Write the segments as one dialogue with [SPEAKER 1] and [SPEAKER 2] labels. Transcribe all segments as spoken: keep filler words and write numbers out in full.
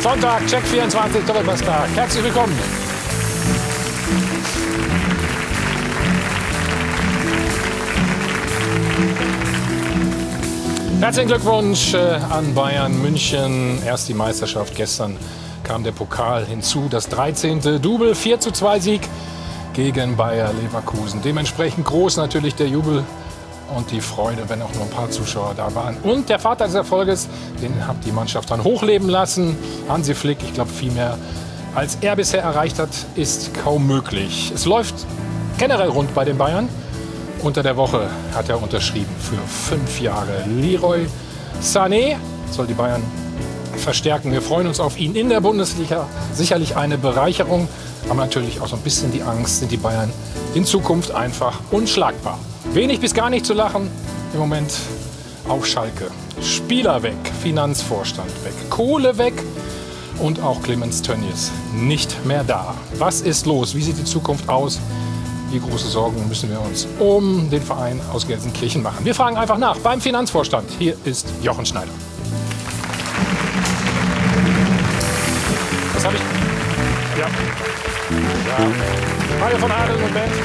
[SPEAKER 1] Sonntag, Check vierundzwanzig, Doppelpasstag. Herzlich willkommen. Herzlichen Glückwunsch äh, an Bayern München. Erst die Meisterschaft, gestern kam der Pokal hinzu. Das dreizehnte Double, vier zu zwei Sieg gegen Bayer Leverkusen. Dementsprechend groß natürlich der Jubel und die Freude, wenn auch nur ein paar Zuschauer da waren. Und der Vater des Erfolges, den hat die Mannschaft dann hochleben lassen. Hansi Flick, ich glaube, viel mehr als er bisher erreicht hat, ist kaum möglich. Es läuft generell rund bei den Bayern. Unter der Woche hat er unterschrieben für fünf Jahre. Leroy Sané soll die Bayern verstärken. Wir freuen uns auf ihn in der Bundesliga. Sicherlich eine Bereicherung, aber natürlich auch so ein bisschen die Angst, sind die Bayern in Zukunft einfach unschlagbar. Wenig bis gar nicht zu lachen im Moment auf Schalke. Spieler weg, Finanzvorstand weg, Kohle weg und auch Clemens Tönnies nicht mehr da. Was ist los? Wie sieht die Zukunft aus? Wie große Sorgen müssen wir uns um den Verein aus Gelsenkirchen machen? Wir fragen einfach nach beim Finanzvorstand. Hier ist Jochen Schneider. Was habe ich? Ja. Ja. Mario von Adel und Band.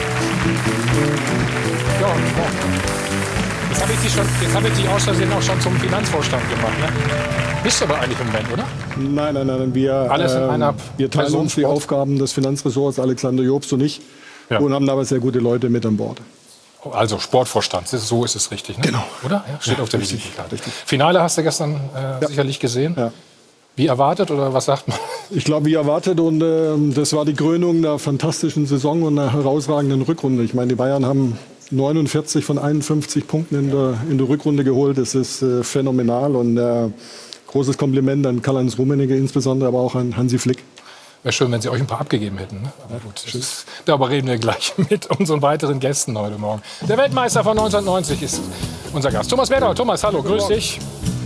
[SPEAKER 1] Jochen, jetzt habe ich dich schon, jetzt habe ich dich aus Versehen auch schon zum Finanzvorstand gemacht, ne? Bist du aber eigentlich im Moment, oder?
[SPEAKER 2] Nein, nein, nein. Wir,
[SPEAKER 1] Alles in einer
[SPEAKER 2] äh, wir teilen uns die Aufgaben des Finanzressorts, Alexander Jobst und ich. Ja. Und haben aber sehr gute Leute mit an Bord.
[SPEAKER 1] Also Sportvorstand, so ist es richtig, ne?
[SPEAKER 2] Genau.
[SPEAKER 1] Oder? Ja, steht
[SPEAKER 2] ja,
[SPEAKER 1] auf der
[SPEAKER 2] richtig,
[SPEAKER 1] Visitenkarte.
[SPEAKER 2] Richtig.
[SPEAKER 1] Finale hast du gestern äh, ja. sicherlich gesehen. Ja. Wie erwartet oder was sagt man?
[SPEAKER 2] Ich glaube, wie erwartet. Und äh, das war die Krönung einer fantastischen Saison und einer herausragenden Rückrunde. Ich meine, die Bayern haben neunundvierzig von einundfünfzig Punkten in der, in der Rückrunde geholt. Das ist äh, phänomenal. Und äh, großes Kompliment an Karl-Heinz Rummenigge insbesondere, aber auch an Hansi Flick.
[SPEAKER 1] Wäre schön, wenn Sie euch ein paar abgegeben hätten. Ne? Aber gut, ist, darüber reden wir gleich mit unseren weiteren Gästen heute Morgen. Der Weltmeister von neunzehnhundertneunzig ist unser Gast. Thomas Werdau. Thomas, hallo, grüß dich.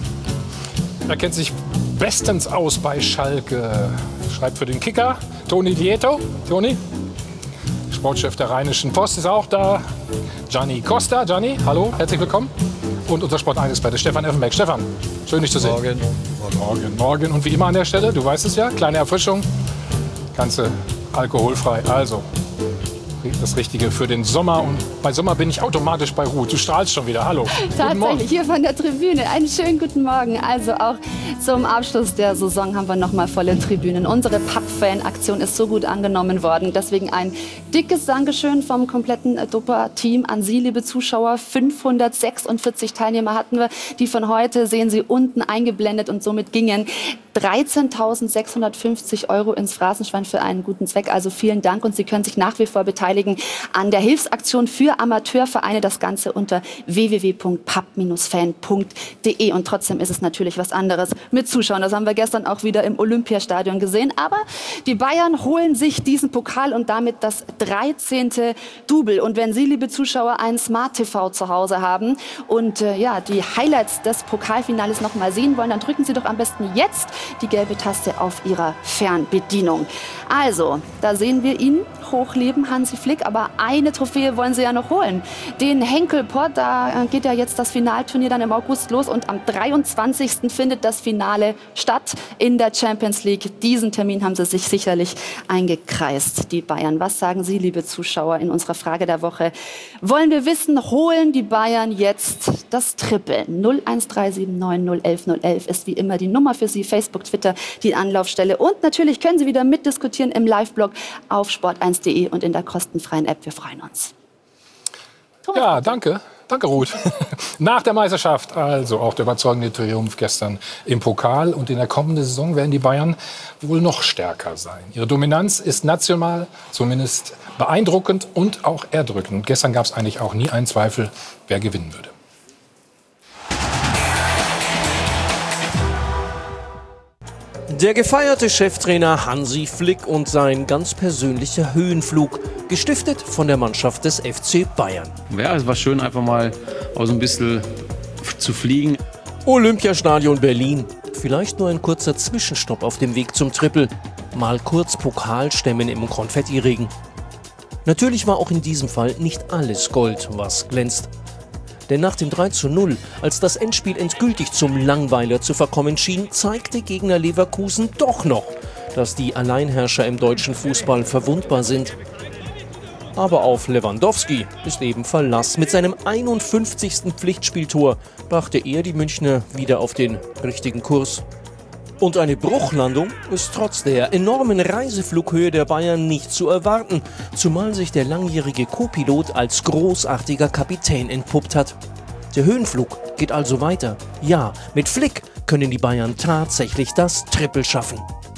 [SPEAKER 1] Er kennt sich bestens aus bei Schalke. Schreibt für den Kicker. Toni Dieto. Toni, Sportchef der Rheinischen Post, ist auch da. Gianni Costa. Gianni, hallo, herzlich willkommen. Und unser Sport eins Experte Stefan Effenberg. Stefan, schön, dich zu sehen.
[SPEAKER 3] Morgen.
[SPEAKER 1] Morgen, morgen. Und wie immer an der Stelle, du weißt es ja, kleine Erfrischung. Ganze alkoholfrei. Also, das Richtige für den Sommer. Und bei Sommer bin ich automatisch bei Ruhe. Du strahlst schon wieder. Hallo.
[SPEAKER 4] Tatsächlich, hier von der Tribüne. Einen schönen guten Morgen. Also auch zum Abschluss der Saison haben wir noch mal volle Tribünen. Unsere Papp-Fan-Aktion ist so gut angenommen worden. Deswegen ein dickes Dankeschön vom kompletten Dupper-Team an Sie, liebe Zuschauer. fünfhundertsechsundvierzig Teilnehmer hatten wir. Die von heute sehen Sie unten eingeblendet und somit gingen dreizehntausendsechshundertfünfzig Euro ins Phrasenschwein für einen guten Zweck. Also vielen Dank und Sie können sich nach wie vor beteiligen an der Hilfsaktion für Amateurvereine. Das Ganze unter w w w punkt papp fan punkt de. Und trotzdem ist es natürlich was anderes mit Zuschauern. Das haben wir gestern auch wieder im Olympiastadion gesehen. Aber die Bayern holen sich diesen Pokal und damit das dreizehnte Double. Und wenn Sie, liebe Zuschauer, ein Smart T V zu Hause haben und äh, ja, die Highlights des Pokalfinales noch mal sehen wollen, dann drücken Sie doch am besten jetzt die gelbe Taste auf Ihrer Fernbedienung. Also, da sehen wir ihn hochleben, Hansi Flick. Aber eine Trophäe wollen Sie ja noch holen. Den Henkelpott, da geht ja jetzt das Finalturnier dann im August los. Und am dreiundzwanzigsten findet das Finale statt in der Champions League. Diesen Termin haben Sie sich sicherlich eingekreist, die Bayern. Was sagen Sie, liebe Zuschauer, in unserer Frage der Woche? Wollen wir wissen, holen die Bayern jetzt das Triple? null eins drei sieben neun null eins null eins ist wie immer die Nummer für Sie. Facebook, Twitter, die Anlaufstelle. Und natürlich können Sie wieder mitdiskutieren im Live-Blog auf sport eins punkt de und in der kostenfreien App. Wir freuen uns.
[SPEAKER 1] Thomas. Ja, danke. Danke, Ruth. Nach der Meisterschaft, also auch der überzeugende Triumph gestern im Pokal. Und in der kommenden Saison werden die Bayern wohl noch stärker sein. Ihre Dominanz ist national zumindest beeindruckend und auch erdrückend. Gestern gab es eigentlich auch nie einen Zweifel, wer gewinnen würde.
[SPEAKER 5] Der gefeierte Cheftrainer Hansi Flick und sein ganz persönlicher Höhenflug, gestiftet von der Mannschaft des F C Bayern.
[SPEAKER 6] Ja, es war schön, einfach mal aus ein bisschen zu fliegen.
[SPEAKER 5] Olympiastadion Berlin. Vielleicht nur ein kurzer Zwischenstopp auf dem Weg zum Triple. Mal kurz Pokal stemmen im Konfettiregen. Natürlich war auch in diesem Fall nicht alles Gold, was glänzt. Denn nach dem drei zu null, als das Endspiel endgültig zum Langweiler zu verkommen schien, zeigte Gegner Leverkusen doch noch, dass die Alleinherrscher im deutschen Fußball verwundbar sind. Aber auf Lewandowski ist eben Verlass. Mit seinem einundfünfzigsten Pflichtspieltor brachte er die Münchner wieder auf den richtigen Kurs. Und eine Bruchlandung ist trotz der enormen Reiseflughöhe der Bayern nicht zu erwarten, zumal sich der langjährige Co-Pilot als großartiger Kapitän entpuppt hat. Der Höhenflug geht also weiter. Ja, mit Flick können die Bayern tatsächlich das Triple schaffen.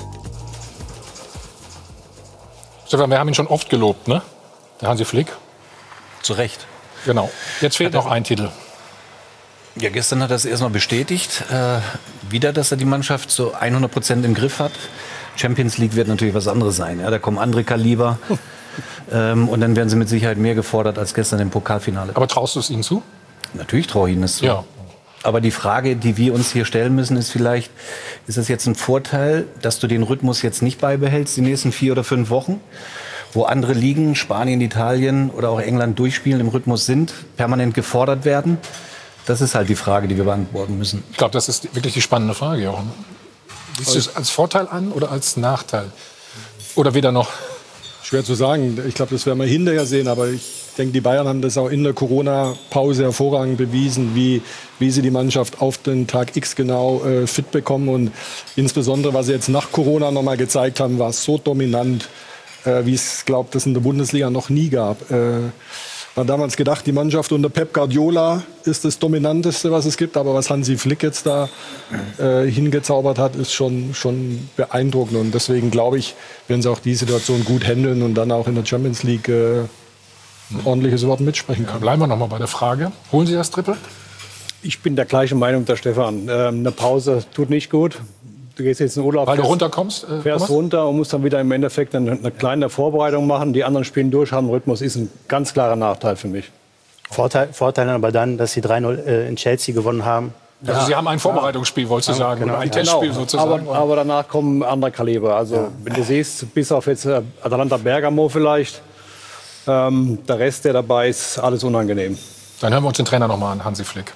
[SPEAKER 1] Stefan, wir haben ihn schon oft gelobt, ne? Der Hansi Flick.
[SPEAKER 3] Zu Recht.
[SPEAKER 1] Genau. Jetzt fehlt noch ein Titel.
[SPEAKER 3] Ja, gestern hat er es erstmal bestätigt. Äh, wieder, dass er die Mannschaft zu hundert Prozent im Griff hat. Champions League wird natürlich was anderes sein. Ja, da kommen andere Kaliber. ähm, und dann werden sie mit Sicherheit mehr gefordert als gestern im Pokalfinale.
[SPEAKER 1] Aber traust du es ihnen zu?
[SPEAKER 3] Natürlich traue ich ihnen es zu.
[SPEAKER 1] Ja.
[SPEAKER 3] Aber die Frage, die wir uns hier stellen müssen, ist vielleicht, ist es jetzt ein Vorteil, dass du den Rhythmus jetzt nicht beibehältst, die nächsten vier oder fünf Wochen? Wo andere Ligen, Spanien, Italien oder auch England durchspielen, im Rhythmus sind, permanent gefordert werden? Das ist halt die Frage, die wir beantworten müssen.
[SPEAKER 1] Ich glaube, das ist wirklich die spannende Frage, Jochen. Siehst du es als Vorteil an oder als Nachteil? Oder weder noch?
[SPEAKER 2] Schwer zu sagen. Ich glaube, das werden wir hinterher sehen. Aber ich denke, die Bayern haben das auch in der Corona-Pause hervorragend bewiesen, wie, wie sie die Mannschaft auf den Tag X genau äh, fit bekommen. Und insbesondere, was sie jetzt nach Corona noch mal gezeigt haben, war so dominant, äh, wie es, glaube ich, das in der Bundesliga noch nie gab. Äh, Man hat damals gedacht, die Mannschaft unter Pep Guardiola ist das Dominanteste, was es gibt. Aber was Hansi Flick jetzt da äh, hingezaubert hat, ist schon, schon beeindruckend. Und deswegen glaube ich, werden sie auch die Situation gut handeln und dann auch in der Champions League äh, ein ordentliches Wort mitsprechen können.
[SPEAKER 1] Ja, bleiben wir noch mal bei der Frage. Holen Sie das Triple?
[SPEAKER 7] Ich bin der gleichen Meinung der Stefan. Ähm, eine Pause tut nicht gut. Du gehst jetzt in den Urlaub,
[SPEAKER 1] Weil du
[SPEAKER 7] fährst,
[SPEAKER 1] runterkommst? Äh,
[SPEAKER 7] fährst runter und musst dann wieder im Endeffekt eine, eine kleine Vorbereitung machen. Die anderen spielen durch, haben Rhythmus. Ist ein ganz klarer Nachteil für mich.
[SPEAKER 8] Vorteil, Vorteil aber dann, dass sie drei null äh, in Chelsea gewonnen haben.
[SPEAKER 1] Also ja, Sie haben ein Vorbereitungsspiel, wolltest du sagen,
[SPEAKER 7] genau.
[SPEAKER 1] oder ein
[SPEAKER 7] Genau.
[SPEAKER 1] Testspiel sozusagen.
[SPEAKER 7] Aber, aber danach kommen andere Kaliber. Also ja. Wenn du siehst, bis auf jetzt äh, Atalanta Bergamo vielleicht, ähm, der Rest, der dabei ist, alles unangenehm.
[SPEAKER 1] Dann hören wir uns den Trainer noch mal an, Hansi Flick.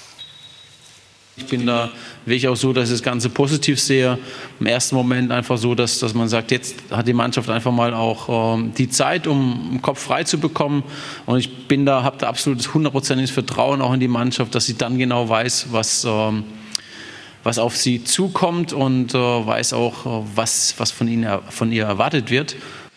[SPEAKER 6] Ich bin da wirklich auch so, dass ich das Ganze positiv sehe. Im ersten Moment einfach so, dass, dass man sagt, jetzt hat die Mannschaft einfach mal auch ähm, die Zeit, um den Kopf frei zu bekommen. Und ich bin da, habe da absolutes hundertprozentiges Vertrauen auch in die Mannschaft, dass sie dann genau weiß, was, ähm, was auf sie zukommt und äh, weiß auch, äh, was, was von, ihnen, von ihr erwartet wird.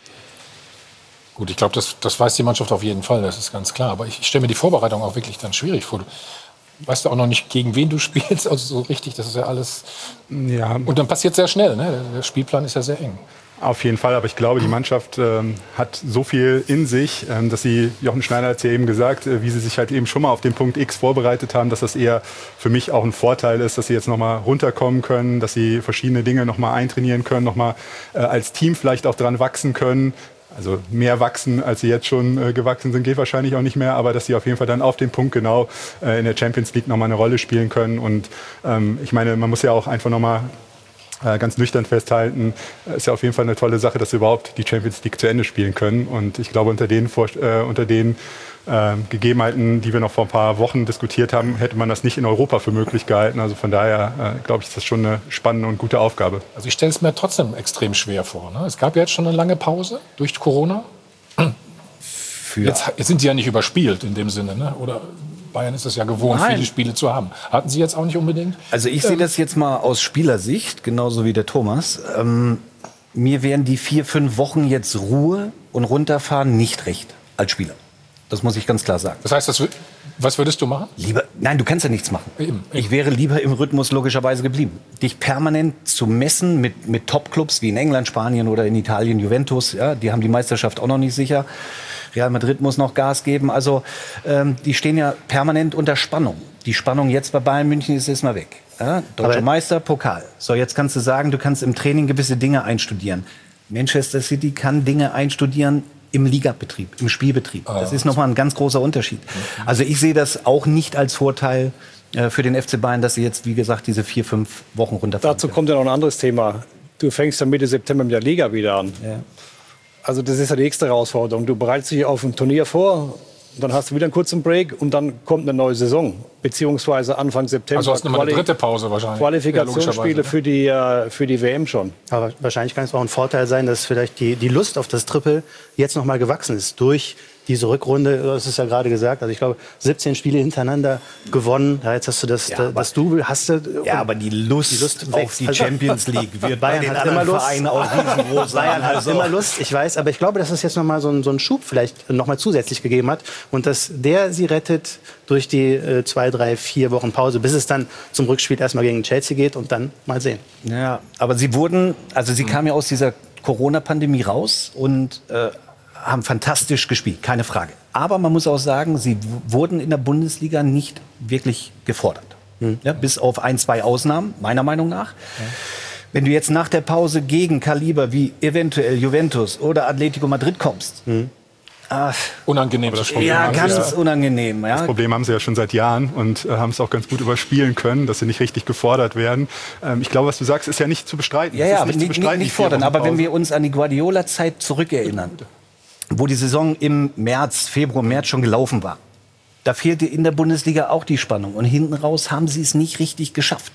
[SPEAKER 1] Gut, ich glaube, das, das weiß die Mannschaft auf jeden Fall, das ist ganz klar. Aber ich, ich stelle mir die Vorbereitung auch wirklich dann schwierig vor. Du weißt du auch noch nicht, gegen wen du spielst, also so richtig, das ist ja alles...
[SPEAKER 9] Ja.
[SPEAKER 1] Und dann passiert sehr schnell, ne? Der Spielplan ist ja sehr eng.
[SPEAKER 9] Auf jeden Fall, aber ich glaube, die Mannschaft ähm, hat so viel in sich, ähm, dass sie, Jochen Schneider hat es ja eben gesagt, äh, wie sie sich halt eben schon mal auf den Punkt X vorbereitet haben, dass das eher für mich auch ein Vorteil ist, dass sie jetzt noch mal runterkommen können, dass sie verschiedene Dinge noch mal eintrainieren können, noch mal äh, als Team vielleicht auch dran wachsen können. Also mehr wachsen, als sie jetzt schon äh, gewachsen sind, geht wahrscheinlich auch nicht mehr. Aber dass sie auf jeden Fall dann auf den Punkt genau äh, in der Champions League nochmal eine Rolle spielen können. Und ähm, ich meine, man muss ja auch einfach nochmal äh, ganz nüchtern festhalten, es ist ja auf jeden Fall eine tolle Sache, dass sie überhaupt die Champions League zu Ende spielen können. Und ich glaube, unter den, Vor äh, unter den äh, Gegebenheiten, die wir noch vor ein paar Wochen diskutiert haben, hätte man das nicht in Europa für möglich gehalten. Also von daher äh, glaube ich, ist das schon eine spannende und gute Aufgabe.
[SPEAKER 1] Also ich stelle es mir trotzdem extrem schwer vor. Ne? Es gab ja jetzt schon eine lange Pause durch Corona.
[SPEAKER 3] Für
[SPEAKER 1] Jetzt, jetzt sind sie ja nicht überspielt in dem Sinne, ne? Oder Bayern ist es ja gewohnt,
[SPEAKER 3] Nein.
[SPEAKER 1] viele Spiele zu haben. Hatten Sie jetzt auch nicht unbedingt?
[SPEAKER 3] Also ich sehe das jetzt mal aus Spielersicht, genauso wie der Thomas. Ähm, mir wären die vier, fünf Wochen jetzt Ruhe und runterfahren nicht recht als Spieler. Das muss ich ganz klar sagen.
[SPEAKER 1] Das heißt, das, was würdest du machen?
[SPEAKER 3] Lieber, nein, du kannst ja nichts machen.
[SPEAKER 1] Eben.
[SPEAKER 3] Ich wäre lieber im Rhythmus logischerweise geblieben. Dich permanent zu messen mit, mit Top-Clubs wie in England, Spanien oder in Italien, Juventus. Ja, die haben die Meisterschaft auch noch nicht sicher. Real Madrid muss noch Gas geben. Also ähm, die stehen ja permanent unter Spannung. Die Spannung jetzt bei Bayern München ist erstmal weg. Ja, Deutscher
[SPEAKER 8] Aber
[SPEAKER 3] Meister, Pokal. So, jetzt kannst du sagen, du kannst im Training gewisse Dinge einstudieren. Manchester City kann Dinge einstudieren im Ligabetrieb, im Spielbetrieb. Das ist nochmal ein ganz großer Unterschied. Also ich sehe das auch nicht als Vorteil äh, für den F C Bayern, dass sie jetzt, wie gesagt, diese vier, fünf Wochen runterfahren.
[SPEAKER 7] Dazu kommt ja noch ein anderes Thema. Du fängst ja Mitte September mit der Liga wieder an.
[SPEAKER 3] Ja.
[SPEAKER 7] Also das ist ja die nächste Herausforderung. Du bereitest dich auf ein Turnier vor, Und dann hast du wieder einen kurzen Break und dann kommt eine neue Saison, beziehungsweise Anfang September.
[SPEAKER 1] Also hast du nochmal eine dritte Pause wahrscheinlich.
[SPEAKER 7] Qualifikationsspiele für die, äh, für die W M schon.
[SPEAKER 8] Aber wahrscheinlich kann es auch ein Vorteil sein, dass vielleicht die, die Lust auf das Triple jetzt noch mal gewachsen ist durch diese Rückrunde. Das ist ja gerade gesagt. Also ich glaube, siebzehn Spiele hintereinander gewonnen. Ja, jetzt hast du das,
[SPEAKER 3] Ja,
[SPEAKER 8] das Double. Hast du,
[SPEAKER 3] Ja, aber die Lust,
[SPEAKER 8] Die Lust
[SPEAKER 3] auf
[SPEAKER 8] wächst.
[SPEAKER 3] die
[SPEAKER 8] Also-
[SPEAKER 3] Champions League wird bei
[SPEAKER 8] Bayern
[SPEAKER 3] den
[SPEAKER 8] hat
[SPEAKER 3] anderen
[SPEAKER 8] immer Lust.
[SPEAKER 3] Vereinen auch riesengroß sein.
[SPEAKER 8] Bayern hat
[SPEAKER 3] Also-
[SPEAKER 8] immer Lust, ich weiß, aber ich glaube, dass es jetzt noch mal so einen, so einen Schub vielleicht noch mal zusätzlich gegeben hat und dass der sie rettet durch die äh, zwei, drei, vier Wochen Pause, bis es dann zum Rückspiel erstmal gegen Chelsea geht und dann mal sehen.
[SPEAKER 3] Ja, aber sie wurden, also sie kamen ja aus dieser Corona-Pandemie raus und äh, haben fantastisch gespielt, keine Frage. Aber man muss auch sagen, sie w- wurden in der Bundesliga nicht wirklich gefordert. Ja, bis auf ein, zwei Ausnahmen, meiner Meinung nach. Wenn du jetzt nach der Pause gegen Kaliber wie eventuell Juventus oder Atletico Madrid kommst, ah,
[SPEAKER 1] Unangenehm zu spielen.
[SPEAKER 3] ja,
[SPEAKER 9] haben
[SPEAKER 3] ganz
[SPEAKER 9] sie ja-
[SPEAKER 3] unangenehm. Ja.
[SPEAKER 9] Das Problem haben sie ja schon seit Jahren und äh, haben es auch ganz gut überspielen können, dass sie nicht richtig gefordert werden. Ähm, ich glaube, was du sagst, ist ja nicht zu bestreiten.
[SPEAKER 3] Ja,
[SPEAKER 9] Es
[SPEAKER 3] ja,
[SPEAKER 9] ist
[SPEAKER 3] aber
[SPEAKER 9] nicht,
[SPEAKER 3] nicht,
[SPEAKER 9] zu
[SPEAKER 3] nicht,
[SPEAKER 9] bestreiten,
[SPEAKER 3] nicht
[SPEAKER 9] die vier
[SPEAKER 3] fordern.
[SPEAKER 9] Wochen
[SPEAKER 3] Aber wenn
[SPEAKER 9] Pause.
[SPEAKER 3] wir uns an die Guardiola-Zeit zurückerinnern, wo die Saison im März, Februar, März schon gelaufen war, da fehlte in der Bundesliga auch die Spannung. Und hinten raus haben sie es nicht richtig geschafft,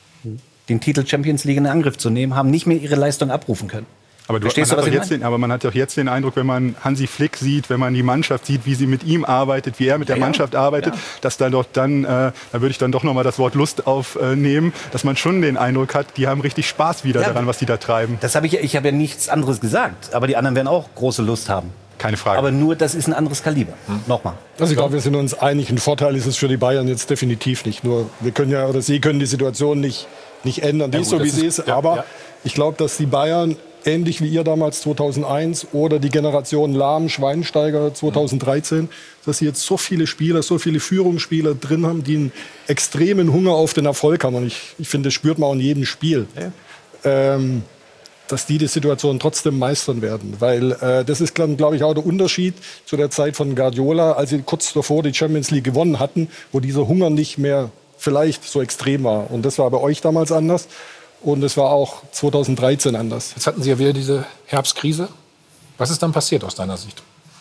[SPEAKER 3] den Titel Champions League in Angriff zu nehmen, haben nicht mehr ihre Leistung abrufen können.
[SPEAKER 9] Aber, du,
[SPEAKER 3] Verstehst
[SPEAKER 9] man
[SPEAKER 3] du,
[SPEAKER 9] hat
[SPEAKER 3] was
[SPEAKER 9] doch
[SPEAKER 3] ich
[SPEAKER 9] jetzt den, aber man hat doch jetzt den Eindruck, wenn man Hansi Flick sieht, wenn man die Mannschaft sieht, wie sie mit ihm arbeitet, wie er mit der
[SPEAKER 3] Ja, ja.
[SPEAKER 9] Mannschaft arbeitet,
[SPEAKER 3] Ja.
[SPEAKER 9] dass dann doch dann, äh, da würde ich dann doch noch mal das Wort Lust aufnehmen, dass man schon den Eindruck hat, die haben richtig Spaß wieder
[SPEAKER 3] Ja.
[SPEAKER 9] daran, was die da treiben.
[SPEAKER 3] Das habe ich, ja- ich habe ja nichts anderes gesagt. Aber die anderen werden auch große Lust haben.
[SPEAKER 9] Keine Frage.
[SPEAKER 3] Aber nur, das ist ein anderes Kaliber.
[SPEAKER 9] Hm.
[SPEAKER 3] Nochmal.
[SPEAKER 2] Also ich glaube, wir sind uns einig. Ein Vorteil ist es für die Bayern jetzt definitiv nicht. Nur wir können ja oder sie können die Situation nicht, nicht ändern. Die
[SPEAKER 1] Ja,
[SPEAKER 2] ist
[SPEAKER 1] gut,
[SPEAKER 2] so, wie
[SPEAKER 1] das
[SPEAKER 2] sie
[SPEAKER 1] ist-
[SPEAKER 2] ist.
[SPEAKER 1] ja,
[SPEAKER 2] Aber
[SPEAKER 1] ja.
[SPEAKER 2] ich glaube, dass die Bayern ähnlich wie ihr damals zweitausendeins oder die Generation Lahm, Schweinsteiger zweitausenddreizehn, dass sie jetzt so viele Spieler, so viele Führungsspieler drin haben, die einen extremen Hunger auf den Erfolg haben. Und ich, ich finde, das spürt man auch in jedem Spiel. Ähm, dass die die Situation trotzdem meistern werden. Weil äh, das ist, glaube glaub ich, auch der Unterschied zu der Zeit von Guardiola, als sie kurz davor die Champions League gewonnen hatten, wo dieser Hunger nicht mehr vielleicht so extrem war. Und das war bei euch damals anders. Und es war auch zweitausenddreizehn anders.
[SPEAKER 1] Jetzt hatten Sie ja wieder diese Herbstkrise. Was ist dann passiert aus deiner Sicht?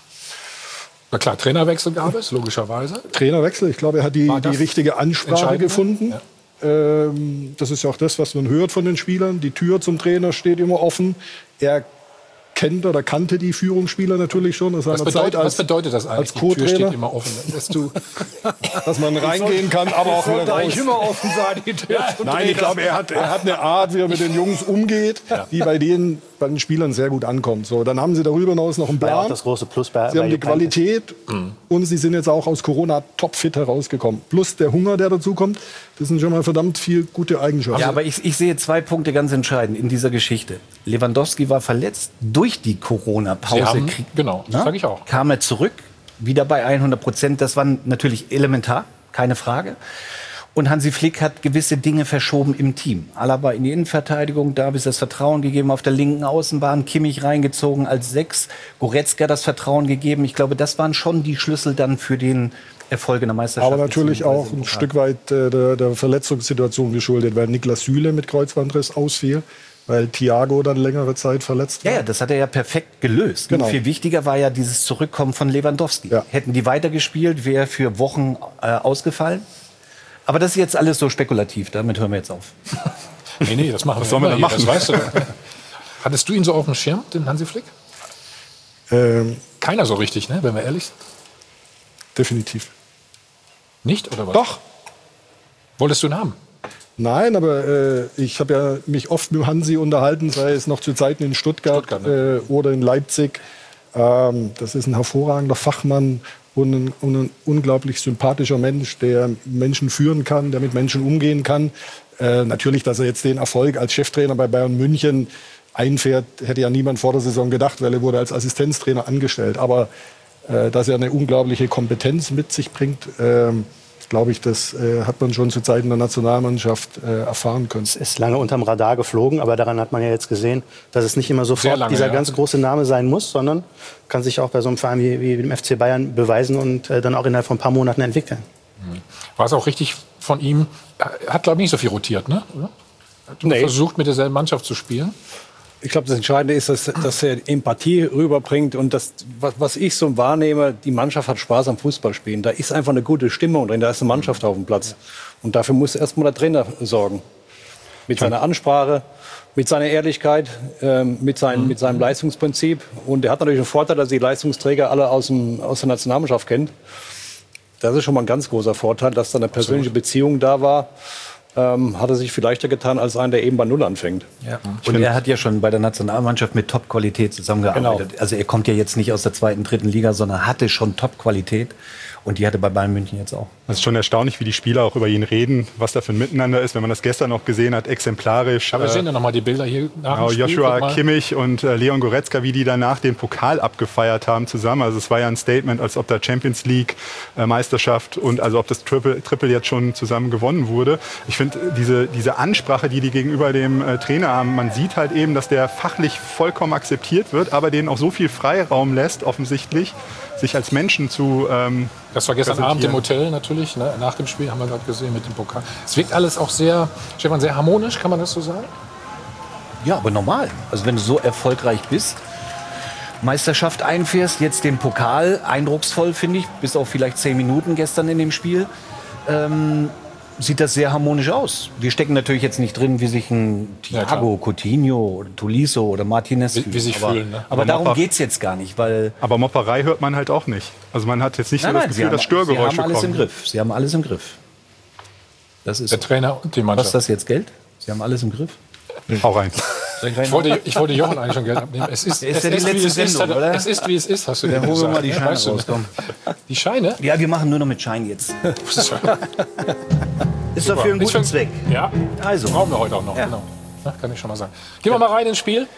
[SPEAKER 1] Na klar, Trainerwechsel gab es, logischerweise.
[SPEAKER 2] Trainerwechsel, ich glaube, er hat die,
[SPEAKER 1] War das
[SPEAKER 2] die richtige Ansprache
[SPEAKER 1] entscheidend?
[SPEAKER 2] gefunden.
[SPEAKER 1] Ja.
[SPEAKER 2] Ähm, das ist ja auch das, was man hört von den Spielern. Die Tür zum Trainer steht immer offen. Er kennt oder kannte die Führungsspieler natürlich schon aus
[SPEAKER 1] Was
[SPEAKER 2] seiner
[SPEAKER 1] bedeutet,
[SPEAKER 2] Zeit als,
[SPEAKER 1] was bedeutet das eigentlich?
[SPEAKER 2] als
[SPEAKER 1] Die Tür steht
[SPEAKER 2] Co-Trainer,
[SPEAKER 1] immer offen. Dass du
[SPEAKER 2] dass man reingehen kann, aber auch wieder raus.
[SPEAKER 7] immer offen sein, die Tür zum
[SPEAKER 2] Nein, ich glaube, er hat, er hat eine Art, wie er mit den Jungs umgeht, die bei denen, bei den Spielern sehr gut ankommt. So, dann haben sie darüber hinaus noch einen
[SPEAKER 8] War ja auch
[SPEAKER 2] Plan.
[SPEAKER 8] das große Plus bei
[SPEAKER 2] Sie haben
[SPEAKER 8] bei
[SPEAKER 2] die
[SPEAKER 8] Jupp Heynckes.
[SPEAKER 2] Qualität und sie sind jetzt auch aus Corona topfit herausgekommen. Plus der Hunger, der dazu kommt, das sind schon mal verdammt viel gute Eigenschaften.
[SPEAKER 3] Ja, aber ich, ich sehe zwei Punkte ganz entscheidend in dieser Geschichte. Lewandowski war verletzt durch die
[SPEAKER 1] Sie
[SPEAKER 3] Corona-Pause.
[SPEAKER 1] haben,
[SPEAKER 3] Krieg-
[SPEAKER 1] genau, das
[SPEAKER 3] Na?
[SPEAKER 1] sage ich auch.
[SPEAKER 3] Kam er zurück, wieder bei hundert Prozent. Das war natürlich elementar, keine Frage. Und Hansi Flick hat gewisse Dinge verschoben im Team. Alaba in die Innenverteidigung, Davies das Vertrauen gegeben auf der linken Außenbahn, Kimmich reingezogen als Sechs, Goretzka das Vertrauen gegeben. Ich glaube, das waren schon die Schlüssel dann für den Erfolg in der Meisterschaft.
[SPEAKER 2] Aber natürlich auch
[SPEAKER 3] beziehungsweise im
[SPEAKER 2] ein
[SPEAKER 3] Pokal.
[SPEAKER 2] Stück weit äh, der, der Verletzungssituation geschuldet, weil Niklas Süle mit Kreuzbandriss ausfiel, weil Thiago dann längere Zeit verletzt war.
[SPEAKER 3] Ja, ja, das hat er ja perfekt gelöst.
[SPEAKER 2] Genau.
[SPEAKER 3] Und viel wichtiger war ja dieses Zurückkommen von Lewandowski.
[SPEAKER 2] Ja.
[SPEAKER 3] Hätten die weitergespielt, wäre er für Wochen äh, ausgefallen. Aber das ist jetzt alles so spekulativ, damit hören wir jetzt auf.
[SPEAKER 1] Nee, nee, das machen wir
[SPEAKER 9] sollen wir
[SPEAKER 1] immer
[SPEAKER 9] da
[SPEAKER 1] hier,
[SPEAKER 9] machen?
[SPEAKER 1] Das weißt du doch. Hattest du ihn so auf dem Schirm, den Hansi Flick?
[SPEAKER 2] Ähm,
[SPEAKER 1] Keiner so richtig, ne, wenn wir ehrlich sind.
[SPEAKER 2] definitiv.
[SPEAKER 1] Nicht, oder was?
[SPEAKER 2] Doch.
[SPEAKER 1] Wolltest du ihn haben?
[SPEAKER 2] Nein, aber äh, ich habe ja mich oft mit Hansi unterhalten, sei es noch zu Zeiten in Stuttgart,
[SPEAKER 1] Stuttgart, ne?
[SPEAKER 2] äh, oder in Leipzig. Ähm, das ist ein hervorragender Fachmann und ein, und ein unglaublich sympathischer Mensch, der Menschen führen kann, der mit Menschen umgehen kann. Äh, natürlich, dass er jetzt den Erfolg als Cheftrainer bei Bayern München einfährt, hätte ja niemand vor der Saison gedacht, weil er wurde als Assistenztrainer angestellt. Aber äh, dass er eine unglaubliche Kompetenz mit sich bringt, ähm, glaube ich, das äh, hat man schon zu Zeiten der Nationalmannschaft äh, erfahren können.
[SPEAKER 8] Ist lange unterm Radar geflogen, aber daran hat man ja jetzt gesehen, dass es nicht immer
[SPEAKER 1] Sehr
[SPEAKER 8] sofort
[SPEAKER 1] lange,
[SPEAKER 8] dieser
[SPEAKER 1] ja.
[SPEAKER 8] ganz große Name sein muss, sondern kann sich auch bei so einem Verein wie, wie dem F C Bayern beweisen und äh, dann auch innerhalb von ein paar Monaten entwickeln.
[SPEAKER 1] War es auch richtig von ihm? Er hat, glaube ich, nicht so viel rotiert, ne? Oder? Hat
[SPEAKER 7] Nee.
[SPEAKER 1] versucht, mit derselben Mannschaft zu spielen.
[SPEAKER 7] Ich glaube, das Entscheidende ist, dass, dass er Empathie rüberbringt und das, was, was ich so wahrnehme, die Mannschaft hat Spaß am Fußballspielen. Da ist einfach eine gute Stimmung drin, da ist eine Mannschaft auf dem Platz. Und dafür muss erstmal der Trainer sorgen. Mit seiner Ansprache, mit seiner Ehrlichkeit, ähm, mit, sein, mhm. mit seinem Leistungsprinzip. Und er hat natürlich einen Vorteil, dass er die Leistungsträger alle aus, dem, aus der Nationalmannschaft kennt. Das ist schon mal ein ganz großer Vorteil, dass da eine persönliche Beziehung da war. Ähm, hat er sich viel leichter getan als einer, der eben bei Null anfängt.
[SPEAKER 3] Ja. Und er hat ja schon bei der Nationalmannschaft mit Top-Qualität zusammengearbeitet.
[SPEAKER 7] Genau.
[SPEAKER 3] Also er kommt ja jetzt nicht aus der zweiten, dritten Liga, sondern hatte schon Top-Qualität. Und die hatte bei Bayern München jetzt auch.
[SPEAKER 9] Es ist schon erstaunlich, wie die Spieler auch über ihn reden, was da für ein Miteinander ist. Wenn man das gestern noch gesehen hat, exemplarisch.
[SPEAKER 1] Aber wir sehen ja noch mal die Bilder hier nach
[SPEAKER 9] Genau,
[SPEAKER 1] dem Spiel.
[SPEAKER 9] Joshua Kimmich und äh, Leon Goretzka, wie die danach den Pokal abgefeiert haben zusammen. Also es war ja ein Statement, als ob da Champions League äh, Meisterschaft und also ob das Triple, Triple jetzt schon zusammen gewonnen wurde. Ich finde diese, diese Ansprache, die die gegenüber dem äh, Trainer haben, man sieht halt eben, dass der fachlich vollkommen akzeptiert wird, aber denen auch so viel Freiraum lässt, offensichtlich, sich als Menschen zu ähm,
[SPEAKER 1] Das war gestern Abend im Hotel natürlich, ne? Nach dem Spiel haben wir gerade gesehen mit dem Pokal. Es wirkt alles auch sehr, Stefan, sehr harmonisch, kann man das so sagen?
[SPEAKER 3] Ja, aber normal. Also wenn du so erfolgreich bist, Meisterschaft einfährst, jetzt den Pokal, eindrucksvoll finde ich, bis auf vielleicht zehn Minuten gestern in dem Spiel, ähm, sieht das sehr harmonisch aus. Wir stecken natürlich jetzt nicht drin, wie sich ein Thiago, ja, Coutinho, oder Tolisso oder Martinez
[SPEAKER 1] wie, wie sich
[SPEAKER 3] aber,
[SPEAKER 1] fühlen. Ne?
[SPEAKER 3] Aber, aber darum
[SPEAKER 9] Mopper,
[SPEAKER 3] geht's jetzt gar nicht, weil...
[SPEAKER 9] Aber Mopperei hört man halt auch nicht. Also man hat jetzt nicht
[SPEAKER 3] nein,
[SPEAKER 9] so das
[SPEAKER 3] nein,
[SPEAKER 9] Gefühl,
[SPEAKER 3] haben,
[SPEAKER 9] dass Störgeräusche
[SPEAKER 3] Sie haben alles
[SPEAKER 9] kommen.
[SPEAKER 3] im Griff. Sie haben alles im Griff. Das ist
[SPEAKER 1] der
[SPEAKER 3] so.
[SPEAKER 1] Trainer und die Mannschaft.
[SPEAKER 3] Was ist das jetzt, Geld? Sie haben alles im Griff?
[SPEAKER 9] Hau rein.
[SPEAKER 1] Ich wollte, ich wollte Jochen eigentlich schon Geld abnehmen. Es ist,
[SPEAKER 3] ist
[SPEAKER 1] es,
[SPEAKER 3] ja die
[SPEAKER 1] ist,
[SPEAKER 3] letzte
[SPEAKER 1] wie es,
[SPEAKER 3] Sendung,
[SPEAKER 1] ist
[SPEAKER 3] oder?
[SPEAKER 1] es ist, wie es ist, hast du
[SPEAKER 3] Dann
[SPEAKER 1] dir
[SPEAKER 3] holen wir
[SPEAKER 1] gesagt.
[SPEAKER 3] mal die Scheine
[SPEAKER 1] Weißt du
[SPEAKER 3] raus, komm.
[SPEAKER 1] Die Scheine?
[SPEAKER 3] Ja, wir machen nur noch mit Schein jetzt. Ist doch für einen
[SPEAKER 1] Ich
[SPEAKER 3] guten
[SPEAKER 1] find-
[SPEAKER 3] Zweck.
[SPEAKER 1] Ja,
[SPEAKER 3] Also.
[SPEAKER 1] brauchen wir heute auch noch.
[SPEAKER 3] Ja.
[SPEAKER 1] Genau. Na, kann ich schon mal sagen. Gehen wir mal rein ins Spiel.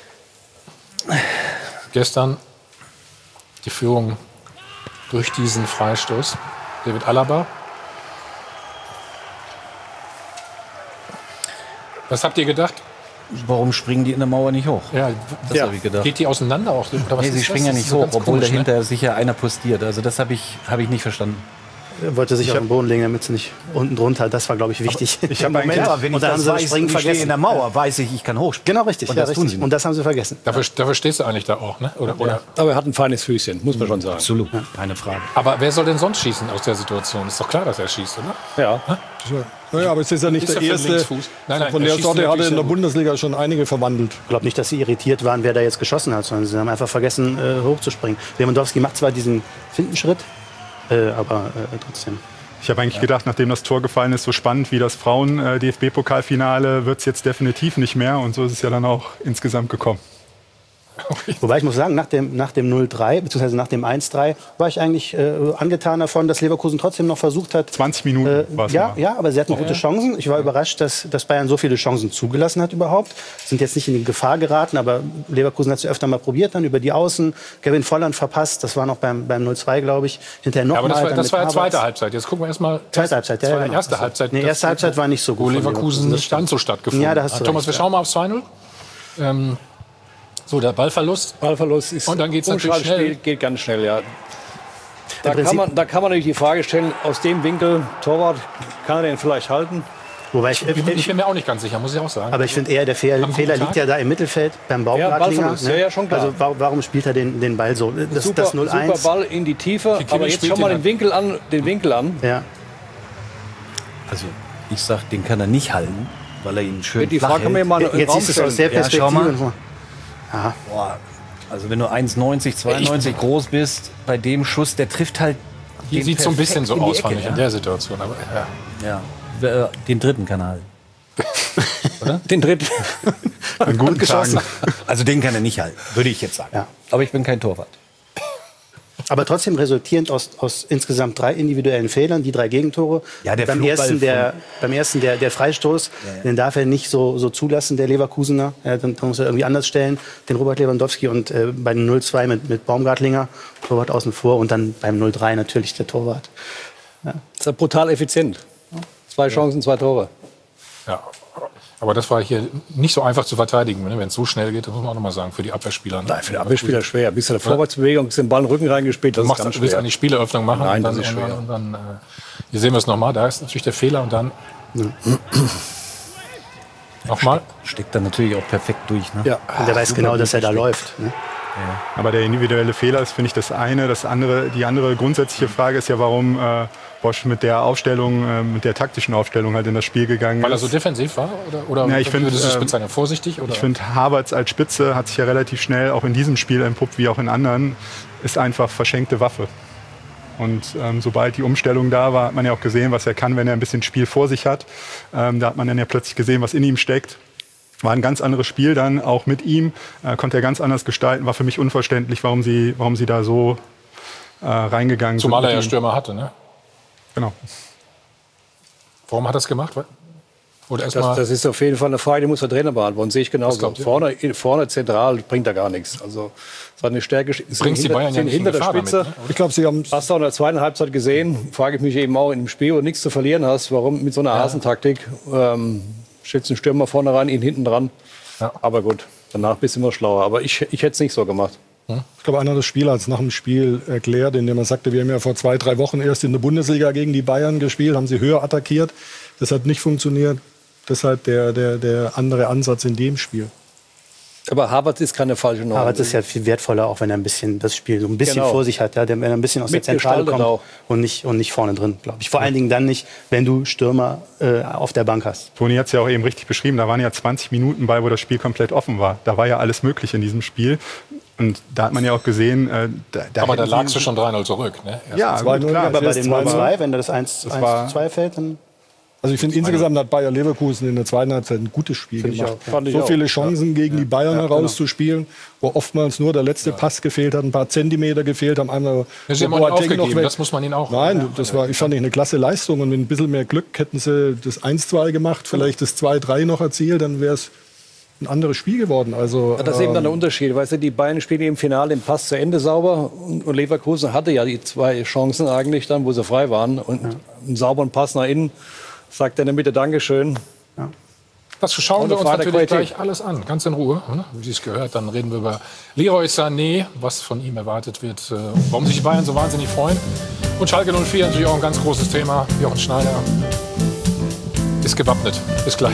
[SPEAKER 1] Gestern die Führung durch diesen Freistoß. David Alaba. Was habt ihr gedacht?
[SPEAKER 3] Warum springen die in der Mauer nicht hoch?
[SPEAKER 1] Ja,
[SPEAKER 3] Das
[SPEAKER 1] ja.
[SPEAKER 3] habe ich gedacht.
[SPEAKER 1] Geht die auseinander auch? Oder was
[SPEAKER 3] Nee,
[SPEAKER 1] ist
[SPEAKER 3] sie
[SPEAKER 1] das?
[SPEAKER 3] springen ja
[SPEAKER 1] Das
[SPEAKER 3] nicht
[SPEAKER 1] ist so
[SPEAKER 3] hoch,
[SPEAKER 1] ganz
[SPEAKER 3] obwohl
[SPEAKER 1] komisch, ne?
[SPEAKER 3] dahinter sicher einer postiert. Also das habe ich, hab ich nicht verstanden.
[SPEAKER 8] Er wollte sich auf den Boden legen, damit sie nicht unten drunter. Das war, glaube ich, wichtig.
[SPEAKER 9] Ich habe eigentlich
[SPEAKER 3] Ja, wenn
[SPEAKER 8] Und
[SPEAKER 3] ich
[SPEAKER 8] dann
[SPEAKER 3] das
[SPEAKER 8] haben sie das
[SPEAKER 3] weiß,
[SPEAKER 8] Springen
[SPEAKER 3] ich stehe
[SPEAKER 8] vergessen.
[SPEAKER 3] in der Mauer, weiß ich, ich kann hochspringen.
[SPEAKER 8] Genau, richtig.
[SPEAKER 3] Und
[SPEAKER 8] Ja,
[SPEAKER 3] das tun
[SPEAKER 8] richtig.
[SPEAKER 3] sie nicht.
[SPEAKER 8] Und das haben sie vergessen.
[SPEAKER 1] Dafür, dafür stehst du eigentlich da auch, ne? Oder, oder?
[SPEAKER 7] Aber er hat ein feines Füßchen, muss man schon sagen.
[SPEAKER 3] Absolut, keine Frage.
[SPEAKER 1] Aber wer soll denn sonst schießen aus der Situation? Ist doch klar, dass er schießt, oder?
[SPEAKER 7] Ja.
[SPEAKER 2] Naja, aber es ist ja nicht
[SPEAKER 1] Ist
[SPEAKER 2] der
[SPEAKER 1] er für den
[SPEAKER 2] erste.
[SPEAKER 1] Linksfuß? Nein, nein,
[SPEAKER 2] Von
[SPEAKER 1] er
[SPEAKER 2] der
[SPEAKER 1] schießt
[SPEAKER 2] Sorte
[SPEAKER 1] natürlich
[SPEAKER 2] hat er in
[SPEAKER 1] sehr
[SPEAKER 2] der
[SPEAKER 1] gut.
[SPEAKER 2] Bundesliga schon einige verwandelt.
[SPEAKER 8] Ich glaube nicht, dass sie irritiert waren, wer da jetzt geschossen hat, sondern sie haben einfach vergessen, äh, hochzuspringen. Lewandowski macht zwar diesen Findenschritt, äh, aber äh, trotzdem.
[SPEAKER 9] Ich habe eigentlich gedacht, nachdem das Tor gefallen ist, so spannend wie das Frauen-D F B-Pokalfinale, wird es jetzt definitiv nicht mehr. Und so ist es ja dann auch insgesamt gekommen.
[SPEAKER 8] Wobei ich muss sagen, nach dem, nach dem null drei, beziehungsweise nach dem eins drei, war ich eigentlich äh, angetan davon, dass Leverkusen trotzdem noch versucht hat.
[SPEAKER 9] zwanzig Minuten
[SPEAKER 8] Äh,
[SPEAKER 9] war es
[SPEAKER 8] ja,
[SPEAKER 9] mal.
[SPEAKER 8] ja, aber sie hatten gute Chancen. Ich war überrascht, dass, dass Bayern so viele Chancen zugelassen hat überhaupt. Sind jetzt nicht in die Gefahr geraten, aber Leverkusen hat es öfter mal probiert, dann über die Außen. Kevin Volland verpasst, das war noch beim, beim null zwei, glaube ich. Hinterher noch
[SPEAKER 1] Ja, aber das
[SPEAKER 8] mal,
[SPEAKER 1] war,
[SPEAKER 8] dann
[SPEAKER 1] das
[SPEAKER 8] mit
[SPEAKER 1] war ja
[SPEAKER 8] Havertz.
[SPEAKER 1] zweite Halbzeit. Jetzt gucken wir erstmal.
[SPEAKER 8] Zweite Halbzeit, ja,
[SPEAKER 1] das war
[SPEAKER 8] ja,
[SPEAKER 1] die
[SPEAKER 8] genau.
[SPEAKER 1] erste Halbzeit.
[SPEAKER 8] Nee,
[SPEAKER 1] das-
[SPEAKER 8] erste Halbzeit war nicht so gut
[SPEAKER 1] Wo
[SPEAKER 8] von
[SPEAKER 1] Leverkusen
[SPEAKER 8] das
[SPEAKER 1] nicht ganz so stattgefunden
[SPEAKER 8] Ja, da hast du
[SPEAKER 1] hat. Thomas,
[SPEAKER 8] recht,
[SPEAKER 1] wir
[SPEAKER 8] ja.
[SPEAKER 1] schauen mal aufs zwei null. Ähm, so, der Ballverlust.
[SPEAKER 7] Ballverlust ist
[SPEAKER 1] Und dann geht's natürlich
[SPEAKER 7] Umschaltspiel,
[SPEAKER 1] schnell.
[SPEAKER 7] geht ganz schnell, ja. Da
[SPEAKER 8] Prinzip-
[SPEAKER 7] kann, man, da kann man natürlich die Frage stellen, aus dem Winkel, Torwart, kann er den vielleicht halten?
[SPEAKER 8] Wobei ich,
[SPEAKER 1] Ich bin, ich bin mir auch nicht ganz sicher, muss ich auch sagen.
[SPEAKER 8] aber ich finde eher, der Fehler,
[SPEAKER 1] Am
[SPEAKER 8] Fehler
[SPEAKER 1] guten
[SPEAKER 8] liegt
[SPEAKER 1] Tag?
[SPEAKER 8] ja da im Mittelfeld beim Baumgartlinger.
[SPEAKER 7] Ballverlust, ja, ja, schon klar.
[SPEAKER 8] Also wa- warum spielt er den, den Ball so? Das,
[SPEAKER 7] Super,
[SPEAKER 8] das null
[SPEAKER 7] super
[SPEAKER 8] eins.
[SPEAKER 7] Ball in die Tiefe,
[SPEAKER 1] Kimmich
[SPEAKER 7] aber jetzt
[SPEAKER 1] spielt
[SPEAKER 7] schau mal
[SPEAKER 1] den
[SPEAKER 7] den Winkel an. Den Winkel an.
[SPEAKER 8] Ja.
[SPEAKER 3] Also ich sag, den kann er nicht halten, weil er ihn schön
[SPEAKER 7] Die
[SPEAKER 3] flach
[SPEAKER 7] Frage kann
[SPEAKER 3] hält.
[SPEAKER 7] mir mal in den
[SPEAKER 8] Jetzt
[SPEAKER 7] Raum
[SPEAKER 8] siehst du es aus der
[SPEAKER 3] Ja, schau
[SPEAKER 8] Perspektive.
[SPEAKER 3] mal. Boah, also wenn du eins neunzig, zweiundneunzig groß bist, bei dem Schuss, der trifft halt
[SPEAKER 1] Hier
[SPEAKER 3] den
[SPEAKER 1] sieht so ein bisschen
[SPEAKER 3] perfekt
[SPEAKER 1] so
[SPEAKER 3] in die
[SPEAKER 1] aus, fand
[SPEAKER 3] Ecke,
[SPEAKER 1] ich, in
[SPEAKER 3] ja.
[SPEAKER 1] der Situation. Aber, ja.
[SPEAKER 3] Ja, äh, den dritten kann er halten.
[SPEAKER 7] Den dritten.
[SPEAKER 9] An guten Tagen.
[SPEAKER 3] Also den kann er nicht halten, würde ich jetzt sagen.
[SPEAKER 8] Ja.
[SPEAKER 3] Aber ich bin kein Torwart.
[SPEAKER 8] Aber trotzdem resultierend aus, aus insgesamt drei individuellen Fehlern, die drei Gegentore.
[SPEAKER 3] Ja, der
[SPEAKER 8] beim,
[SPEAKER 3] Flugball
[SPEAKER 8] ersten,
[SPEAKER 3] von-
[SPEAKER 8] der, beim ersten der, der Freistoß,
[SPEAKER 3] Ja, ja.
[SPEAKER 8] den darf er nicht so, so zulassen, der Leverkusener. Ja, dann muss er irgendwie anders stellen, den Robert Lewandowski. Und äh, bei dem null zwei mit, mit Baumgartlinger, Torwart außen vor. Und dann beim null drei natürlich der Torwart.
[SPEAKER 7] Das ist ja brutal effizient. Zwei Chancen, zwei Tore.
[SPEAKER 1] Ja. Aber das war hier nicht so einfach zu verteidigen, ne? Wenn es so schnell geht, das muss man auch noch mal sagen, für die Abwehrspieler. Ne?
[SPEAKER 7] Nein, für den Abwehrspieler schwer. Bis eine Vorwärtsbewegung, ist den Ball in den Rücken reingespielt, das
[SPEAKER 1] Du
[SPEAKER 7] ist
[SPEAKER 1] machst,
[SPEAKER 7] ganz
[SPEAKER 1] du willst
[SPEAKER 7] schwer.
[SPEAKER 1] eine Spieleröffnung machen.
[SPEAKER 7] Nein,
[SPEAKER 1] und dann,
[SPEAKER 7] das ist
[SPEAKER 1] und
[SPEAKER 7] schwer.
[SPEAKER 1] dann, und dann, äh, hier sehen wir es nochmal, da ist natürlich der Fehler und dann Nochmal.
[SPEAKER 3] Steckt dann natürlich auch perfekt durch. Ne?
[SPEAKER 8] Ja, und der weiß genau, dass er da läuft. Ne?
[SPEAKER 9] Ja. Aber der individuelle Fehler ist, finde ich, das eine. Das andere, die andere grundsätzliche Frage ist ja, warum äh, Bosch mit der Aufstellung, äh, mit der taktischen Aufstellung halt in das Spiel gegangen ist.
[SPEAKER 1] Weil er so defensiv war? Oder, oder
[SPEAKER 9] ja, ich finde,
[SPEAKER 1] das
[SPEAKER 9] äh,
[SPEAKER 1] bezeichnen? Vorsichtig? Oder?
[SPEAKER 9] Ich finde, Havertz als Spitze hat sich ja relativ schnell auch in diesem Spiel entpuppt, wie auch in anderen, ist einfach verschenkte Waffe. Und ähm, sobald die Umstellung da war, hat man ja auch gesehen, was er kann, wenn er ein bisschen Spiel vor sich hat. Ähm, da hat man dann ja plötzlich gesehen, was in ihm steckt. War ein ganz anderes Spiel dann, auch mit ihm. Äh, konnte er ganz anders gestalten. War für mich unverständlich, warum sie, warum sie da so äh, reingegangen sind.
[SPEAKER 1] Zumal er ja Stürmer hatte, ne?
[SPEAKER 9] Genau.
[SPEAKER 1] Warum hat er das gemacht? Oder erst
[SPEAKER 7] Das,
[SPEAKER 1] mal
[SPEAKER 7] das ist auf jeden Fall eine Frage, die muss der Trainer beantworten. Sehe ich genauso. Vorne, vorne zentral bringt er gar nichts. Also seine Stärke ist
[SPEAKER 1] Bringst die Bayern ja nicht
[SPEAKER 7] hinter
[SPEAKER 1] in
[SPEAKER 7] der
[SPEAKER 1] Gefahr
[SPEAKER 7] Spitze.
[SPEAKER 1] damit, ne?
[SPEAKER 2] Ich glaube, sie haben
[SPEAKER 7] Hast du auch in der zweiten Halbzeit gesehen, frage ich mich eben auch in dem Spiel, wo du nichts zu verlieren hast, warum mit so einer Hasentaktik ähm, stellst du einen Stürmer vorne rein, ihn hinten dran.
[SPEAKER 1] Ja.
[SPEAKER 7] Aber gut, danach bist du immer schlauer. Aber ich, ich hätte es nicht so gemacht.
[SPEAKER 2] Ich glaube, einer der Spieler hat es nach dem Spiel erklärt, indem er sagte, wir haben ja vor zwei, drei Wochen erst in der Bundesliga gegen die Bayern gespielt, haben sie höher attackiert. Das hat nicht funktioniert. Deshalb der, der, der andere Ansatz in dem Spiel.
[SPEAKER 7] Aber Havertz ist keine falsche Norm.
[SPEAKER 8] Havertz ist ja viel wertvoller, auch wenn er ein bisschen das Spiel so ein bisschen
[SPEAKER 7] Genau.
[SPEAKER 8] vor sich hat, ja, wenn er ein bisschen aus der Zentrale
[SPEAKER 7] Mitgestaltet
[SPEAKER 8] kommt
[SPEAKER 7] auch.
[SPEAKER 8] und nicht, und nicht vorne drin, glaube ich. Vor allen Dingen dann nicht, wenn du Stürmer äh, auf der Bank hast.
[SPEAKER 9] Toni hat es ja auch eben richtig beschrieben, da waren ja zwanzig Minuten bei, wo das Spiel komplett offen war. Da war ja alles möglich in diesem Spiel. Und da hat man ja auch gesehen, äh, da, da
[SPEAKER 1] aber da
[SPEAKER 9] hätten
[SPEAKER 1] lagst
[SPEAKER 9] sie-
[SPEAKER 1] du schon drei null zurück. Ne? Erst
[SPEAKER 9] Ja,
[SPEAKER 2] zwei
[SPEAKER 9] gut,
[SPEAKER 2] null,
[SPEAKER 9] klar.
[SPEAKER 8] Aber bei
[SPEAKER 2] erst
[SPEAKER 8] dem
[SPEAKER 2] zwei
[SPEAKER 8] null
[SPEAKER 2] null.
[SPEAKER 8] zwei, wenn da das eins
[SPEAKER 9] Das war-
[SPEAKER 8] zu zwei fällt, dann
[SPEAKER 2] Also ich finde, insgesamt hat Bayer Leverkusen in der zweiten Halbzeit ein gutes Spiel
[SPEAKER 7] Finde ich
[SPEAKER 2] gemacht.
[SPEAKER 7] auch. Fand ich
[SPEAKER 2] So
[SPEAKER 7] auch.
[SPEAKER 2] viele Chancen gegen die Bayern
[SPEAKER 7] Ja, genau.
[SPEAKER 2] herauszuspielen, wo oftmals nur der letzte Pass gefehlt hat, ein paar Zentimeter gefehlt haben. Einmal,
[SPEAKER 1] Ja, sie haben
[SPEAKER 2] wo
[SPEAKER 1] auch nicht
[SPEAKER 2] Boateng
[SPEAKER 1] aufgegeben,
[SPEAKER 2] weg-
[SPEAKER 1] das muss man ihnen auch-
[SPEAKER 2] Nein,
[SPEAKER 1] ja,
[SPEAKER 2] das war, ich fand ich eine klasse Leistung. Und mit ein bisschen mehr Glück hätten sie das eins zwei gemacht, vielleicht das zwei drei noch erzielt, dann wäre es ein anderes Spiel geworden. Also,
[SPEAKER 7] Das ist eben dann der
[SPEAKER 2] ähm,
[SPEAKER 7] Unterschied. Weißt du, die Bayern spielen im Finale den Pass zu Ende sauber und und Leverkusen hatte ja die zwei Chancen eigentlich dann, wo sie frei waren. Und einen sauberen Pass nach innen, sagt er in der Mitte Dankeschön.
[SPEAKER 1] Das schauen
[SPEAKER 7] Und
[SPEAKER 1] wir
[SPEAKER 7] eine
[SPEAKER 1] uns
[SPEAKER 7] Frage
[SPEAKER 1] natürlich
[SPEAKER 7] der Qualität.
[SPEAKER 1] gleich alles an, ganz in Ruhe, ne? Wie es gehört. Dann reden wir über Leroy Sané, was von ihm erwartet wird, äh, warum sich die Bayern so wahnsinnig freuen. Und Schalke null vier natürlich auch ein ganz großes Thema. Jochen Schneider ist gewappnet. Bis gleich.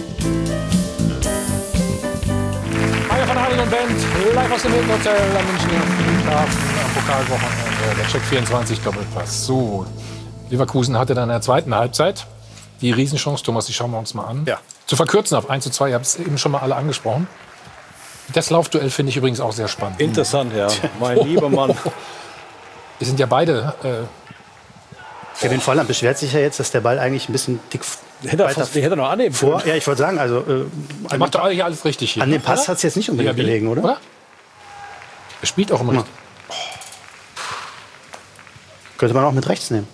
[SPEAKER 1] Meier von Halen und Band, live aus dem Hilton Hotel am Münchner Flughafen am Pokalwochenende. Der Check vierundzwanzig Doppelpass. So, Leverkusen hatte dann in der zweiten Halbzeit die Riesenchance, Thomas, die schauen wir uns mal an.
[SPEAKER 7] Ja.
[SPEAKER 1] Zu verkürzen auf eins zu zwei, ihr habt es eben schon mal alle angesprochen. Das Laufduell finde ich übrigens auch sehr spannend.
[SPEAKER 7] Interessant, ja. Mein lieber Mann.
[SPEAKER 1] Die sind ja beide. Äh,
[SPEAKER 8] Kevin Volland beschwert sich ja jetzt, dass der Ball eigentlich ein bisschen dick
[SPEAKER 7] Hätte er,
[SPEAKER 8] weiter
[SPEAKER 7] fast, die hätte er noch annehmen
[SPEAKER 8] vor.
[SPEAKER 7] können.
[SPEAKER 8] Ja, ich wollte sagen, also äh,
[SPEAKER 1] er macht doch hier alles richtig hier.
[SPEAKER 8] an dem Pass
[SPEAKER 1] oder?
[SPEAKER 8] hat es jetzt nicht unbedingt
[SPEAKER 1] Ja, wie?
[SPEAKER 8] gelegen, oder?
[SPEAKER 1] Er spielt auch immer
[SPEAKER 8] Ja.
[SPEAKER 1] richtig.
[SPEAKER 8] Könnte man auch mit rechts nehmen.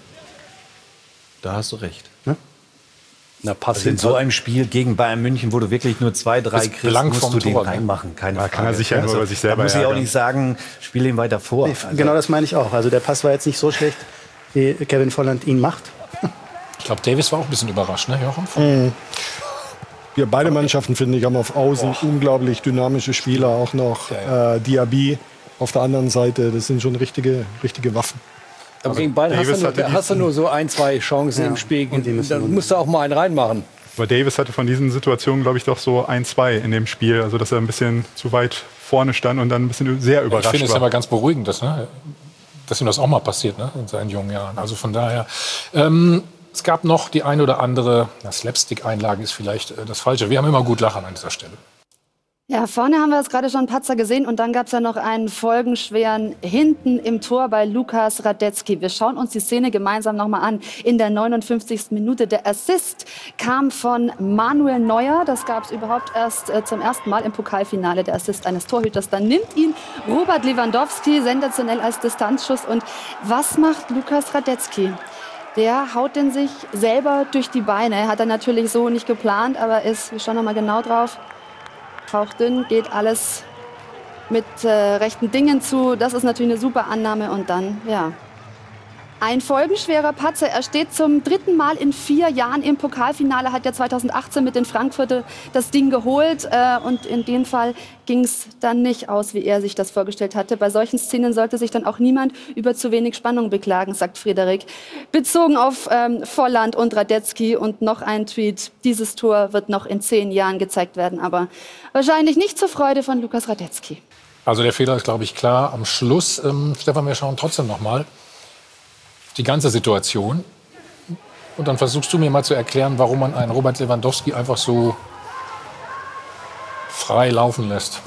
[SPEAKER 3] Da hast du recht.
[SPEAKER 7] Na, Pass
[SPEAKER 3] Also in
[SPEAKER 7] hinten.
[SPEAKER 3] so einem Spiel gegen Bayern München, wo du wirklich nur zwei, drei
[SPEAKER 1] Ist
[SPEAKER 3] kriegst,
[SPEAKER 1] blank
[SPEAKER 3] musst
[SPEAKER 1] vom
[SPEAKER 3] du den
[SPEAKER 1] Torwart, ne?
[SPEAKER 3] reinmachen. Keine
[SPEAKER 9] Da
[SPEAKER 3] Frage.
[SPEAKER 9] kann er sich ja nur über sich selber
[SPEAKER 3] Da muss ich auch
[SPEAKER 9] ärgern.
[SPEAKER 3] nicht sagen, spiel ihn weiter vor.
[SPEAKER 8] Nee,
[SPEAKER 3] Also,
[SPEAKER 8] genau das meine ich auch. Also der Pass war jetzt nicht so schlecht, wie Kevin Volland ihn macht.
[SPEAKER 1] Ich glaube, Davis war auch ein bisschen überrascht, ne, Jochen?
[SPEAKER 2] wir beide Mannschaften, finde ich, haben auf Außen unglaublich dynamische Spieler. Auch noch äh, Diaby auf der anderen Seite. Das sind schon richtige, richtige Waffen.
[SPEAKER 7] Aber gegen Bayern hast
[SPEAKER 9] Davis
[SPEAKER 7] du,
[SPEAKER 9] hatte
[SPEAKER 7] nur,
[SPEAKER 9] die-
[SPEAKER 7] hast du nur so ein, zwei Chancen
[SPEAKER 8] Ja,
[SPEAKER 7] im Spiel.
[SPEAKER 8] und die müssen
[SPEAKER 7] Dann
[SPEAKER 8] wir-
[SPEAKER 7] musst du auch mal einen reinmachen.
[SPEAKER 9] Aber Davis hatte von diesen Situationen, glaube ich, doch so ein, zwei in dem Spiel. Also, dass er ein bisschen zu weit vorne stand und dann ein bisschen sehr
[SPEAKER 1] Ich
[SPEAKER 9] überrascht
[SPEAKER 1] finde es
[SPEAKER 9] war.
[SPEAKER 1] aber ganz beruhigend, dass, ne, dass ihm das auch mal passiert, ne, in seinen jungen Jahren. Also von daher. Ähm, es gab noch die eine oder andere, na, Slapstick-Einlage ist vielleicht äh, das Falsche. Wir haben immer gut lachen an dieser Stelle.
[SPEAKER 4] Ja, vorne haben wir jetzt gerade schon Patzer gesehen und dann gab es ja noch einen folgenschweren hinten im Tor bei Lukas Radetzky. Wir schauen uns die Szene gemeinsam nochmal an. In der neunundfünfzigsten Minute. Der Assist kam von Manuel Neuer. Das gab es überhaupt erst äh, zum ersten Mal im Pokalfinale, der Assist eines Torhüters. Dann nimmt ihn Robert Lewandowski sensationell als Distanzschuss. Und was macht Lukas Radetzky? Der haut den sich selber durch die Beine. Hat er natürlich so nicht geplant, aber ist, wir schauen noch mal genau drauf, hauchdünn, geht alles mit äh, rechten Dingen zu. Das ist natürlich eine super Annahme. Und dann, ja, Ein folgenschwerer Patzer. Er steht zum dritten Mal in vier Jahren im Pokalfinale, hat ja zweitausendachtzehn mit den Frankfurter das Ding geholt. Äh, und in dem Fall ging es dann nicht aus, wie er sich das vorgestellt hatte. Bei solchen Szenen sollte sich dann auch niemand über zu wenig Spannung beklagen, sagt Frederik. Bezogen auf ähm, Volland und Radetzky und noch ein Tweet. Dieses Tor wird noch in zehn Jahren gezeigt werden, aber wahrscheinlich nicht zur Freude von Lukas Radetzky.
[SPEAKER 1] Also der Fehler ist, glaube ich, klar. Am Schluss, ähm, Stefan, wir schauen trotzdem noch mal die ganze Situation. Und dann versuchst du mir mal zu erklären, warum man einen Robert Lewandowski einfach so frei laufen lässt.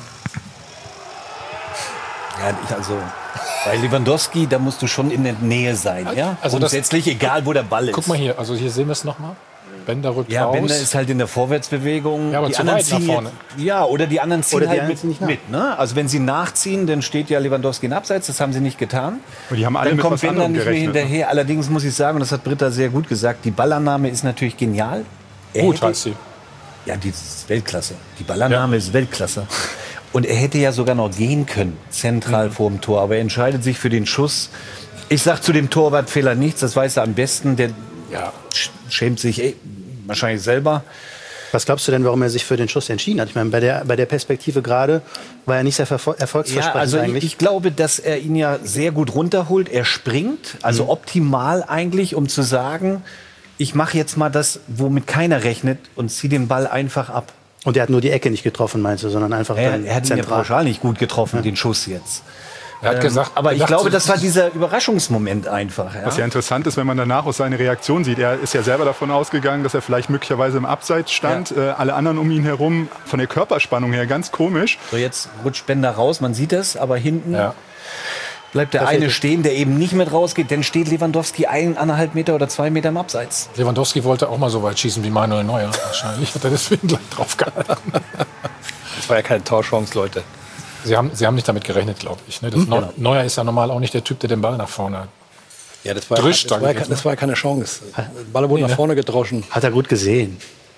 [SPEAKER 3] Ja, ich also bei Lewandowski, da musst du schon in der Nähe sein. Ja?
[SPEAKER 1] Also
[SPEAKER 3] Grundsätzlich,
[SPEAKER 1] das,
[SPEAKER 3] egal wo der Ball ist.
[SPEAKER 1] Guck mal hier, also hier sehen wir es noch mal. Bender rückt
[SPEAKER 3] ja,
[SPEAKER 1] raus.
[SPEAKER 3] Bender ist halt in der Vorwärtsbewegung.
[SPEAKER 1] Ja, aber
[SPEAKER 3] die
[SPEAKER 1] zu
[SPEAKER 3] anderen
[SPEAKER 1] weit nach
[SPEAKER 3] ziehen
[SPEAKER 1] vorne.
[SPEAKER 3] Jetzt, ja, oder die anderen ziehen
[SPEAKER 8] Oder die
[SPEAKER 3] halt
[SPEAKER 8] einen
[SPEAKER 3] mit.
[SPEAKER 8] ziehen nicht nach.
[SPEAKER 3] mit ne? Also wenn sie nachziehen, dann steht ja Lewandowski in Abseits. Das haben sie nicht getan.
[SPEAKER 9] Und die haben alle
[SPEAKER 3] dann
[SPEAKER 9] mit
[SPEAKER 3] kommt
[SPEAKER 9] was
[SPEAKER 3] Bender
[SPEAKER 9] anderem
[SPEAKER 3] nicht mehr
[SPEAKER 9] gerechnet,
[SPEAKER 3] hinterher. Ne? Allerdings muss ich sagen, und das hat Britta sehr gut gesagt, die Ballannahme ist natürlich genial. Er
[SPEAKER 1] Gut,
[SPEAKER 3] hätte,
[SPEAKER 1] heißt sie.
[SPEAKER 3] Ja, die ist Weltklasse. Die Ballannahme ja. ist Weltklasse. Und er hätte ja sogar noch gehen können, zentral mhm. vor dem Tor. Aber er entscheidet sich für den Schuss. Ich sag zu dem Torwartfehler nichts, das weiß er am besten. Der ja, schämt sich ey, wahrscheinlich selber.
[SPEAKER 8] Was glaubst du denn, warum er sich für den Schuss entschieden hat? Ich meine, bei der, bei der Perspektive gerade war er nicht sehr erfolgsversprechend
[SPEAKER 3] ja, also
[SPEAKER 8] eigentlich.
[SPEAKER 3] Ich, ich glaube, dass er ihn ja sehr gut runterholt. Er springt, also mhm. optimal eigentlich, um zu sagen, ich mache jetzt mal das, womit keiner rechnet und ziehe den Ball einfach ab.
[SPEAKER 8] Und er hat nur die Ecke nicht getroffen, meinst du, sondern einfach
[SPEAKER 3] er,
[SPEAKER 8] dann
[SPEAKER 3] er hat ihn ja
[SPEAKER 8] zentral.
[SPEAKER 3] pauschal nicht gut getroffen,
[SPEAKER 8] ja.
[SPEAKER 3] den Schuss jetzt.
[SPEAKER 1] Er hat
[SPEAKER 3] ähm,
[SPEAKER 1] gesagt,
[SPEAKER 3] aber ich
[SPEAKER 1] gedacht,
[SPEAKER 3] glaube, das war dieser Überraschungsmoment einfach. Ja?
[SPEAKER 9] Was ja interessant ist, wenn man danach auch seine Reaktion sieht. Er ist ja selber davon ausgegangen, dass er vielleicht möglicherweise im Abseits stand. Ja. Äh, alle anderen um ihn herum, von der Körperspannung her, ganz komisch.
[SPEAKER 3] So, jetzt rutscht Bender raus, man sieht das, aber hinten ja. bleibt der
[SPEAKER 8] das
[SPEAKER 3] eine stehen, der eben nicht mit rausgeht. Dann steht Lewandowski eineinhalb Meter oder zwei Meter im Abseits.
[SPEAKER 1] Lewandowski wollte auch mal so weit schießen wie Manuel Neuer. Wahrscheinlich hat er deswegen gleich drauf gehalten.
[SPEAKER 7] Das war ja keine Torchance, Leute.
[SPEAKER 1] Sie haben, Sie haben nicht damit gerechnet, glaube ich. Ne? Das
[SPEAKER 3] hm, genau.
[SPEAKER 1] Neuer ist ja normal auch nicht der Typ, der den Ball nach vorne
[SPEAKER 7] ja, das war,
[SPEAKER 1] drischt.
[SPEAKER 7] Das war, ja, das war ja keine Chance. Der Ball wurde nee, nach vorne gedroschen.
[SPEAKER 8] Hat er gut gesehen.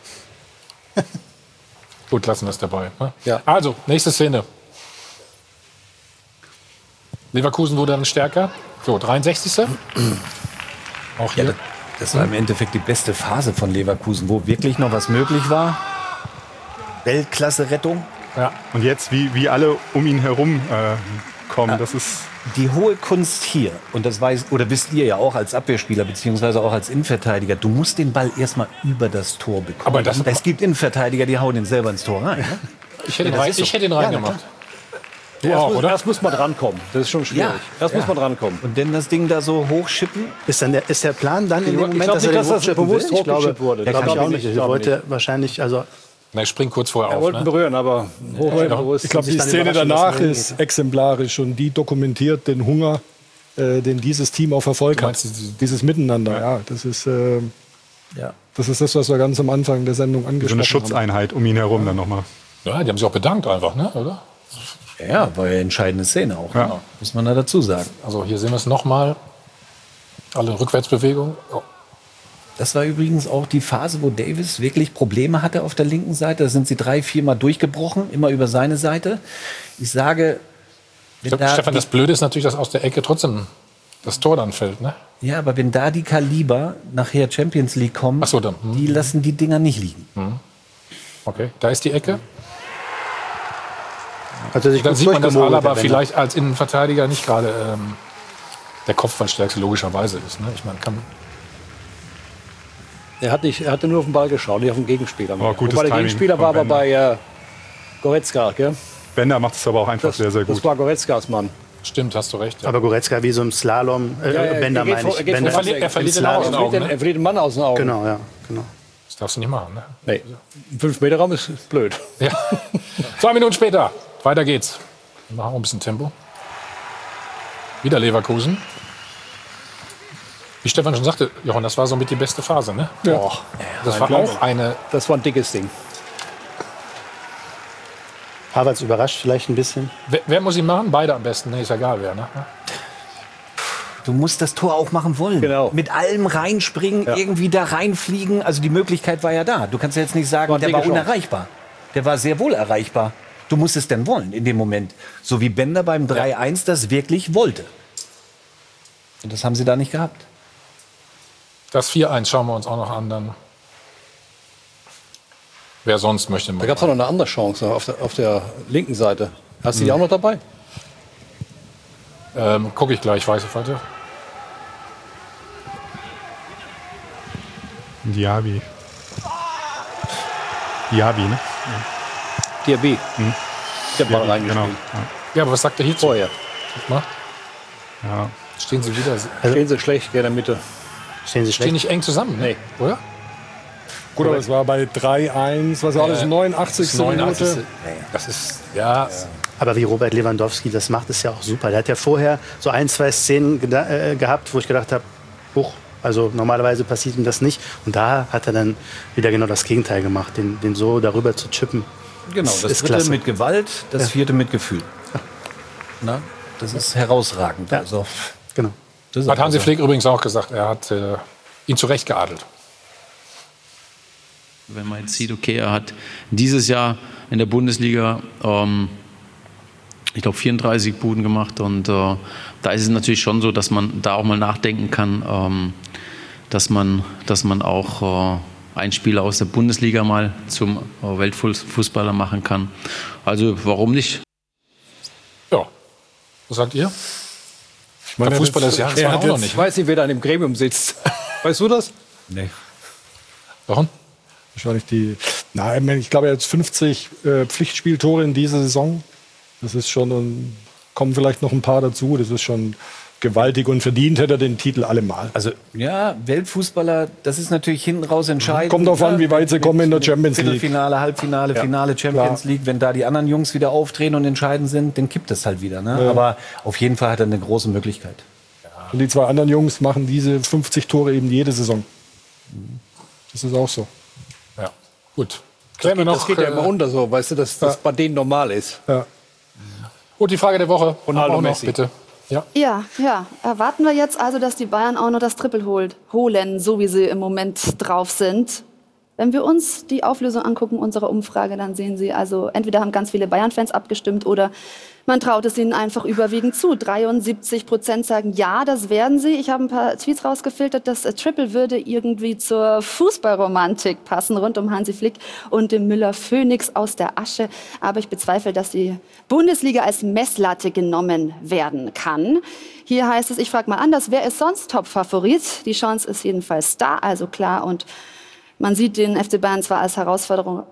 [SPEAKER 1] Gut, lassen wir es dabei. Ne?
[SPEAKER 7] Ja.
[SPEAKER 1] Also, nächste Szene. Leverkusen wurde dann stärker. So, dreiundsechzigste Auch hier.
[SPEAKER 3] Ja, das, das war im Endeffekt die beste Phase von Leverkusen, wo wirklich noch was möglich war. Weltklasse-Rettung.
[SPEAKER 9] Ja. Und jetzt, wie, wie alle um ihn herum äh, kommen, ja. das ist...
[SPEAKER 3] Die hohe Kunst hier, und das weiß, oder wisst ihr ja auch als Abwehrspieler, beziehungsweise auch als Innenverteidiger, du musst den Ball erstmal über das Tor bekommen.
[SPEAKER 1] Aber das
[SPEAKER 3] es gibt Innenverteidiger, die hauen den selber ins Tor rein. Ne?
[SPEAKER 1] Ich hätte ihn rein, so. ihn reingemacht.
[SPEAKER 7] Du
[SPEAKER 1] ja,
[SPEAKER 7] erst, muss,
[SPEAKER 1] oder?
[SPEAKER 7] erst muss man drankommen. Das ist schon schwierig.
[SPEAKER 3] Ja.
[SPEAKER 7] Erst
[SPEAKER 3] ja.
[SPEAKER 7] muss man drankommen.
[SPEAKER 3] Und dann das Ding da so hochschippen.
[SPEAKER 8] Ist, dann der, ist der Plan dann in dem Moment,
[SPEAKER 7] ich glaube
[SPEAKER 8] dass er
[SPEAKER 7] nicht,
[SPEAKER 8] den
[SPEAKER 7] dass das bewusst hochgeschippt wurde.
[SPEAKER 8] Der
[SPEAKER 7] Das
[SPEAKER 8] kann ich auch
[SPEAKER 7] ich
[SPEAKER 8] nicht.
[SPEAKER 7] nicht.
[SPEAKER 8] Er wollte wahrscheinlich, also...
[SPEAKER 1] Na, ich spring kurz vorher
[SPEAKER 7] er
[SPEAKER 1] auf.
[SPEAKER 7] wollte ihn
[SPEAKER 1] Ne?
[SPEAKER 7] berühren, aber hochbewusst.
[SPEAKER 2] Ich glaube, die Szene danach ist exemplarisch und die dokumentiert den Hunger, äh, den dieses Team auf Erfolg hat. Dieses Miteinander, ja. ja das, ist, äh,
[SPEAKER 3] ja.
[SPEAKER 2] das ist das, was wir ganz am Anfang der Sendung angesprochen haben.
[SPEAKER 9] So eine Schutzeinheit um ihn herum dann nochmal.
[SPEAKER 1] Ja, die haben sich auch bedankt einfach, ne? oder?
[SPEAKER 3] Ja, war ja eine entscheidende Szene auch. Ja. Ne? Muss man da dazu sagen.
[SPEAKER 1] Also hier sehen wir es nochmal. Alle Rückwärtsbewegungen. Oh.
[SPEAKER 3] Das war übrigens auch die Phase, wo Davis wirklich Probleme hatte auf der linken Seite. Da sind sie drei, viermal durchgebrochen, immer über seine Seite. Ich sage...
[SPEAKER 1] Wenn da Stefan, das Blöde ist natürlich, dass aus der Ecke trotzdem das Tor dann fällt. Ne?
[SPEAKER 3] Ja, aber wenn da die Kaliber nachher Champions League kommen,
[SPEAKER 1] Ach so, dann. Hm.
[SPEAKER 3] die lassen die Dinger nicht liegen.
[SPEAKER 1] Hm. Okay, da ist die Ecke.
[SPEAKER 8] Also sich
[SPEAKER 1] dann sieht man, dass Alaba
[SPEAKER 8] der
[SPEAKER 1] vielleicht als Innenverteidiger nicht gerade ähm, der Kopfballstärkste logischerweise ist. Ne? Ich meine, kann...
[SPEAKER 7] Er, hat nicht, er hatte nur auf den Ball geschaut, nicht auf den Gegenspieler.
[SPEAKER 9] Oh, gutes
[SPEAKER 7] Wobei der
[SPEAKER 9] Timing
[SPEAKER 7] Gegenspieler war aber bei äh, Goretzka, gell?
[SPEAKER 9] Bender macht es aber auch einfach
[SPEAKER 7] das,
[SPEAKER 9] sehr, sehr gut.
[SPEAKER 7] Das war Goretzkas Mann.
[SPEAKER 1] Stimmt, hast du recht. Ja.
[SPEAKER 8] Aber Goretzka wie so im Slalom, äh,
[SPEAKER 7] ja, ja,
[SPEAKER 8] Bender meine ich.
[SPEAKER 7] Er,
[SPEAKER 8] Bender.
[SPEAKER 1] verliert, er verliert den aus den Augen.
[SPEAKER 7] Er verliert den Mann aus den Augen.
[SPEAKER 8] Genau, ja. Genau.
[SPEAKER 1] Das darfst du nicht machen. Ne?
[SPEAKER 7] Nee, ein fünf Meter Raum ist blöd.
[SPEAKER 1] Ja. Zwei Minuten später, weiter geht's. Wir machen ein bisschen Tempo. Wieder Leverkusen. Wie Stefan schon sagte, Jochen, das war so mit die beste Phase, ne?
[SPEAKER 7] Ja.
[SPEAKER 1] Oh, das war auch eine...
[SPEAKER 7] Das war ein dickes Ding.
[SPEAKER 8] Havertz überrascht vielleicht ein bisschen.
[SPEAKER 1] Wer, wer muss ihn machen? Beide am besten. Ne, ist egal wer, ne?
[SPEAKER 3] Du musst das Tor auch machen wollen.
[SPEAKER 7] Genau.
[SPEAKER 3] Mit allem reinspringen, ja. irgendwie da reinfliegen. Also die Möglichkeit war ja da. Du kannst jetzt nicht sagen, war der war unerreichbar. Der war sehr wohl erreichbar. Du musst es denn wollen in dem Moment. So wie Bender beim drei eins das wirklich wollte. Und das haben sie da nicht gehabt.
[SPEAKER 1] Das vier eins schauen wir uns auch noch an. Dann. Wer sonst möchte.
[SPEAKER 7] Da gab es noch eine andere Chance auf der, auf der linken Seite. Hast du die hm. auch noch dabei?
[SPEAKER 1] Ähm, gucke ich gleich, weiß ich weiter.
[SPEAKER 9] Diaby. Diaby, ne?
[SPEAKER 7] Diaby.
[SPEAKER 9] Hm.
[SPEAKER 7] Der Ball reingespielt.
[SPEAKER 9] Genau.
[SPEAKER 1] Ja. ja, aber was sagt der hier vorher? Guck mal.
[SPEAKER 9] Ja.
[SPEAKER 1] Stehen sie wieder?
[SPEAKER 7] Also, stehen sie schlecht in der Mitte.
[SPEAKER 8] Stehen sie schlecht?
[SPEAKER 1] Stehen nicht eng zusammen, ne?
[SPEAKER 7] Nee.
[SPEAKER 1] Oder?
[SPEAKER 2] Gut, aber es war bei drei eins, was war das, neunundachtzigste Minute?
[SPEAKER 1] Das ist, ja.
[SPEAKER 8] Aber wie Robert Lewandowski das macht, ist ja auch super. Der hat ja vorher so ein, zwei Szenen äh, gehabt, wo ich gedacht habe, huch, also normalerweise passiert ihm das nicht. Und da hat er dann wieder genau das Gegenteil gemacht, den, den so darüber zu chippen.
[SPEAKER 3] Genau, das dritte klasse. Mit Gewalt, das ja. vierte mit Gefühl. Ja. Na, das ist herausragend.
[SPEAKER 8] Ja.
[SPEAKER 3] Also,
[SPEAKER 8] genau.
[SPEAKER 1] Das hat Hansi Flick übrigens auch gesagt, er hat äh, ihn zurechtgeadelt.
[SPEAKER 6] Wenn man jetzt sieht, okay, er hat dieses Jahr in der Bundesliga, ähm, ich glaube, vierunddreißig Buden gemacht. Und äh, da ist es natürlich schon so, dass man da auch mal nachdenken kann, ähm, dass man, dass man auch äh, einen Spieler aus der Bundesliga mal zum äh, Weltfußballer machen kann. Also warum nicht?
[SPEAKER 1] Ja, was sagt ihr?
[SPEAKER 2] Ich meine,
[SPEAKER 1] der Fußballer des Jahres war auch noch nicht.
[SPEAKER 7] Ich weiß nicht, wer da in dem Gremium sitzt. Weißt du das?
[SPEAKER 3] Nee.
[SPEAKER 1] Warum?
[SPEAKER 2] Wahrscheinlich die. Nein, ich glaube, er hat fünfzig äh, Pflichtspieltore in dieser Saison. Das ist schon, und kommen vielleicht noch ein paar dazu. Das ist schon gewaltig und verdient hätte er den Titel allemal.
[SPEAKER 3] Also ja, Weltfußballer, das ist natürlich hinten raus entscheidend.
[SPEAKER 2] Kommt darauf an, wie weit sie kommen in der Champions League.
[SPEAKER 3] Viertelfinale, Halbfinale,
[SPEAKER 2] ja,
[SPEAKER 3] Finale Champions
[SPEAKER 2] klar.
[SPEAKER 3] League. Wenn da die anderen Jungs wieder aufdrehen und entscheidend sind, dann kippt es halt wieder. Ne?
[SPEAKER 2] Ja.
[SPEAKER 3] Aber auf jeden Fall hat er eine große Möglichkeit.
[SPEAKER 2] Und die zwei anderen Jungs machen diese fünfzig Tore eben jede Saison. Das ist auch so.
[SPEAKER 1] Ja, gut. Klären wir noch,
[SPEAKER 7] das geht ja immer
[SPEAKER 1] äh,
[SPEAKER 7] unter so, weißt du, dass das
[SPEAKER 2] ja.
[SPEAKER 7] bei denen normal ist.
[SPEAKER 2] Ja.
[SPEAKER 1] Und die Frage der Woche.
[SPEAKER 7] Ronaldo
[SPEAKER 1] auch noch,
[SPEAKER 7] Messi.
[SPEAKER 1] bitte. Ja.
[SPEAKER 4] Ja, ja. Erwarten wir jetzt also, dass die Bayern auch noch das Triple holt, holen, so wie sie im Moment drauf sind. Wenn wir uns die Auflösung angucken, unsere Umfrage, dann sehen Sie, also entweder haben ganz viele Bayern-Fans abgestimmt oder man traut es ihnen einfach überwiegend zu. dreiundsiebzig Prozent sagen, ja, das werden sie. Ich habe ein paar Tweets rausgefiltert, das Triple würde irgendwie zur Fußballromantik passen, rund um Hansi Flick und dem Müller-Phönix aus der Asche. Aber ich bezweifle, dass die Bundesliga als Messlatte genommen werden kann. Hier heißt es, ich frage mal anders, wer ist sonst Top-Favorit? Die Chance ist jedenfalls da, also klar. Und man sieht den F C Bayern zwar als Herausforderer,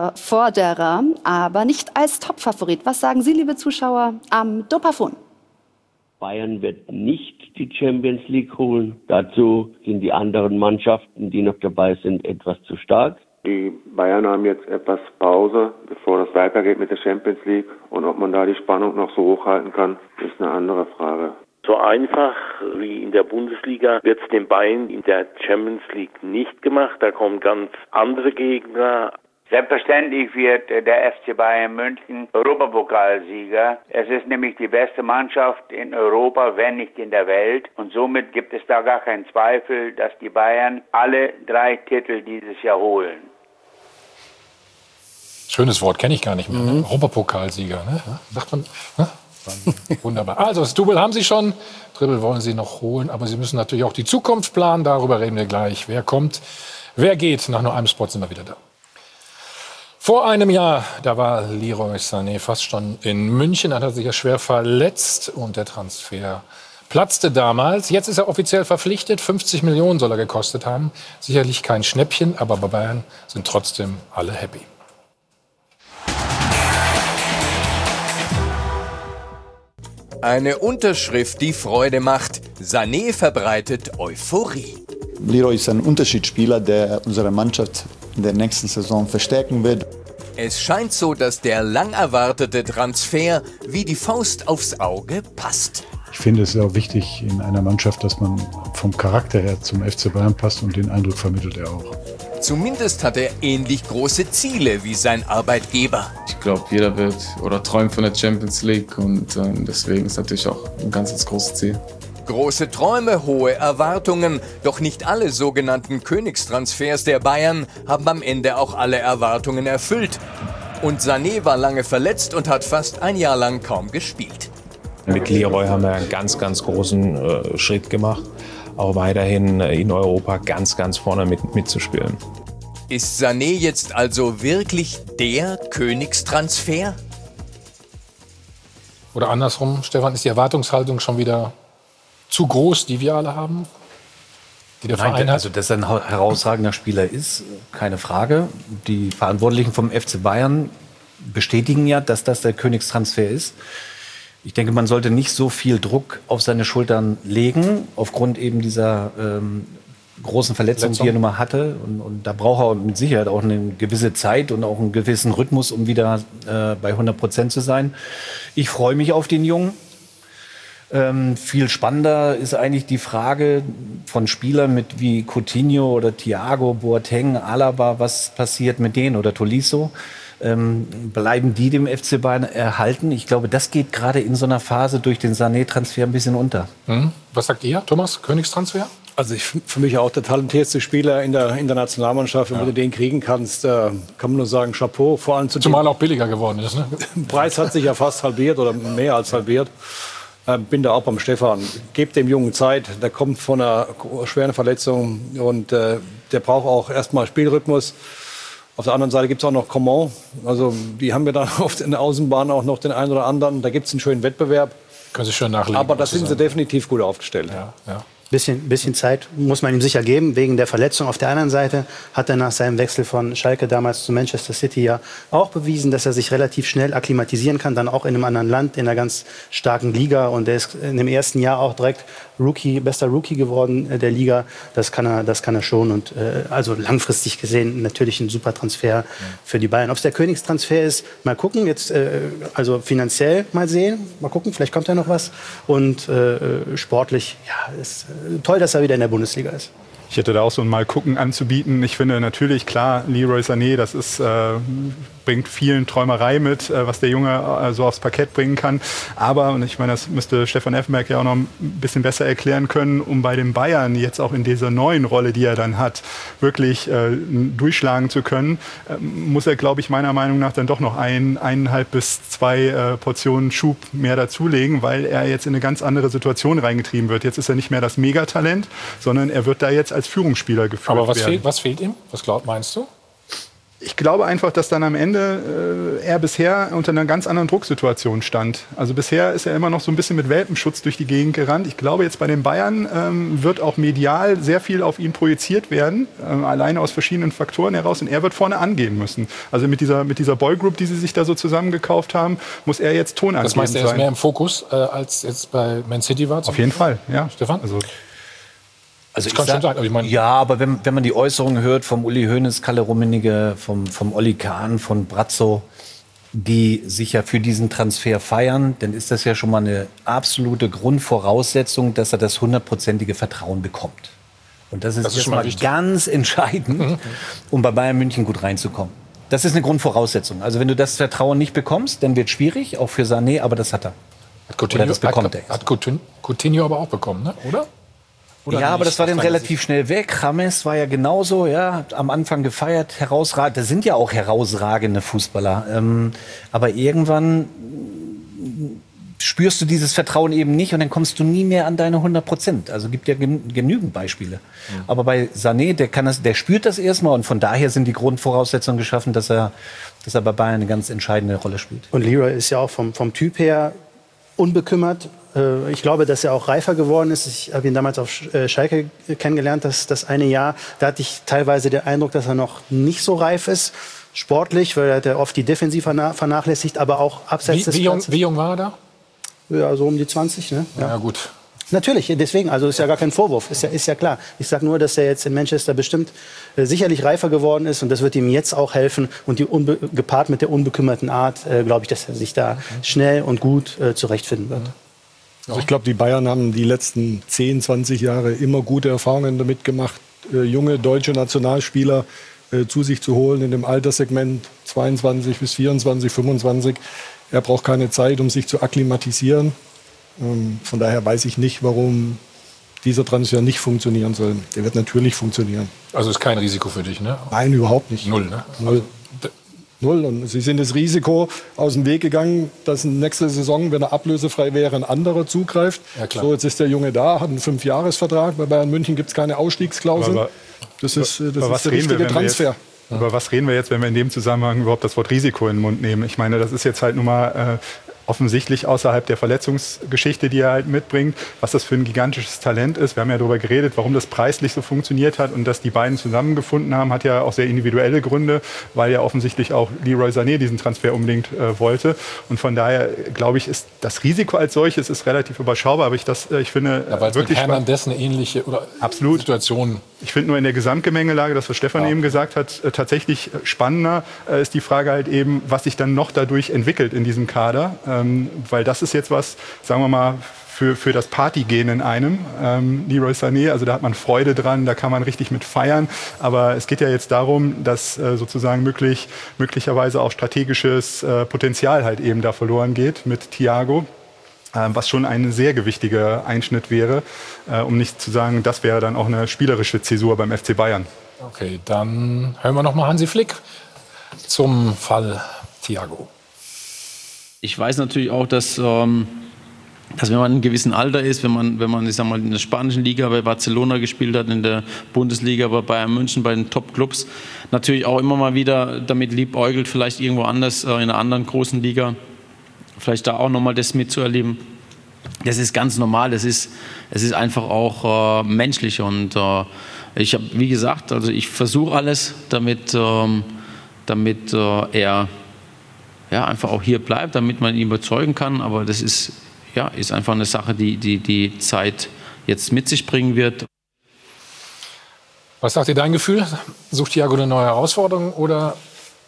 [SPEAKER 4] aber nicht als Top-Favorit. Was sagen Sie, liebe Zuschauer, am Dopafon?
[SPEAKER 10] Bayern wird nicht die Champions League holen. Dazu sind die anderen Mannschaften, die noch dabei sind, etwas zu stark.
[SPEAKER 11] Die Bayern haben jetzt etwas Pause, bevor das weitergeht mit der Champions League. Und ob man da die Spannung noch so hochhalten kann, ist eine andere Frage.
[SPEAKER 12] So einfach wie in der Bundesliga wird es den Bayern in der Champions League nicht gemacht. Da kommen ganz andere Gegner.
[SPEAKER 13] Selbstverständlich wird der F C Bayern München Europapokalsieger. Es ist nämlich die beste Mannschaft in Europa, wenn nicht in der Welt. Und somit gibt es da gar keinen Zweifel, dass die Bayern alle drei Titel dieses Jahr holen.
[SPEAKER 1] Schönes Wort, kenne ich gar nicht mehr. Ne? Europapokalsieger, ne? Sagt man, ne? Wunderbar. Also das Double haben Sie schon, Triple wollen Sie noch holen, aber Sie müssen natürlich auch die Zukunft planen. Darüber reden wir gleich. Wer kommt, wer geht? Nach nur einem Spot sind wir wieder da. Vor einem Jahr, da war Leroy Sané fast schon in München, hat er sich ja schwer verletzt und der Transfer platzte damals. Jetzt ist er offiziell verpflichtet, fünfzig Millionen soll er gekostet haben. Sicherlich kein Schnäppchen, aber bei Bayern sind trotzdem alle happy.
[SPEAKER 14] Eine Unterschrift, die Freude macht. Sané verbreitet Euphorie.
[SPEAKER 15] Leroy ist ein Unterschiedsspieler, der unsere Mannschaft in der nächsten Saison verstärken wird.
[SPEAKER 14] Es scheint so, dass der lang erwartete Transfer wie die Faust aufs Auge passt.
[SPEAKER 16] Ich finde es auch wichtig in einer Mannschaft, dass man vom Charakter her zum F C Bayern passt und den Eindruck vermittelt er auch.
[SPEAKER 14] Zumindest hat er ähnlich große Ziele wie sein Arbeitgeber.
[SPEAKER 17] Ich glaube, jeder wird oder träumt von der Champions League und äh, deswegen ist natürlich auch ein ganz großes Ziel.
[SPEAKER 14] Große Träume, hohe Erwartungen. Doch nicht alle sogenannten Königstransfers der Bayern haben am Ende auch alle Erwartungen erfüllt. Und Sané war lange verletzt und hat fast ein Jahr lang kaum gespielt.
[SPEAKER 18] Mit Leroy haben wir einen ganz, ganz großen äh, Schritt gemacht, auch weiterhin in Europa ganz, ganz vorne mit, mitzuspielen.
[SPEAKER 14] Ist Sané jetzt also wirklich der Königstransfer?
[SPEAKER 1] Oder andersrum, Stefan, ist die Erwartungshaltung schon wieder zu groß, die wir alle haben? Die der
[SPEAKER 3] Nein,
[SPEAKER 1] Verein
[SPEAKER 3] also dass er ein herausragender Spieler ist, keine Frage. Die Verantwortlichen vom F C Bayern bestätigen ja, dass das der Königstransfer ist. Ich denke, man sollte nicht so viel Druck auf seine Schultern legen, aufgrund eben dieser ähm, großen Verletzung,
[SPEAKER 1] Verletzung.
[SPEAKER 3] die er nun mal hatte. Und, und da braucht er mit Sicherheit auch eine gewisse Zeit und auch einen gewissen Rhythmus, um wieder äh, bei hundert Prozent zu sein. Ich freue mich auf den Jungen. Ähm, viel spannender ist eigentlich die Frage von Spielern mit wie Coutinho oder Thiago, Boateng, Alaba, was passiert mit denen oder Tolisso? Ähm, bleiben die dem F C Bayern erhalten? Ich glaube, das geht gerade in so einer Phase durch den Sané-Transfer ein bisschen unter.
[SPEAKER 1] Hm. Was sagt ihr, Thomas? Königstransfer?
[SPEAKER 7] Also ich, für mich auch der talentierteste Spieler in der, in der Nationalmannschaft. Wenn ja. du den kriegen kannst, äh, kann man nur sagen, Chapeau. Vor allem zu
[SPEAKER 1] Zumal auch billiger geworden ist. Ne?
[SPEAKER 7] Der Preis hat sich ja fast halbiert oder mehr als halbiert. Äh, bin da auch beim Stefan. Gebt dem Jungen Zeit. Der kommt von einer schweren Verletzung und äh, der braucht auch erstmal Spielrhythmus. Auf der anderen Seite gibt es auch noch Coman. Also die haben ja dann auf der Außenbahn auch noch den einen oder anderen. Da gibt es einen schönen Wettbewerb.
[SPEAKER 1] Können Sie schön nachlegen.
[SPEAKER 7] Aber da sind sie definitiv gut aufgestellt.
[SPEAKER 1] Ja, ja.
[SPEAKER 8] Bisschen, bisschen Zeit muss man ihm sicher geben, wegen der Verletzung. Auf der anderen Seite hat er nach seinem Wechsel von Schalke damals zu Manchester City ja auch bewiesen, dass er sich relativ schnell akklimatisieren kann, dann auch in einem anderen Land, in einer ganz starken Liga. Und er ist in dem ersten Jahr auch direkt Rookie, bester Rookie geworden äh, der Liga. Das kann er, das kann er schon. Und äh, also langfristig gesehen natürlich ein super Transfer ja. für die Bayern. Ob es der Königstransfer ist, mal gucken. Jetzt äh, also finanziell mal sehen, mal gucken. Vielleicht kommt ja noch was. Und äh, sportlich, ja, ist äh, toll, dass er wieder in der Bundesliga ist.
[SPEAKER 9] Ich hätte da auch so ein Mal gucken anzubieten. Ich finde natürlich, klar, Leroy Sané, das ist, äh, bringt vielen Träumerei mit, äh, was der Junge äh, so aufs Parkett bringen kann. Aber, und ich meine, das müsste Stefan Effenberg ja auch noch ein bisschen besser erklären können, um bei den Bayern jetzt auch in dieser neuen Rolle, die er dann hat, wirklich äh, durchschlagen zu können, äh, muss er, glaube ich, meiner Meinung nach dann doch noch ein, eineinhalb bis zwei äh, Portionen Schub mehr dazulegen, weil er jetzt in eine ganz andere Situation reingetrieben wird. Jetzt ist er nicht mehr das Megatalent, sondern er wird da jetzt als Führungsspieler geführt
[SPEAKER 1] Aber was
[SPEAKER 9] werden.
[SPEAKER 1] fehlt, was fehlt ihm? Was glaub, meinst du?
[SPEAKER 9] Ich glaube einfach, dass dann am Ende äh, er bisher unter einer ganz anderen Drucksituation stand. Also bisher ist er immer noch so ein bisschen mit Welpenschutz durch die Gegend gerannt. Ich glaube, jetzt bei den Bayern ähm, wird auch medial sehr viel auf ihn projiziert werden, äh, alleine aus verschiedenen Faktoren heraus. Und er wird vorne angehen müssen. Also mit dieser, mit dieser Boygroup, die sie sich da so zusammengekauft haben, muss er jetzt Ton angeben.
[SPEAKER 1] Das meinst du, er ist mehr im Fokus, äh, als jetzt bei Man City war?
[SPEAKER 9] Auf jeden Fall, ja.
[SPEAKER 1] Stefan?
[SPEAKER 9] Also
[SPEAKER 3] Also
[SPEAKER 1] das kann
[SPEAKER 3] sag,
[SPEAKER 1] schon sein. Aber ich mein,
[SPEAKER 3] ja, aber wenn, wenn man die Äußerungen hört vom Uli Hoeneß, Kalle Rummenigge, vom, vom Olli Kahn, von Brazzo, die sich ja für diesen Transfer feiern, dann ist das ja schon mal eine absolute Grundvoraussetzung, dass er das hundertprozentige Vertrauen bekommt. Und das ist, das ist jetzt mal wichtig. Ganz entscheidend, mhm. um bei Bayern München gut reinzukommen. Das ist eine Grundvoraussetzung. Also wenn du das Vertrauen nicht bekommst, dann wird es schwierig, auch für Sané, aber das hat er.
[SPEAKER 1] Hat Coutinho,
[SPEAKER 3] Oder das bekommt
[SPEAKER 1] hat,
[SPEAKER 3] er.
[SPEAKER 1] Hat Coutinho, Coutinho aber auch bekommen, ne? Oder? Oder
[SPEAKER 3] ja,
[SPEAKER 1] nicht?
[SPEAKER 3] aber das war dann relativ schnell weg. James war ja genauso, ja, hat am Anfang gefeiert, herausragend. Das sind ja auch herausragende Fußballer. Ähm, aber irgendwann spürst du dieses Vertrauen eben nicht und dann kommst du nie mehr an deine hundert Prozent. Also gibt ja gen genügend Beispiele. Mhm. Aber bei Sané, der kann das, der spürt das erstmal und von daher sind die Grundvoraussetzungen geschaffen, dass er, dass er bei Bayern eine ganz entscheidende Rolle spielt.
[SPEAKER 8] Und Leroy ist ja auch vom, vom Typ her unbekümmert. Ich glaube, dass er auch reifer geworden ist. Ich habe ihn damals auf Schalke kennengelernt, das, das eine Jahr. Da hatte ich teilweise den Eindruck, dass er noch nicht so reif ist. Sportlich, weil er hat ja oft die Defensiv vernachlässigt, aber auch abseits
[SPEAKER 1] wie,
[SPEAKER 8] des
[SPEAKER 1] wie jung,
[SPEAKER 8] Platzes.
[SPEAKER 1] Wie jung war er da?
[SPEAKER 8] Ja, so um die zwanzig, ne?
[SPEAKER 1] Ja, ja gut.
[SPEAKER 8] Natürlich, deswegen, also ist ja gar kein Vorwurf, ist ja, ist ja klar. Ich sage nur, dass er jetzt in Manchester bestimmt äh, sicherlich reifer geworden ist und das wird ihm jetzt auch helfen. Und die gepaart mit der unbekümmerten Art, äh, glaube ich, dass er sich da schnell und gut äh, zurechtfinden wird.
[SPEAKER 2] Also ich glaube, die Bayern haben die letzten zehn, zwanzig Jahre immer gute Erfahrungen damit gemacht, äh, junge deutsche Nationalspieler äh, zu sich zu holen in dem Alterssegment zweiundzwanzig bis vierundzwanzig, fünfundzwanzig. Er braucht keine Zeit, um sich zu akklimatisieren. Ähm, von daher weiß ich nicht, warum dieser Transfer nicht funktionieren soll. Der wird natürlich funktionieren.
[SPEAKER 1] Also ist kein Risiko für dich, ne?
[SPEAKER 2] Nein, überhaupt nicht.
[SPEAKER 1] Null, ne?
[SPEAKER 2] Null. Null. Und sie sind das Risiko aus dem Weg gegangen, dass nächste Saison, wenn er ablösefrei wäre, ein anderer zugreift.
[SPEAKER 1] Ja, klar.
[SPEAKER 2] So, jetzt ist der Junge da, hat einen Fünfjahresvertrag. Bei Bayern München gibt es keine Ausstiegsklausel.
[SPEAKER 9] Aber,
[SPEAKER 2] das ist, das
[SPEAKER 9] aber
[SPEAKER 2] ist der richtige Transfer.
[SPEAKER 9] Jetzt, über was reden wir jetzt, wenn wir in dem Zusammenhang überhaupt das Wort Risiko in den Mund nehmen? Ich meine, das ist jetzt halt nun mal äh, offensichtlich außerhalb der Verletzungsgeschichte, die er halt mitbringt, was das für ein gigantisches Talent ist. Wir haben ja darüber geredet, warum das preislich so funktioniert hat, und dass die beiden zusammengefunden haben, hat ja auch sehr individuelle Gründe, weil ja offensichtlich auch Leroy Sané diesen Transfer unbedingt äh, wollte. Und von daher glaube ich, ist das Risiko als solches ist relativ überschaubar, aber ich das äh, ich finde
[SPEAKER 1] ja, weil
[SPEAKER 9] wirklich
[SPEAKER 1] mit Hernandez eine ähnliche oder
[SPEAKER 9] absolut
[SPEAKER 1] Situation.
[SPEAKER 9] Ich finde nur in der Gesamtgemengelage, das was Stefan ja. eben gesagt hat, äh, tatsächlich spannender äh, ist die Frage halt eben, was sich dann noch dadurch entwickelt in diesem Kader. Ähm, weil das ist jetzt was, sagen wir mal, für, für das Partygehen in einem, ähm, Leroy Sané, also da hat man Freude dran, da kann man richtig mit feiern, aber es geht ja jetzt darum, dass äh, sozusagen möglich, möglicherweise auch strategisches äh, Potenzial halt eben da verloren geht mit Thiago, äh, was schon ein sehr gewichtiger Einschnitt wäre, äh, um nicht zu sagen, das wäre dann auch eine spielerische Zäsur beim F C Bayern.
[SPEAKER 1] Okay, dann hören wir noch mal Hansi Flick zum Fall Thiago.
[SPEAKER 6] Ich weiß natürlich auch, dass, ähm, dass wenn man in einem gewissen Alter ist, wenn man, wenn man ich sag mal, in der spanischen Liga bei Barcelona gespielt hat, in der Bundesliga bei Bayern München, bei den Top-Clubs, natürlich auch immer mal wieder damit liebäugelt, vielleicht irgendwo anders, äh, in einer anderen großen Liga, vielleicht da auch nochmal das mitzuerleben. Das ist ganz normal, das ist, es ist einfach auch äh, menschlich. Und äh, ich habe, wie gesagt, also ich versuche alles, damit, ähm, damit äh, er ja, einfach auch hier bleibt, damit man ihn überzeugen kann. Aber das ist, ja, ist einfach eine Sache, die, die die Zeit jetzt mit sich bringen wird.
[SPEAKER 1] Was sagt dir dein Gefühl? Sucht Thiago eine neue Herausforderung oder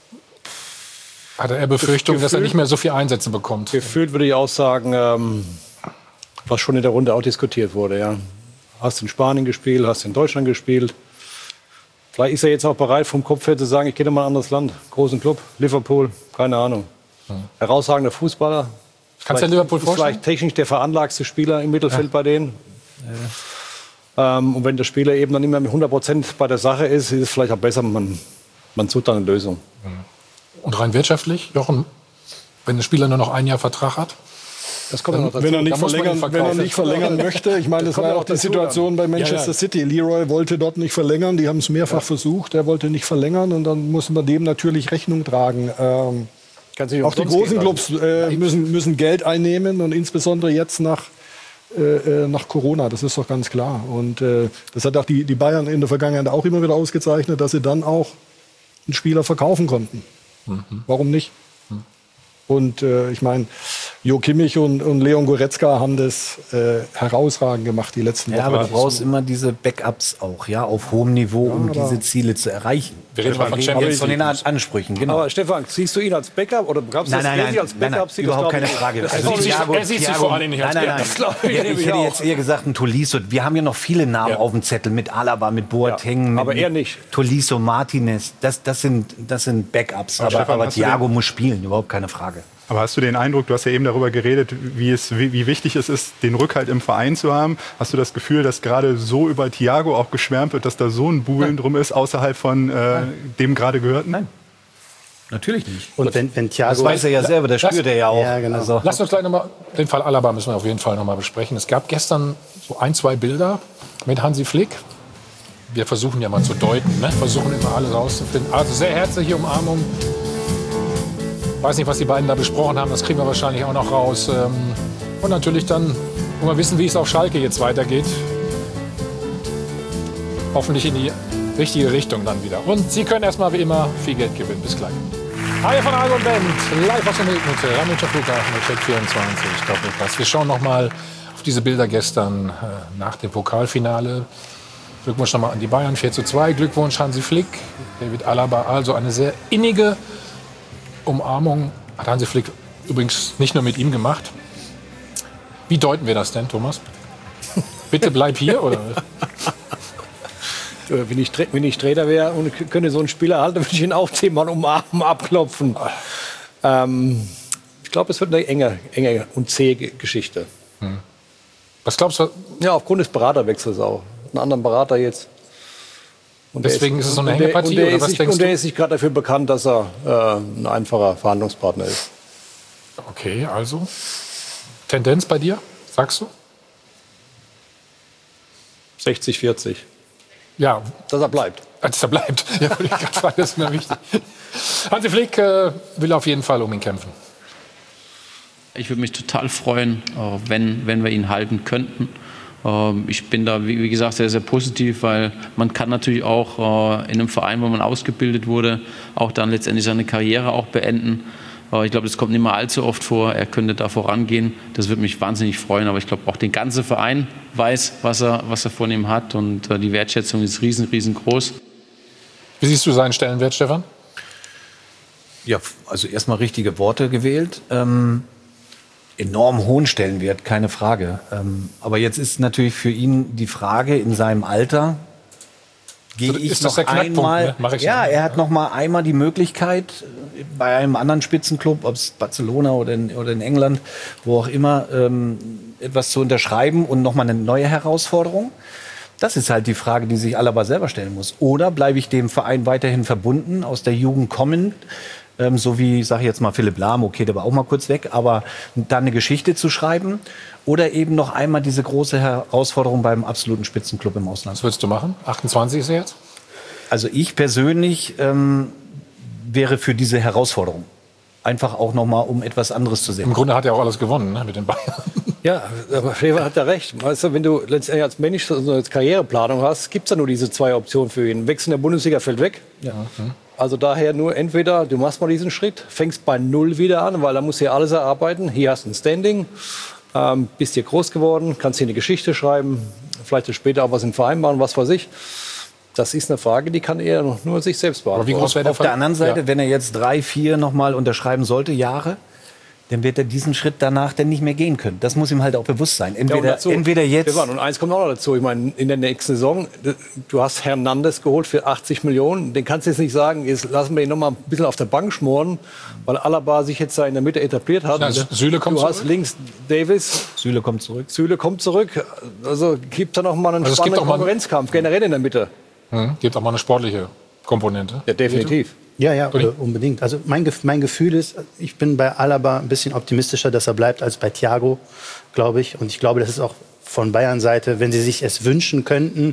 [SPEAKER 1] hat er Befürchtung, Gefühl, dass er nicht mehr so viele Einsätze bekommt?
[SPEAKER 7] Gefühlt würde ich auch sagen, ähm, was schon in der Runde auch diskutiert wurde. Ja. Hast in Spanien gespielt, hast in Deutschland gespielt. Vielleicht ist er jetzt auch bereit, vom Kopf her zu sagen, ich gehe in ein anderes Land, großen Club, Liverpool, keine Ahnung. Hm. Herausragender Fußballer.
[SPEAKER 1] Kannst du dir Liverpool vorstellen?
[SPEAKER 7] Vielleicht technisch der veranlagste Spieler im Mittelfeld ja. bei denen. Ja. Ähm, und wenn der Spieler eben dann nicht mehr mit hundert Prozent bei der Sache ist, ist es vielleicht auch besser, man, man sucht dann eine Lösung.
[SPEAKER 1] Und rein wirtschaftlich, Jochen, wenn der Spieler nur noch ein Jahr Vertrag hat?
[SPEAKER 2] Das kommt noch dazu. Wenn er nicht, verlängern, wenn er nicht verlängern möchte. Ich meine, das, das war ja auch die Situation dann. bei Manchester ja, ja. City. Leroy wollte dort nicht verlängern. Die haben es mehrfach ja. versucht. Er wollte nicht verlängern. Und dann muss man dem natürlich Rechnung tragen. Ähm, auch die großen Clubs äh, müssen, müssen Geld einnehmen. Und insbesondere jetzt nach, äh, nach Corona. Das ist doch ganz klar. Und äh, das hat auch die, die Bayern in der Vergangenheit auch immer wieder ausgezeichnet, dass sie dann auch einen Spieler verkaufen konnten. Mhm. Warum nicht? Mhm. Und äh, ich meine, Jo Kimmich und, und Leon Goretzka haben das äh, herausragend gemacht die letzten Wochen.
[SPEAKER 3] Ja, aber du brauchst immer diese Backups auch, ja, auf hohem Niveau, um ja, diese Ziele zu erreichen.
[SPEAKER 1] Wir reden von, Champions
[SPEAKER 3] von den Ansprüchen, genau.
[SPEAKER 7] Aber Stefan, siehst du ihn als Backup oder glaubst du,
[SPEAKER 3] nein, nein, nein, als Backup? Nein, nein, überhaupt keine Frage.
[SPEAKER 1] Er sieht sich, er sieht sich vor allem nicht als
[SPEAKER 3] Backup. Nein, nein, nein. Ich, ich hätte jetzt eher gesagt, ein Tolisso. Wir haben ja noch viele Namen ja. auf dem Zettel mit Alaba, mit Boateng,
[SPEAKER 7] ja, aber
[SPEAKER 3] mit,
[SPEAKER 7] er nicht.
[SPEAKER 3] Tolisso, Martinez. Das, das, sind, das sind Backups. Aber, aber, Stefan, aber Thiago muss spielen, überhaupt keine Frage.
[SPEAKER 9] Aber hast du den Eindruck, du hast ja eben darüber geredet, wie, es, wie, wie wichtig es ist, den Rückhalt im Verein zu haben. Hast du das Gefühl, dass gerade so über Thiago auch geschwärmt wird, dass da so ein Buhlen Nein. drum ist, außerhalb von äh, dem gerade Gehörten?
[SPEAKER 3] Nein, natürlich nicht.
[SPEAKER 8] Und wenn, wenn Thiago...
[SPEAKER 3] Das weiß er ja selber, das spürt er ja auch. Ja,
[SPEAKER 8] genau.
[SPEAKER 3] Also.
[SPEAKER 1] Lass uns gleich nochmal, den Fall Alaba müssen wir auf jeden Fall nochmal besprechen. Es gab gestern so ein, zwei Bilder mit Hansi Flick. Wir versuchen ja mal zu deuten, ne? Versuchen immer alles rauszufinden. Also sehr herzliche Umarmung. Ich weiß nicht, was die beiden da besprochen haben, das kriegen wir wahrscheinlich auch noch raus. Und natürlich dann, wollen wir wissen, wie es auf Schalke jetzt weitergeht. Hoffentlich in die richtige Richtung dann wieder. Und Sie können erstmal wie immer viel Geld gewinnen. Bis gleich. Hi von Argo Band, live aus dem Hilton Hotel, am Münchner Flughafen, Check vierundzwanzig. Doppelpass. Wir schauen noch mal auf diese Bilder gestern äh, nach dem Pokalfinale. Glückwunsch nochmal an die Bayern, vier zu zwei. Glückwunsch Hansi Flick, David Alaba. Also eine sehr innige Umarmung hat Hansi Flick übrigens nicht nur mit ihm gemacht. Wie deuten wir das denn, Thomas? Bitte bleib hier, oder?
[SPEAKER 7] Wenn ich, wenn ich Trainer wäre und könnte so einen Spieler halten, würde ich ihn auch zehnmal umarmen, abklopfen. Ähm, ich glaube, es wird eine enge, enge und zähe Geschichte.
[SPEAKER 1] Hm. Was glaubst du?
[SPEAKER 7] Ja, aufgrund des Beraterwechsels auch. Einen anderen Berater jetzt. Und der
[SPEAKER 1] Deswegen ist es so eine
[SPEAKER 7] und der-
[SPEAKER 1] Hängepartie,
[SPEAKER 7] und der
[SPEAKER 1] oder
[SPEAKER 7] ist
[SPEAKER 1] was
[SPEAKER 7] nicht-
[SPEAKER 1] denkst
[SPEAKER 7] Und der
[SPEAKER 1] du?
[SPEAKER 7] ist nicht gerade dafür bekannt, dass er äh, ein einfacher Verhandlungspartner ist.
[SPEAKER 1] Okay, also Tendenz bei dir, sagst du?
[SPEAKER 7] sechzig vierzig.
[SPEAKER 1] Ja.
[SPEAKER 7] Dass er bleibt.
[SPEAKER 1] Dass er bleibt. Ja, wollte ich gerade fragen, das ist mir wichtig. Hansi Flick äh, will auf jeden Fall um ihn kämpfen.
[SPEAKER 6] Ich würde mich total freuen, äh, wenn, wenn wir ihn halten könnten. Ähm, Ich bin da, wie wie gesagt, sehr, sehr positiv, weil man kann natürlich auch äh, in einem Verein, wo man ausgebildet wurde, auch dann letztendlich seine Karriere auch beenden. Äh, Ich glaube, das kommt nicht mehr allzu oft vor. Er könnte da vorangehen. Das würde mich wahnsinnig freuen. Aber ich glaube, auch der ganze Verein weiß, was er, was er von ihm hat. Und äh, die Wertschätzung ist riesen, riesengroß.
[SPEAKER 1] Wie siehst du seinen Stellenwert, Stefan?
[SPEAKER 3] Ja, also erstmal richtige Worte gewählt. Ähm, enorm hohen Stellenwert, keine Frage. Ähm, aber jetzt ist natürlich für ihn die Frage in seinem Alter, gehe
[SPEAKER 1] Ist
[SPEAKER 3] ich
[SPEAKER 1] das
[SPEAKER 3] noch
[SPEAKER 1] der Knackpunkt,
[SPEAKER 3] einmal,
[SPEAKER 1] ne? Mach ich
[SPEAKER 3] ja,
[SPEAKER 1] noch.
[SPEAKER 3] er hat noch mal einmal die Möglichkeit äh, bei einem anderen Spitzenclub, ob es Barcelona oder in, oder in England, wo auch immer, ähm, etwas zu unterschreiben und noch mal eine neue Herausforderung. Das ist halt die Frage, die sich Alaba selber stellen muss. Oder bleibe ich dem Verein weiterhin verbunden, aus der Jugend kommend, ähm, so wie, sage ich jetzt mal, Philipp Lahm, okay, der war auch mal kurz weg, aber dann eine Geschichte zu schreiben oder eben noch einmal diese große Herausforderung beim absoluten Spitzenclub im Ausland.
[SPEAKER 1] Was würdest du machen? achtundzwanzig ist er jetzt?
[SPEAKER 3] Also ich persönlich ähm, wäre für diese Herausforderung. Einfach auch noch mal, um etwas anderes zu sehen.
[SPEAKER 1] Im Grunde hat er auch alles gewonnen, ne, mit den Bayern.
[SPEAKER 7] Ja, aber Schäfer hat ja recht. Weißt du, wenn du letztendlich als Mensch so eine Karriereplanung hast, gibt es ja nur diese zwei Optionen für ihn. Wechsel in der Bundesliga fällt weg.
[SPEAKER 3] Ja.
[SPEAKER 7] Also daher nur entweder du machst mal diesen Schritt, fängst bei Null wieder an, weil da musst du ja alles erarbeiten. Hier hast du ein Standing, ähm, bist hier groß geworden, kannst hier eine Geschichte schreiben, vielleicht später auch was im Verein machen, was weiß ich. Das ist eine Frage, die kann er nur sich selbst beantworten.
[SPEAKER 3] Auf der anderen Seite, wenn er jetzt drei, vier noch mal unterschreiben sollte, Jahre, dann wird er diesen Schritt danach dann nicht mehr gehen können. Das muss ihm halt auch bewusst sein.
[SPEAKER 7] Ja, und
[SPEAKER 3] Entweder,
[SPEAKER 7] dazu,
[SPEAKER 3] entweder jetzt.
[SPEAKER 7] Stefan, und eins kommt auch noch dazu. Ich meine, in der nächsten Saison, du hast Hernandez geholt für achtzig Millionen. Den kannst du jetzt nicht sagen, jetzt lassen wir ihn noch mal ein bisschen auf der Bank schmoren, weil Alaba sich jetzt da in der Mitte etabliert hat.
[SPEAKER 1] Na, Süle kommt
[SPEAKER 7] du
[SPEAKER 1] zurück.
[SPEAKER 7] hast links Davis.
[SPEAKER 3] Süle kommt zurück.
[SPEAKER 7] Süle kommt zurück. Also gibt da noch mal einen
[SPEAKER 1] Also es gibt
[SPEAKER 7] spannenden
[SPEAKER 1] auch mal-
[SPEAKER 7] Konkurrenzkampf, generell in der Mitte.
[SPEAKER 1] Hm, gibt auch mal eine sportliche Komponente.
[SPEAKER 7] Ja, definitiv.
[SPEAKER 8] Ja, ja, äh, unbedingt. Also mein, Gef mein Gefühl ist, ich bin bei Alaba ein bisschen optimistischer, dass er bleibt als bei Thiago, glaube ich. Und ich glaube, das ist auch von Bayern Seite, wenn sie sich es wünschen könnten,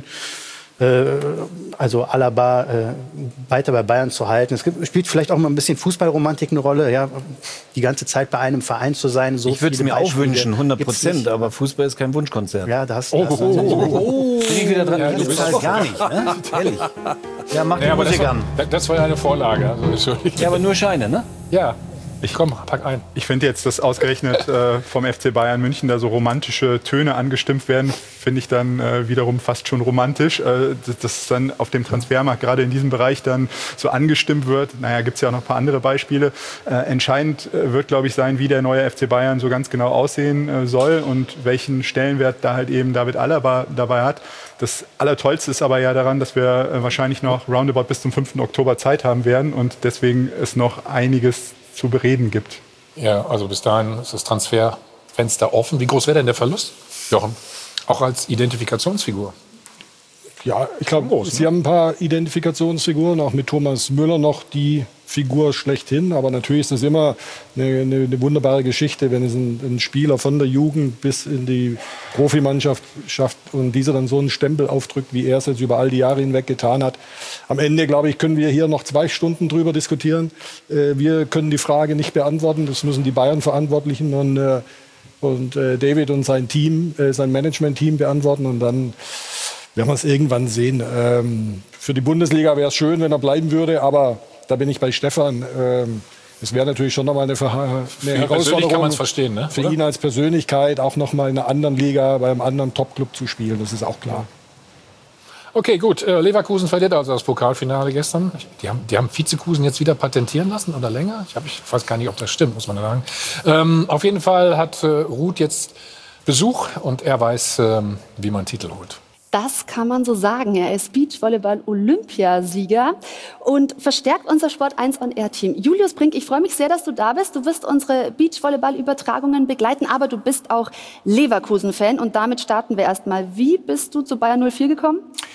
[SPEAKER 8] äh, also Alaba äh, weiter bei Bayern zu halten. Es gibt, spielt vielleicht auch mal ein bisschen Fußballromantik eine Rolle, ja, die ganze Zeit bei einem Verein zu sein. So
[SPEAKER 3] Ich würde es
[SPEAKER 8] viele
[SPEAKER 3] mir auch
[SPEAKER 8] Beispiele
[SPEAKER 3] wünschen, hundert
[SPEAKER 8] gibt's
[SPEAKER 3] Prozent.
[SPEAKER 8] nicht.
[SPEAKER 3] Aber Fußball ist kein Wunschkonzert.
[SPEAKER 8] Ja, da hast
[SPEAKER 3] Oh,
[SPEAKER 8] da hast
[SPEAKER 3] oh,
[SPEAKER 8] du-
[SPEAKER 3] oh, oh, oh. Bin ich wieder dran?
[SPEAKER 1] Ja,
[SPEAKER 3] Ja,
[SPEAKER 1] du
[SPEAKER 3] das
[SPEAKER 1] bist
[SPEAKER 3] halt
[SPEAKER 1] doch-
[SPEAKER 3] gar nicht, ne? Ehrlich. Ja, mach die
[SPEAKER 1] Ja, aber das
[SPEAKER 3] Musik
[SPEAKER 1] war,
[SPEAKER 3] an.
[SPEAKER 1] das war ja eine Vorlage. Also entschuldigt.
[SPEAKER 3] Ja, aber nur Scheine, ne?
[SPEAKER 1] Ja, ich komm, pack ein.
[SPEAKER 9] Ich finde jetzt, dass ausgerechnet äh, vom F C Bayern München da so romantische Töne angestimmt werden, finde ich dann äh, wiederum fast schon romantisch. Äh, dass, dass dann auf dem Transfermarkt gerade in diesem Bereich dann so angestimmt wird. Naja, gibt es ja auch noch ein paar andere Beispiele. Äh, entscheidend äh, wird, glaube ich, sein, wie der neue F C Bayern so ganz genau aussehen äh, soll und welchen Stellenwert da halt eben David Alaba dabei hat. Das Allertollste ist aber ja daran, dass wir äh, wahrscheinlich noch roundabout bis zum fünften Oktober Zeit haben werden und deswegen es noch einiges zu bereden gibt.
[SPEAKER 1] Ja, also bis dahin ist das Transferfenster offen. Wie groß wäre denn der Verlust, Jochen? Auch als Identifikationsfigur?
[SPEAKER 2] Ja, ich glaube, Sie haben ein paar Identifikationsfiguren, auch mit Thomas Müller noch die Figur schlechthin. Aber natürlich ist das immer eine, eine, eine wunderbare Geschichte, wenn es ein, ein Spieler von der Jugend bis in die Profimannschaft schafft und dieser dann so einen Stempel aufdrückt, wie er es jetzt über all die Jahre hinweg getan hat. Am Ende, glaube ich, können wir hier noch zwei Stunden drüber diskutieren. Äh, wir können die Frage nicht beantworten. Das müssen die Bayern-Verantwortlichen und, äh, und äh, David und sein Team, äh, sein Management-Team beantworten. Und dann werden wir es irgendwann sehen. Ähm, für die Bundesliga wäre es schön, wenn er bleiben würde, aber da bin ich bei Stefan. Ähm, es wäre natürlich schon nochmal eine, Verha- eine
[SPEAKER 1] Für ihn persönlich
[SPEAKER 2] Herausforderung
[SPEAKER 1] kann man es verstehen, ne?
[SPEAKER 2] für
[SPEAKER 1] Oder?
[SPEAKER 2] ihn als Persönlichkeit, auch nochmal in einer anderen Liga, bei einem anderen Top-Club zu spielen. Das ist auch klar.
[SPEAKER 1] Okay, gut. Äh, Leverkusen verliert also das Pokalfinale gestern. Die haben, die haben Vizekusen jetzt wieder patentieren lassen oder länger? Ich, hab, ich weiß gar nicht, ob das stimmt, muss man sagen. Ähm, auf jeden Fall hat äh, Ruth jetzt Besuch und er weiß, ähm, wie man Titel holt.
[SPEAKER 4] Das kann man so sagen. Er ist Beachvolleyball-Olympiasieger und verstärkt unser Sport eins On Air Team. Julius Brink, ich freue mich sehr, dass du da bist. Du wirst unsere Beachvolleyball-Übertragungen begleiten, aber du bist auch Leverkusen-Fan und damit starten wir erstmal. Wie bist du zu Bayern null vier gekommen?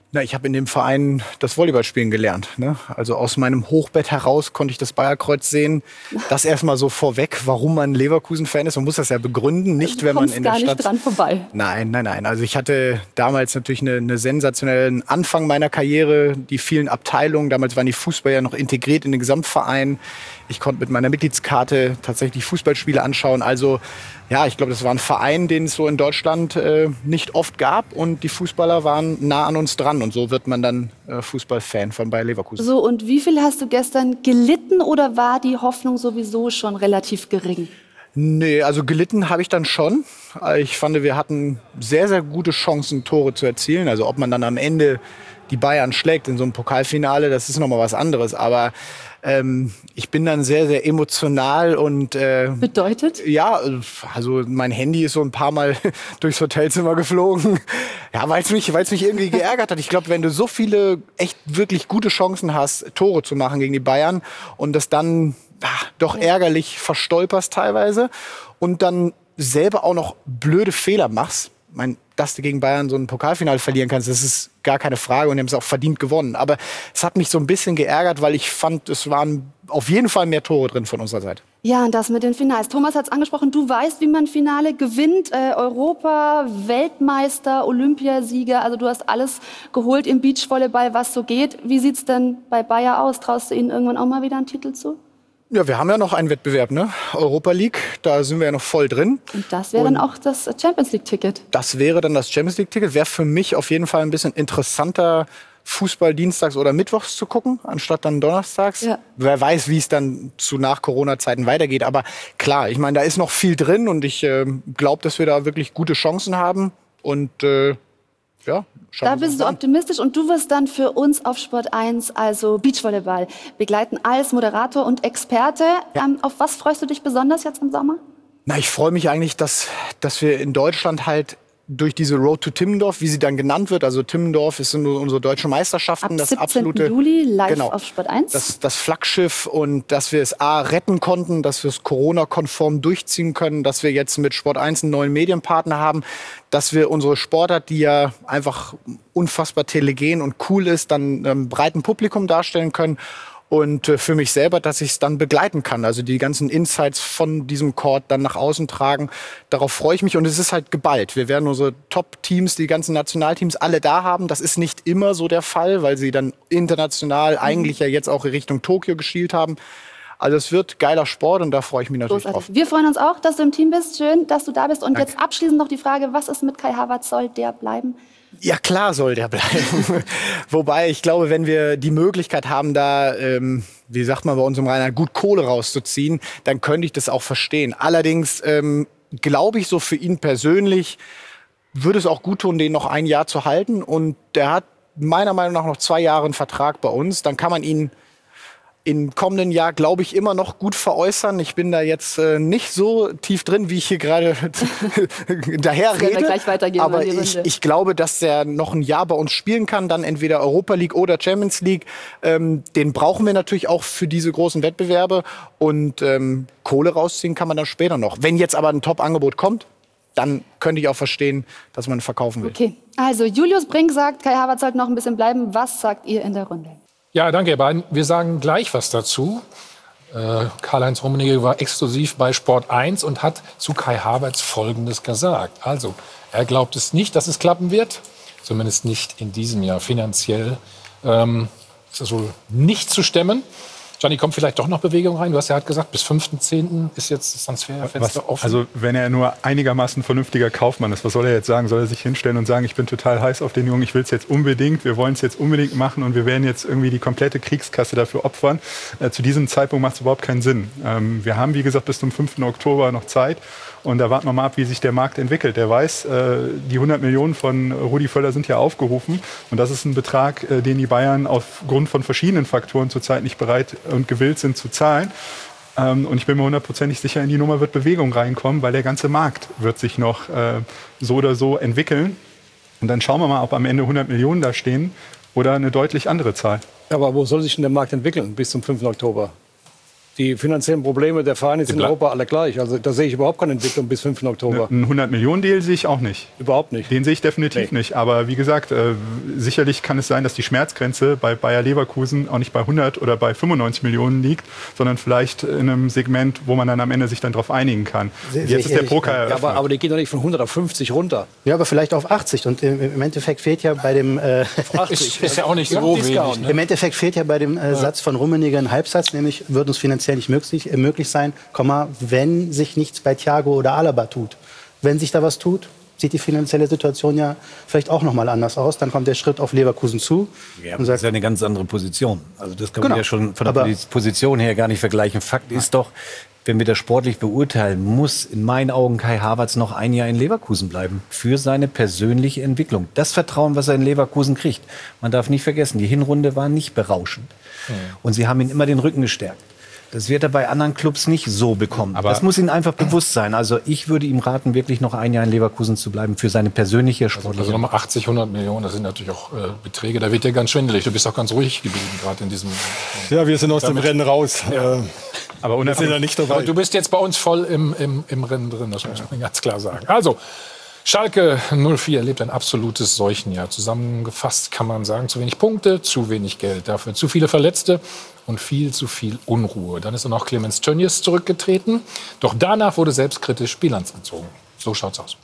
[SPEAKER 7] Na, ich habe in dem Verein das Volleyballspielen gelernt. Ne? Also aus meinem Hochbett heraus konnte ich das Bayerkreuz sehen. Das erstmal so vorweg, warum man Leverkusen-Fan ist. Man muss das ja begründen, nicht
[SPEAKER 4] du
[SPEAKER 7] wenn man
[SPEAKER 4] kommst
[SPEAKER 7] in der
[SPEAKER 4] gar
[SPEAKER 7] Stadt...
[SPEAKER 4] nicht dran vorbei.
[SPEAKER 7] Nein, nein, nein. Also ich hatte damals natürlich eine, eine sensationellen Anfang meiner Karriere. Die vielen Abteilungen, damals waren die Fußballer ja noch integriert in den Gesamtverein. Ich konnte mit meiner Mitgliedskarte tatsächlich Fußballspiele anschauen. Also ja, ich glaube, das war ein Verein, den es so in Deutschland äh, nicht oft gab. Und die Fußballer waren nah an uns dran. Und so wird man dann äh, Fußballfan von Bayer Leverkusen.
[SPEAKER 4] So, und wie viel hast du gestern gelitten oder war die Hoffnung sowieso schon relativ gering?
[SPEAKER 7] Nee, also gelitten habe ich dann schon. Ich fand, wir hatten sehr, sehr gute Chancen, Tore zu erzielen. Also ob man dann am Ende die Bayern schlägt in so einem Pokalfinale, das ist nochmal was anderes. Aber ähm, ich bin dann sehr, sehr emotional und... Äh,
[SPEAKER 4] Bedeutet?
[SPEAKER 7] Ja, also mein Handy ist so ein paar Mal durchs Hotelzimmer geflogen. Ja, weil es mich, weil's mich irgendwie geärgert hat. Ich glaube, wenn du so viele echt wirklich gute Chancen hast, Tore zu machen gegen die Bayern und das dann ach, doch ärgerlich verstolperst teilweise und dann selber auch noch blöde Fehler machst, mein, dass du gegen Bayern so ein Pokalfinale verlieren kannst, das ist gar keine Frage und die haben es auch verdient gewonnen. Aber es hat mich so ein bisschen geärgert, weil ich fand, es waren auf jeden Fall mehr Tore drin von unserer Seite.
[SPEAKER 4] Ja, und das mit den Finals. Thomas hat es angesprochen, du weißt, wie man Finale gewinnt. Äh, Europa, Weltmeister, Olympiasieger, also du hast alles geholt im Beachvolleyball, was so geht. Wie sieht's denn bei Bayer aus? Traust du ihnen irgendwann auch mal wieder einen Titel zu?
[SPEAKER 7] Ja, wir haben ja noch einen Wettbewerb, ne? Europa League, da sind wir ja noch voll drin.
[SPEAKER 4] Und das wäre dann auch das Champions League-Ticket.
[SPEAKER 7] Das wäre dann das Champions League-Ticket. Wäre für mich auf jeden Fall ein bisschen interessanter, Fußball dienstags oder mittwochs zu gucken, anstatt dann donnerstags. Ja. Wer weiß, wie es dann zu Nach-Corona-Zeiten weitergeht. Aber klar, ich meine, da ist noch viel drin und ich äh, glaube, dass wir da wirklich gute Chancen haben. Und äh, ja,
[SPEAKER 4] da bist du optimistisch und du wirst dann für uns auf Sport eins, also Beachvolleyball, begleiten als Moderator und Experte. Ja. Ähm, auf was freust du dich besonders jetzt im Sommer?
[SPEAKER 7] Na, ich freue mich eigentlich, dass, dass wir in Deutschland halt durch diese Road to Timmendorf, wie sie dann genannt wird, also Timmendorf ist nur unsere deutschen Meisterschaften,
[SPEAKER 4] Ab
[SPEAKER 7] das
[SPEAKER 4] siebzehnten
[SPEAKER 7] absolute
[SPEAKER 4] Juli live
[SPEAKER 7] genau,
[SPEAKER 4] auf Sport eins.
[SPEAKER 7] Das, das Flaggschiff und dass wir es A retten konnten, dass wir es Corona-konform durchziehen können, dass wir jetzt mit Sport eins einen neuen Medienpartner haben, dass wir unsere Sportart, die ja einfach unfassbar telegen und cool ist, dann einem breiten Publikum darstellen können. Und für mich selber, dass ich es dann begleiten kann. Also die ganzen Insights von diesem Court dann nach außen tragen. Darauf freue ich mich. Und es ist halt geballt. Wir werden unsere Top-Teams, die ganzen Nationalteams, alle da haben. Das ist nicht immer so der Fall, weil sie dann international mhm. eigentlich ja jetzt auch Richtung Tokio geschielt haben. Also es wird geiler Sport und da freue ich mich natürlich
[SPEAKER 4] Großartig.
[SPEAKER 7] drauf.
[SPEAKER 4] Wir freuen uns auch, dass du im Team bist. Schön, dass du da bist. Und Danke. Jetzt abschließend noch die Frage, was ist mit Kai Havertz? Soll der bleiben?
[SPEAKER 7] Ja, klar soll der bleiben. Wobei, ich glaube, wenn wir die Möglichkeit haben, da, ähm, wie sagt man bei uns im Rheinland, gut Kohle rauszuziehen, dann könnte ich das auch verstehen. Allerdings ähm, glaube ich, so für ihn persönlich würde es auch gut tun, den noch ein Jahr zu halten. Und der hat meiner Meinung nach noch zwei Jahre einen Vertrag bei uns. Dann kann man ihn im kommenden Jahr, glaube ich, immer noch gut veräußern. Ich bin da jetzt äh, nicht so tief drin, wie ich hier gerade daher rede.
[SPEAKER 4] Gleich weitergehen,
[SPEAKER 7] aber ich, ich glaube, dass der noch ein Jahr bei uns spielen kann, dann entweder Europa League oder Champions League. Ähm, den brauchen wir natürlich auch für diese großen Wettbewerbe. Und ähm, Kohle rausziehen kann man dann später noch. Wenn jetzt aber ein Top-Angebot kommt, dann könnte ich auch verstehen, dass man verkaufen will.
[SPEAKER 4] Okay, also Julius Brink sagt, Kai Havertz sollte noch ein bisschen bleiben. Was sagt ihr in der Runde?
[SPEAKER 1] Ja, danke, ihr beiden. Wir sagen gleich was dazu. Äh, Karl-Heinz Rummenigge war exklusiv bei Sport eins und hat zu Kai Havertz Folgendes gesagt. Also, er glaubt es nicht, dass es klappen wird. Zumindest nicht in diesem Jahr. Finanziell ähm, ist das wohl nicht zu stemmen. Gianni, kommt vielleicht doch noch Bewegung rein? Du hast ja halt gesagt, bis fünften zehnten ist jetzt das Transferfenster offen.
[SPEAKER 9] Also wenn er nur einigermaßen vernünftiger Kaufmann ist, was soll er jetzt sagen? Soll er sich hinstellen und sagen, ich bin total heiß auf den Jungen, ich will es jetzt unbedingt, wir wollen es jetzt unbedingt machen und wir werden jetzt irgendwie die komplette Kriegskasse dafür opfern? Äh, zu diesem Zeitpunkt macht es überhaupt keinen Sinn. Ähm, wir haben, wie gesagt, bis zum fünften Oktober noch Zeit. Und da warten wir mal ab, wie sich der Markt entwickelt. Der weiß, äh, die hundert Millionen von Rudi Völler sind ja aufgerufen. Und das ist ein Betrag, äh, den die Bayern aufgrund von verschiedenen Faktoren zurzeit nicht bereit und gewillt sind zu zahlen. Ähm, und ich bin mir hundertprozentig sicher, in die Nummer wird Bewegung reinkommen, weil der ganze Markt wird sich noch äh, so oder so entwickeln. Und dann schauen wir mal, ob am Ende hundert Millionen da stehen oder eine deutlich andere Zahl.
[SPEAKER 7] Aber wo soll sich denn der Markt entwickeln bis zum fünften Oktober? die finanziellen Probleme der Vereine sind in Europa alle gleich. Also da sehe ich überhaupt keine Entwicklung bis fünften Oktober.
[SPEAKER 9] Ein hundert-Millionen-Deal sehe ich auch nicht.
[SPEAKER 7] Überhaupt nicht.
[SPEAKER 9] Den sehe ich definitiv
[SPEAKER 7] Nee.
[SPEAKER 9] nicht. Aber wie gesagt, äh, sicherlich kann es sein, dass die Schmerzgrenze bei Bayer Leverkusen auch nicht bei hundert oder bei fünfundneunzig Millionen liegt, sondern vielleicht in einem Segment, wo man dann am Ende sich dann darauf einigen kann.
[SPEAKER 8] Sehe
[SPEAKER 9] Jetzt ist der
[SPEAKER 8] ich
[SPEAKER 9] Poker
[SPEAKER 7] Ja,
[SPEAKER 9] eröffnet.
[SPEAKER 7] aber, aber die geht doch nicht von hundert auf fünfzig runter.
[SPEAKER 8] Ja, aber vielleicht auf achtzig. Und im, im Endeffekt fehlt ja bei dem äh,
[SPEAKER 1] Ist, ist ja auch nicht so wenig. Ne?
[SPEAKER 8] Im Endeffekt fehlt ja bei dem äh, Satz von Rummenigge ein Halbsatz, nämlich wird uns finanziell nicht möglich, äh, möglich sein, Komma, wenn sich nichts bei Thiago oder Alaba tut. Wenn sich da was tut, sieht die finanzielle Situation ja vielleicht auch noch mal anders aus. Dann kommt der Schritt auf Leverkusen zu.
[SPEAKER 3] Ja,
[SPEAKER 8] und
[SPEAKER 3] das
[SPEAKER 8] sagt,
[SPEAKER 3] ist ja eine ganz andere Position. Also das kann
[SPEAKER 8] Genau.
[SPEAKER 3] man ja schon von der
[SPEAKER 8] Aber-
[SPEAKER 3] Position her gar nicht vergleichen. Fakt ist doch, wenn wir das sportlich beurteilen, muss in meinen Augen Kai Havertz noch ein Jahr in Leverkusen bleiben für seine persönliche Entwicklung. Das Vertrauen, was er in Leverkusen kriegt. Man darf nicht vergessen, die Hinrunde war nicht berauschend. Und sie haben ihm immer den Rücken gestärkt. Das wird er bei anderen Clubs nicht so bekommen.
[SPEAKER 1] Aber
[SPEAKER 3] das muss ihm einfach bewusst sein. Also ich würde ihm raten, wirklich noch ein Jahr in Leverkusen zu bleiben für seine persönliche sportliche
[SPEAKER 1] Also nochmal achtzig, hundert Millionen, das sind natürlich auch äh, Beträge. Da wird dir ganz schwindelig. Du bist auch ganz ruhig geblieben, gerade in diesem.
[SPEAKER 2] Ja, wir sind aus
[SPEAKER 1] Damit-
[SPEAKER 2] dem Rennen raus.
[SPEAKER 1] Ja.
[SPEAKER 2] Äh,
[SPEAKER 9] aber
[SPEAKER 2] wir sind ja nicht dabei.
[SPEAKER 1] Aber du bist jetzt bei uns voll im, im, im Rennen drin, das muss man ganz klar sagen. Also, Schalke null vier erlebt ein absolutes Seuchenjahr. Zusammengefasst kann man sagen, zu wenig Punkte, zu wenig Geld. Dafür zu viele Verletzte und viel zu viel Unruhe. Dann ist dann auch Clemens Tönnies zurückgetreten. Doch danach wurde selbstkritisch Bilanz gezogen. So schaut's aus.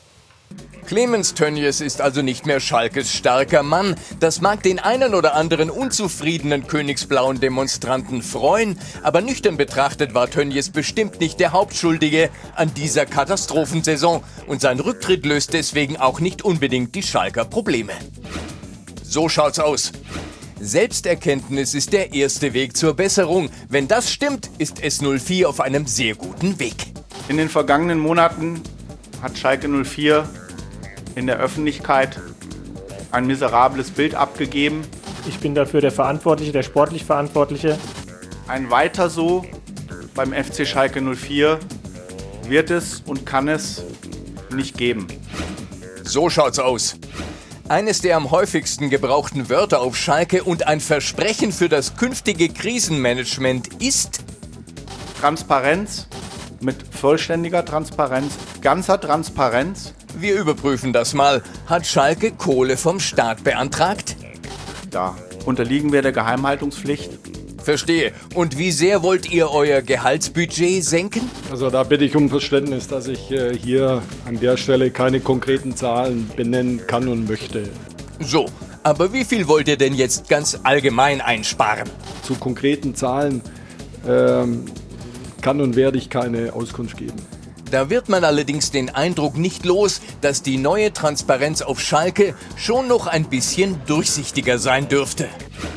[SPEAKER 14] Clemens Tönnies ist also nicht mehr Schalkes starker Mann. Das mag den einen oder anderen unzufriedenen königsblauen Demonstranten freuen, aber nüchtern betrachtet war Tönnies bestimmt nicht der Hauptschuldige an dieser Katastrophensaison und sein Rücktritt löst deswegen auch nicht unbedingt die Schalker Probleme. So schaut's aus. Selbsterkenntnis ist der erste Weg zur Besserung. Wenn das stimmt, ist S null vier auf einem sehr guten Weg.
[SPEAKER 19] In den vergangenen Monaten hat Schalke null vier in der Öffentlichkeit ein miserables Bild abgegeben.
[SPEAKER 20] Ich bin dafür der Verantwortliche, der sportlich Verantwortliche.
[SPEAKER 19] Ein Weiter so beim F C Schalke null vier wird es und kann es nicht geben.
[SPEAKER 14] So schaut's aus. Eines der am häufigsten gebrauchten Wörter auf Schalke und ein Versprechen für das künftige Krisenmanagement ist
[SPEAKER 19] Transparenz, mit vollständiger Transparenz, ganzer Transparenz.
[SPEAKER 14] Wir überprüfen das mal. Hat Schalke Kohle vom Staat beantragt?
[SPEAKER 19] Da unterliegen wir der Geheimhaltungspflicht.
[SPEAKER 14] Verstehe. Und wie sehr wollt ihr euer Gehaltsbudget senken?
[SPEAKER 2] Also da bitte ich um Verständnis, dass ich äh, hier an der Stelle keine konkreten Zahlen benennen kann und möchte.
[SPEAKER 14] So, aber wie viel wollt ihr denn jetzt ganz allgemein einsparen?
[SPEAKER 2] Zu konkreten Zahlen ähm, kann und werde ich keine Auskunft geben.
[SPEAKER 14] Da wird man allerdings den Eindruck nicht los, dass die neue Transparenz auf Schalke schon noch ein bisschen durchsichtiger sein dürfte.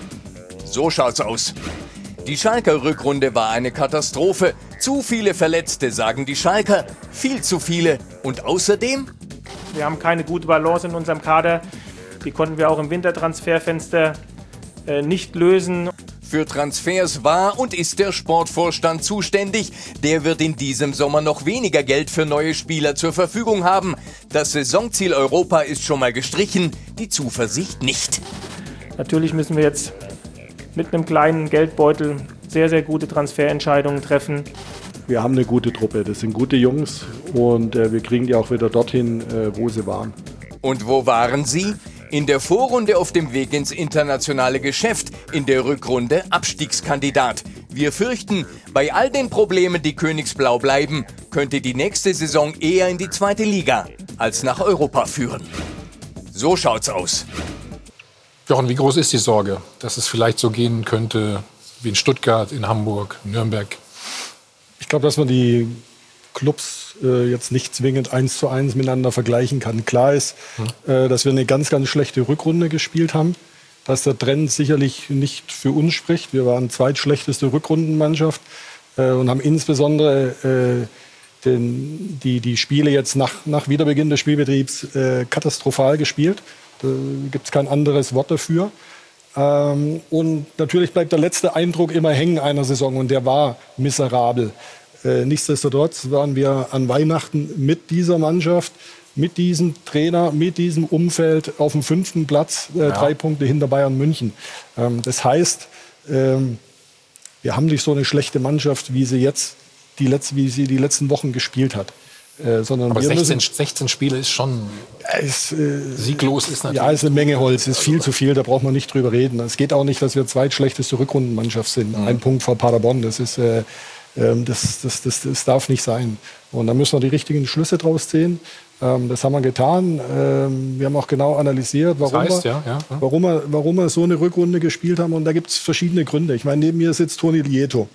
[SPEAKER 14] So schaut's aus. Die Schalker Rückrunde war eine Katastrophe. Zu viele Verletzte, sagen die Schalker. Viel zu viele. Und außerdem?
[SPEAKER 20] Wir haben keine gute Balance in unserem Kader. Die konnten wir auch im Wintertransferfenster äh, nicht lösen.
[SPEAKER 14] Für Transfers war und ist der Sportvorstand zuständig. Der wird in diesem Sommer noch weniger Geld für neue Spieler zur Verfügung haben. Das Saisonziel Europa ist schon mal gestrichen, die Zuversicht nicht.
[SPEAKER 20] Natürlich müssen wir jetzt mit einem kleinen Geldbeutel sehr, sehr gute Transferentscheidungen treffen.
[SPEAKER 2] Wir haben eine gute Truppe, das sind gute Jungs und äh, wir kriegen die auch wieder dorthin, äh, wo sie waren.
[SPEAKER 14] Und wo waren sie? In der Vorrunde auf dem Weg ins internationale Geschäft, in der Rückrunde Abstiegskandidat. Wir fürchten, bei all den Problemen, die königsblau bleiben, könnte die nächste Saison eher in die zweite Liga als nach Europa führen. So schaut's aus.
[SPEAKER 1] Jochen, wie groß ist die Sorge, dass es vielleicht so gehen könnte wie in Stuttgart, in Hamburg, Nürnberg?
[SPEAKER 2] Ich glaube, dass man die Clubs äh, jetzt nicht zwingend eins zu eins miteinander vergleichen kann. Klar ist, hm. äh, dass wir eine ganz, ganz schlechte Rückrunde gespielt haben, dass der Trend sicherlich nicht für uns spricht. Wir waren zweitschlechteste Rückrundenmannschaft äh, und haben insbesondere äh, den, die, die Spiele jetzt nach, nach Wiederbeginn des Spielbetriebs äh, katastrophal gespielt. Da gibt es kein anderes Wort dafür. Ähm, und natürlich bleibt der letzte Eindruck immer hängen einer Saison und der war miserabel. Äh, nichtsdestotrotz waren wir an Weihnachten mit dieser Mannschaft, mit diesem Trainer, mit diesem Umfeld auf dem fünften Platz, äh, ja. drei Punkte hinter Bayern München. Ähm, das heißt, ähm, wir haben nicht so eine schlechte Mannschaft, wie sie jetzt die, letzte, wie sie die letzten Wochen gespielt hat. Äh, sondern
[SPEAKER 1] Aber
[SPEAKER 2] wir
[SPEAKER 1] sechzehn,
[SPEAKER 2] müssen,
[SPEAKER 1] sechzehn Spiele ist schon
[SPEAKER 2] ist, äh,
[SPEAKER 1] sieglos ist natürlich.
[SPEAKER 2] Ja, ist eine Menge Holz, ist viel zu viel, da braucht man nicht drüber reden. Es geht auch nicht, dass wir zweitschlechteste Rückrundenmannschaft sind. Mhm. Ein Punkt vor Paderborn, das ist, äh, äh, das, das, das, das darf nicht sein. Und da müssen wir die richtigen Schlüsse draus ziehen. Ähm, das haben wir getan. Ähm, wir haben auch genau analysiert, warum,
[SPEAKER 1] das heißt,
[SPEAKER 2] wir,
[SPEAKER 1] ja, ja, ja.
[SPEAKER 2] Warum, wir, warum wir so eine Rückrunde gespielt haben. Und da gibt es verschiedene Gründe. Ich meine, neben mir sitzt Toni Lieto.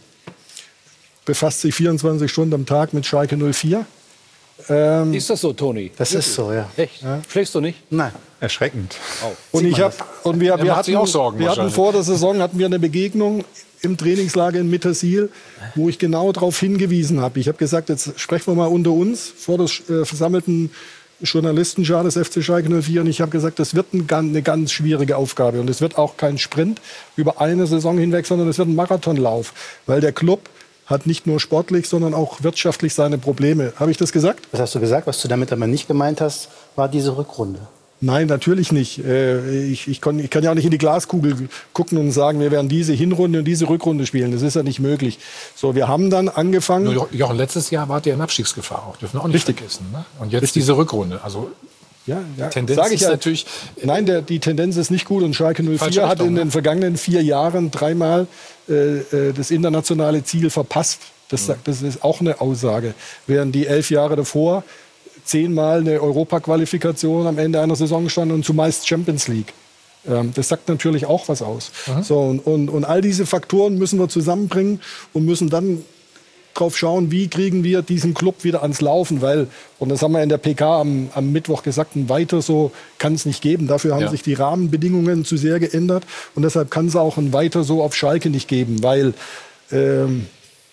[SPEAKER 2] Befasst sich vierundzwanzig Stunden am Tag mit Schalke null vier. Ähm,
[SPEAKER 21] ist das so, Toni?
[SPEAKER 8] Das
[SPEAKER 21] Wirklich?
[SPEAKER 8] ist so, ja.
[SPEAKER 21] Echt? Ja. Schläfst du nicht?
[SPEAKER 8] Nein.
[SPEAKER 9] Erschreckend.
[SPEAKER 21] Oh.
[SPEAKER 2] Und, ich hab, und wir, wir, hatten,
[SPEAKER 1] auch Sorgen,
[SPEAKER 2] wir hatten vor der Saison hatten wir eine Begegnung im Trainingslager in Mittersiel, wo ich genau darauf hingewiesen habe. Ich habe gesagt, jetzt sprechen wir mal unter uns vor der äh, versammelten Journalistenschar des F C Schalke null vier. Und ich habe gesagt, das wird ein, eine ganz schwierige Aufgabe. Und es wird auch kein Sprint über eine Saison hinweg, sondern es wird ein Marathonlauf. Weil der Club hat nicht nur sportlich, sondern auch wirtschaftlich seine Probleme. Habe ich das gesagt?
[SPEAKER 8] Was hast du gesagt? Was du damit aber nicht gemeint hast, war diese Rückrunde.
[SPEAKER 2] Nein, natürlich nicht. Ich, ich, kann, ich kann ja auch nicht in die Glaskugel gucken und sagen, wir werden diese Hinrunde und diese Rückrunde spielen. Das ist ja nicht möglich. So, wir haben dann angefangen.
[SPEAKER 1] Nur, Jochen, letztes Jahr wart ihr in Abstiegsgefahr auch. Dürfen wir auch nicht
[SPEAKER 2] Richtig.
[SPEAKER 1] vergessen. Ne? Und jetzt
[SPEAKER 2] Richtig.
[SPEAKER 1] diese Rückrunde. Also
[SPEAKER 2] ja, ja.
[SPEAKER 1] Tendenz
[SPEAKER 2] Sag ich
[SPEAKER 1] ist
[SPEAKER 2] ja,
[SPEAKER 1] natürlich.
[SPEAKER 2] Nein, der, die Tendenz ist nicht gut. Und Schalke null vier hat in den vergangenen vier Jahren dreimal äh, das internationale Ziel verpasst. Das, sagt, das ist auch eine Aussage. Während die elf Jahre davor zehnmal eine Europaqualifikation am Ende einer Saison stand und zumeist Champions League. Ähm, das sagt natürlich auch was aus. So, und, und, und all diese Faktoren müssen wir zusammenbringen und müssen dann drauf schauen, wie kriegen wir diesen Club wieder ans Laufen. Weil, und das haben wir in der P K am, am Mittwoch gesagt, ein weiter so kann es nicht geben. Dafür haben
[SPEAKER 1] Ja.
[SPEAKER 2] sich die Rahmenbedingungen zu sehr geändert. Und deshalb kann es auch ein weiter so auf Schalke nicht geben. Weil ähm,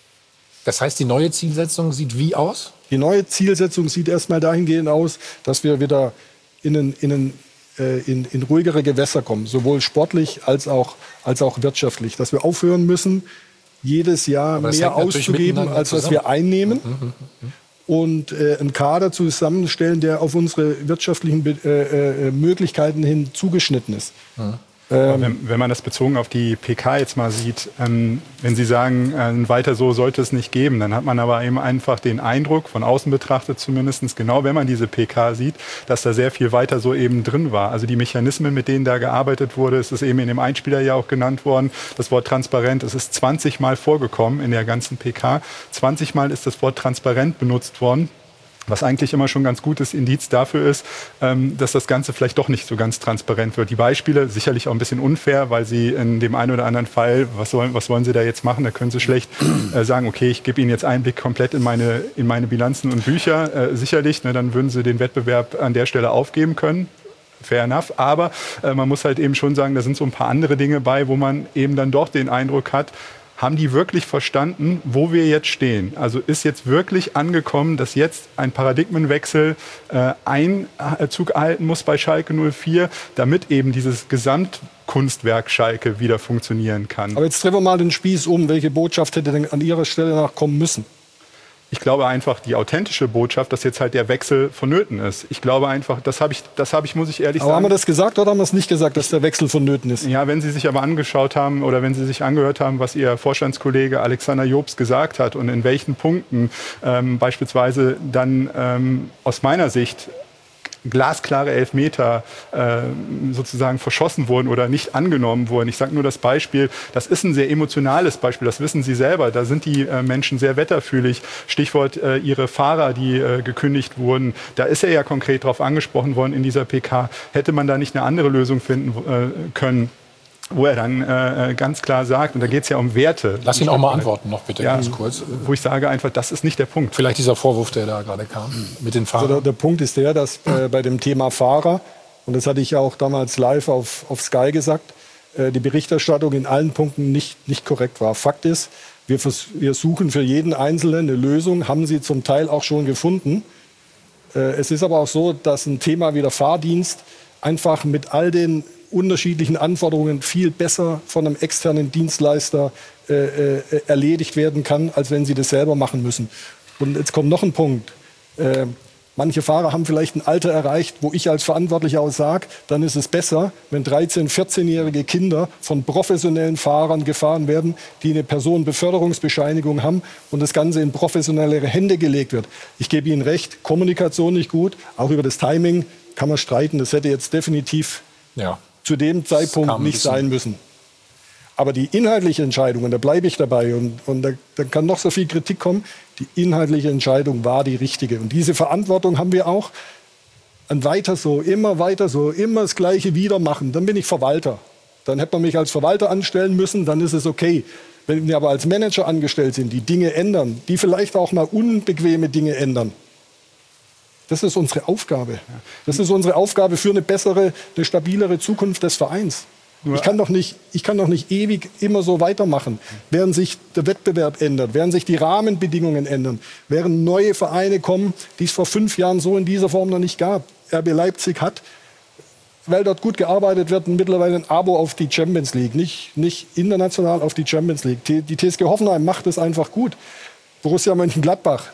[SPEAKER 1] Das heißt, die neue Zielsetzung sieht wie aus?
[SPEAKER 2] Die neue Zielsetzung sieht erstmal dahingehend aus, dass wir wieder in, einen, in, einen, äh, in, in ruhigere Gewässer kommen, sowohl sportlich als auch, als auch wirtschaftlich. Dass wir aufhören müssen, jedes Jahr
[SPEAKER 1] Aber das
[SPEAKER 2] mehr
[SPEAKER 1] hängt natürlich
[SPEAKER 2] auszugeben,
[SPEAKER 1] miteinander
[SPEAKER 2] als was
[SPEAKER 1] zusammen.
[SPEAKER 2] wir einnehmen.
[SPEAKER 1] Mhm, mhm, mhm.
[SPEAKER 2] Und äh, einen Kader zusammenstellen, der auf unsere wirtschaftlichen Be äh, äh, Möglichkeiten hin zugeschnitten ist.
[SPEAKER 1] Mhm.
[SPEAKER 2] Ähm,
[SPEAKER 9] wenn, wenn man das bezogen auf die P K jetzt mal sieht, ähm, wenn Sie sagen, äh, weiter so sollte es nicht geben, dann hat man aber eben einfach den Eindruck, von außen betrachtet zumindest, genau wenn man diese P K sieht, dass da sehr viel weiter so eben drin war. Also die Mechanismen, mit denen da gearbeitet wurde, es ist eben in dem Einspieler ja auch genannt worden, das Wort transparent, es ist zwanzig Mal vorgekommen in der ganzen P K. zwanzig Mal ist das Wort transparent benutzt worden. Was eigentlich immer schon ganz gutes Indiz dafür ist, ähm, dass das Ganze vielleicht doch nicht so ganz transparent wird. Die Beispiele sicherlich auch ein bisschen unfair, weil Sie in dem einen oder anderen Fall, was, sollen, was wollen Sie da jetzt machen? Da können Sie schlecht äh, sagen, okay, ich gebe Ihnen jetzt Einblick komplett in meine, in meine Bilanzen und Bücher. Äh, sicherlich, ne, dann würden Sie den Wettbewerb an der Stelle aufgeben können. Fair enough. Aber äh, man muss halt eben schon sagen, da sind so ein paar andere Dinge bei, wo man eben dann doch den Eindruck hat, haben die wirklich verstanden, wo wir jetzt stehen? Also ist jetzt wirklich angekommen, dass jetzt ein Paradigmenwechsel äh, Einzug erhalten muss bei Schalke null vier, damit eben dieses Gesamtkunstwerk Schalke wieder funktionieren kann?
[SPEAKER 2] aber jetzt drehen wir mal den Spieß um. Welche Botschaft hätte denn an Ihrer Stelle nach kommen müssen?
[SPEAKER 9] Ich glaube einfach, die authentische Botschaft, dass jetzt halt der Wechsel vonnöten ist. Ich glaube einfach, das habe ich, das habe ich, muss ich ehrlich
[SPEAKER 2] Aber
[SPEAKER 9] sagen.
[SPEAKER 2] haben wir das gesagt oder haben wir es nicht gesagt, dass der Wechsel vonnöten ist?
[SPEAKER 9] Ja, wenn Sie sich aber angeschaut haben oder wenn Sie sich angehört haben, was Ihr Vorstandskollege Alexander Jobst gesagt hat und in welchen Punkten ähm, beispielsweise dann ähm, aus meiner Sicht glasklare Elfmeter äh, sozusagen verschossen wurden oder nicht angenommen wurden. Ich sage nur das Beispiel, das ist ein sehr emotionales Beispiel, das wissen Sie selber. Da sind die äh, Menschen sehr wetterfühlig. Stichwort äh, Ihre Fahrer, die äh, gekündigt wurden. Da ist er ja konkret darauf angesprochen worden in dieser P K. Hätte man da nicht eine andere Lösung finden äh, können? Wo er dann äh, ganz klar sagt, und da geht es ja um Werte.
[SPEAKER 1] Lass ihn auch mal antworten noch bitte,
[SPEAKER 9] ja,
[SPEAKER 1] ganz kurz.
[SPEAKER 9] Wo ich sage einfach, das ist nicht der Punkt.
[SPEAKER 1] Vielleicht dieser Vorwurf, der da gerade kam, mit den Fahrern.
[SPEAKER 2] Also der, der Punkt ist der, dass äh, bei dem Thema Fahrer, und das hatte ich ja auch damals live auf, auf Sky gesagt, äh, die Berichterstattung in allen Punkten nicht, nicht korrekt war. Fakt ist, wir, vers wir suchen für jeden Einzelnen eine Lösung, haben sie zum Teil auch schon gefunden. Äh, es ist aber auch so, dass ein Thema wie der Fahrdienst einfach mit all den unterschiedlichen Anforderungen viel besser von einem externen Dienstleister äh, äh, erledigt werden kann, als wenn sie das selber machen müssen. Und jetzt kommt noch ein Punkt. Äh, Manche Fahrer haben vielleicht ein Alter erreicht, wo ich als Verantwortlicher auch sage, dann ist es besser, wenn dreizehn-, vierzehnjährige Kinder von professionellen Fahrern gefahren werden, die eine Personenbeförderungsbescheinigung haben und das Ganze in professionellere Hände gelegt wird. Ich gebe Ihnen recht, Kommunikation nicht gut, auch über das Timing kann man streiten. Das hätte jetzt definitiv ja. zu dem Zeitpunkt nicht sein müssen. Aber die inhaltliche Entscheidung, und da bleibe ich dabei, und, und da, da kann noch so viel Kritik kommen, die inhaltliche Entscheidung war die richtige. Und diese Verantwortung haben wir auch. Und weiter so, immer weiter so, immer das Gleiche wieder machen. Dann bin ich Verwalter. Dann hätte man mich als Verwalter anstellen müssen, dann ist es okay. Wenn wir aber als Manager angestellt sind, die Dinge ändern, die vielleicht auch mal unbequeme Dinge ändern, das ist unsere Aufgabe. Das ist unsere Aufgabe für eine bessere, eine stabilere Zukunft des Vereins. Ich kann doch nicht, ich kann doch nicht ewig immer so weitermachen, während sich der Wettbewerb ändert, während sich die Rahmenbedingungen ändern, während neue Vereine kommen, die es vor fünf Jahren so in dieser Form noch nicht gab. R B Leipzig hat, weil dort gut gearbeitet wird, mittlerweile ein Abo auf die Champions League, nicht, nicht international auf die Champions League. Die T S G Hoffenheim macht es einfach gut. Borussia Mönchengladbach,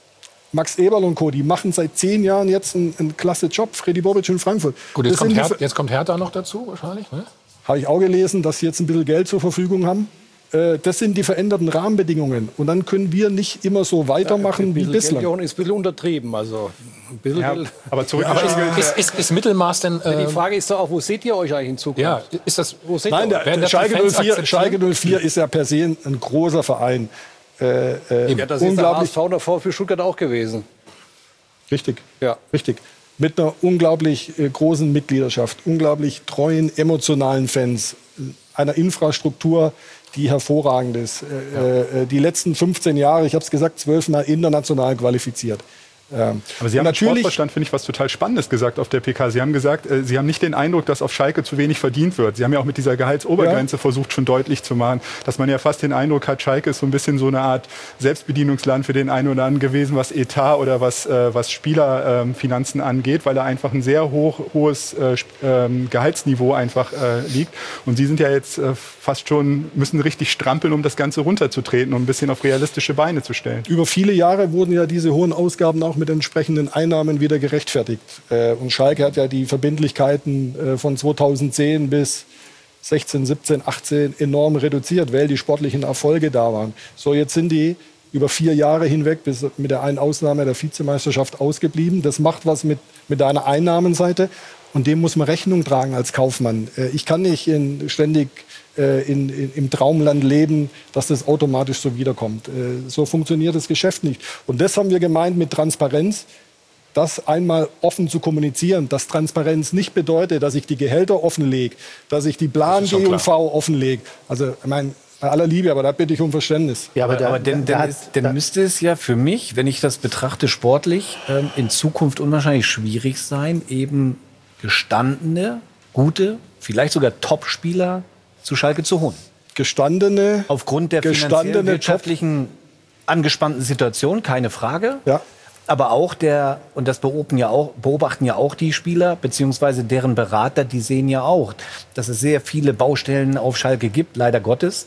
[SPEAKER 2] Max Eberl und Co., die machen seit zehn Jahren jetzt einen, einen klasse Job. Freddy Bobic in Frankfurt.
[SPEAKER 1] Gut, jetzt, kommt, Her jetzt kommt Hertha noch dazu wahrscheinlich, ne?
[SPEAKER 2] Habe ich auch gelesen, dass sie jetzt ein bisschen Geld zur Verfügung haben. Äh, das sind die veränderten Rahmenbedingungen. Und dann können wir nicht immer so weitermachen ja, wie bislang.
[SPEAKER 7] Geld ist ein bisschen untertrieben. Also ein bisschen
[SPEAKER 1] ja, aber zurück. Aber ist, ist, ist, ist Mittelmaß denn... Äh,
[SPEAKER 7] ja, die Frage ist doch auch, wo seht ihr euch eigentlich in Zukunft?
[SPEAKER 1] Ja, ist das... Wo seht
[SPEAKER 2] Nein, der, der Schalke null vier, Schalke null vier ist ja per se ein großer Verein. Äh, äh,
[SPEAKER 7] ja, das ist der H S V und der VfB Stuttgart auch gewesen.
[SPEAKER 2] Richtig,
[SPEAKER 7] ja.
[SPEAKER 2] richtig. Mit einer unglaublich äh, großen Mitgliedschaft, unglaublich treuen, emotionalen Fans, einer Infrastruktur, die hervorragend ist. Äh, äh, die letzten fünfzehn Jahre, ich habe es gesagt, zwölfmal international qualifiziert.
[SPEAKER 9] Ähm, Aber Sie haben im Sportverstand, finde ich, was total Spannendes gesagt auf der P K. Sie haben gesagt, äh, Sie haben nicht den Eindruck, dass auf Schalke zu wenig verdient wird. Sie haben ja auch mit dieser Gehaltsobergrenze ja. versucht, schon deutlich zu machen, dass man ja fast den Eindruck hat, Schalke ist so ein bisschen so eine Art Selbstbedienungsland für den einen oder anderen gewesen, was Etat oder was, äh, was Spielerfinanzen ähm, angeht, weil da einfach ein sehr hoch, hohes äh, äh, Gehaltsniveau einfach äh, liegt. Und Sie sind ja jetzt äh, fast schon, müssen richtig strampeln, um das Ganze runterzutreten, um ein bisschen auf realistische Beine zu stellen.
[SPEAKER 2] Über viele Jahre wurden ja diese hohen Ausgaben auch mit entsprechenden Einnahmen wieder gerechtfertigt. Und Schalke hat ja die Verbindlichkeiten von zweitausendzehn bis sechzehn, siebzehn, achtzehn enorm reduziert, weil die sportlichen Erfolge da waren. So, jetzt sind die über vier Jahre hinweg, bis mit der einen Ausnahme der Vizemeisterschaft, ausgeblieben. Das macht was mit, mit einer Einnahmenseite. Und dem muss man Rechnung tragen als Kaufmann. Ich kann nicht in, ständig in, in, im Traumland leben, dass das automatisch so wiederkommt. So funktioniert das Geschäft nicht. Und das haben wir gemeint mit Transparenz, das einmal offen zu kommunizieren. Dass Transparenz nicht bedeutet, dass ich die Gehälter offenlege, dass ich die Plan-G und V offenlege. Also, ich meine, bei aller Liebe, aber da bitte ich um Verständnis.
[SPEAKER 3] Ja, aber, da, aber dann, dann, ist, dann müsste es ja für mich, wenn ich das betrachte sportlich, ähm, in Zukunft unwahrscheinlich schwierig sein, eben gestandene, gute, vielleicht sogar Top-Spieler zu Schalke zu holen.
[SPEAKER 2] Gestandene,
[SPEAKER 3] aufgrund der finanziellen, wirtschaftlichen angespannten Situation, keine Frage.
[SPEAKER 2] Ja.
[SPEAKER 3] Aber auch der, und das beobachten ja auch, beobachten ja auch die Spieler, beziehungsweise deren Berater, die sehen ja auch, dass es sehr viele Baustellen auf Schalke gibt, leider Gottes.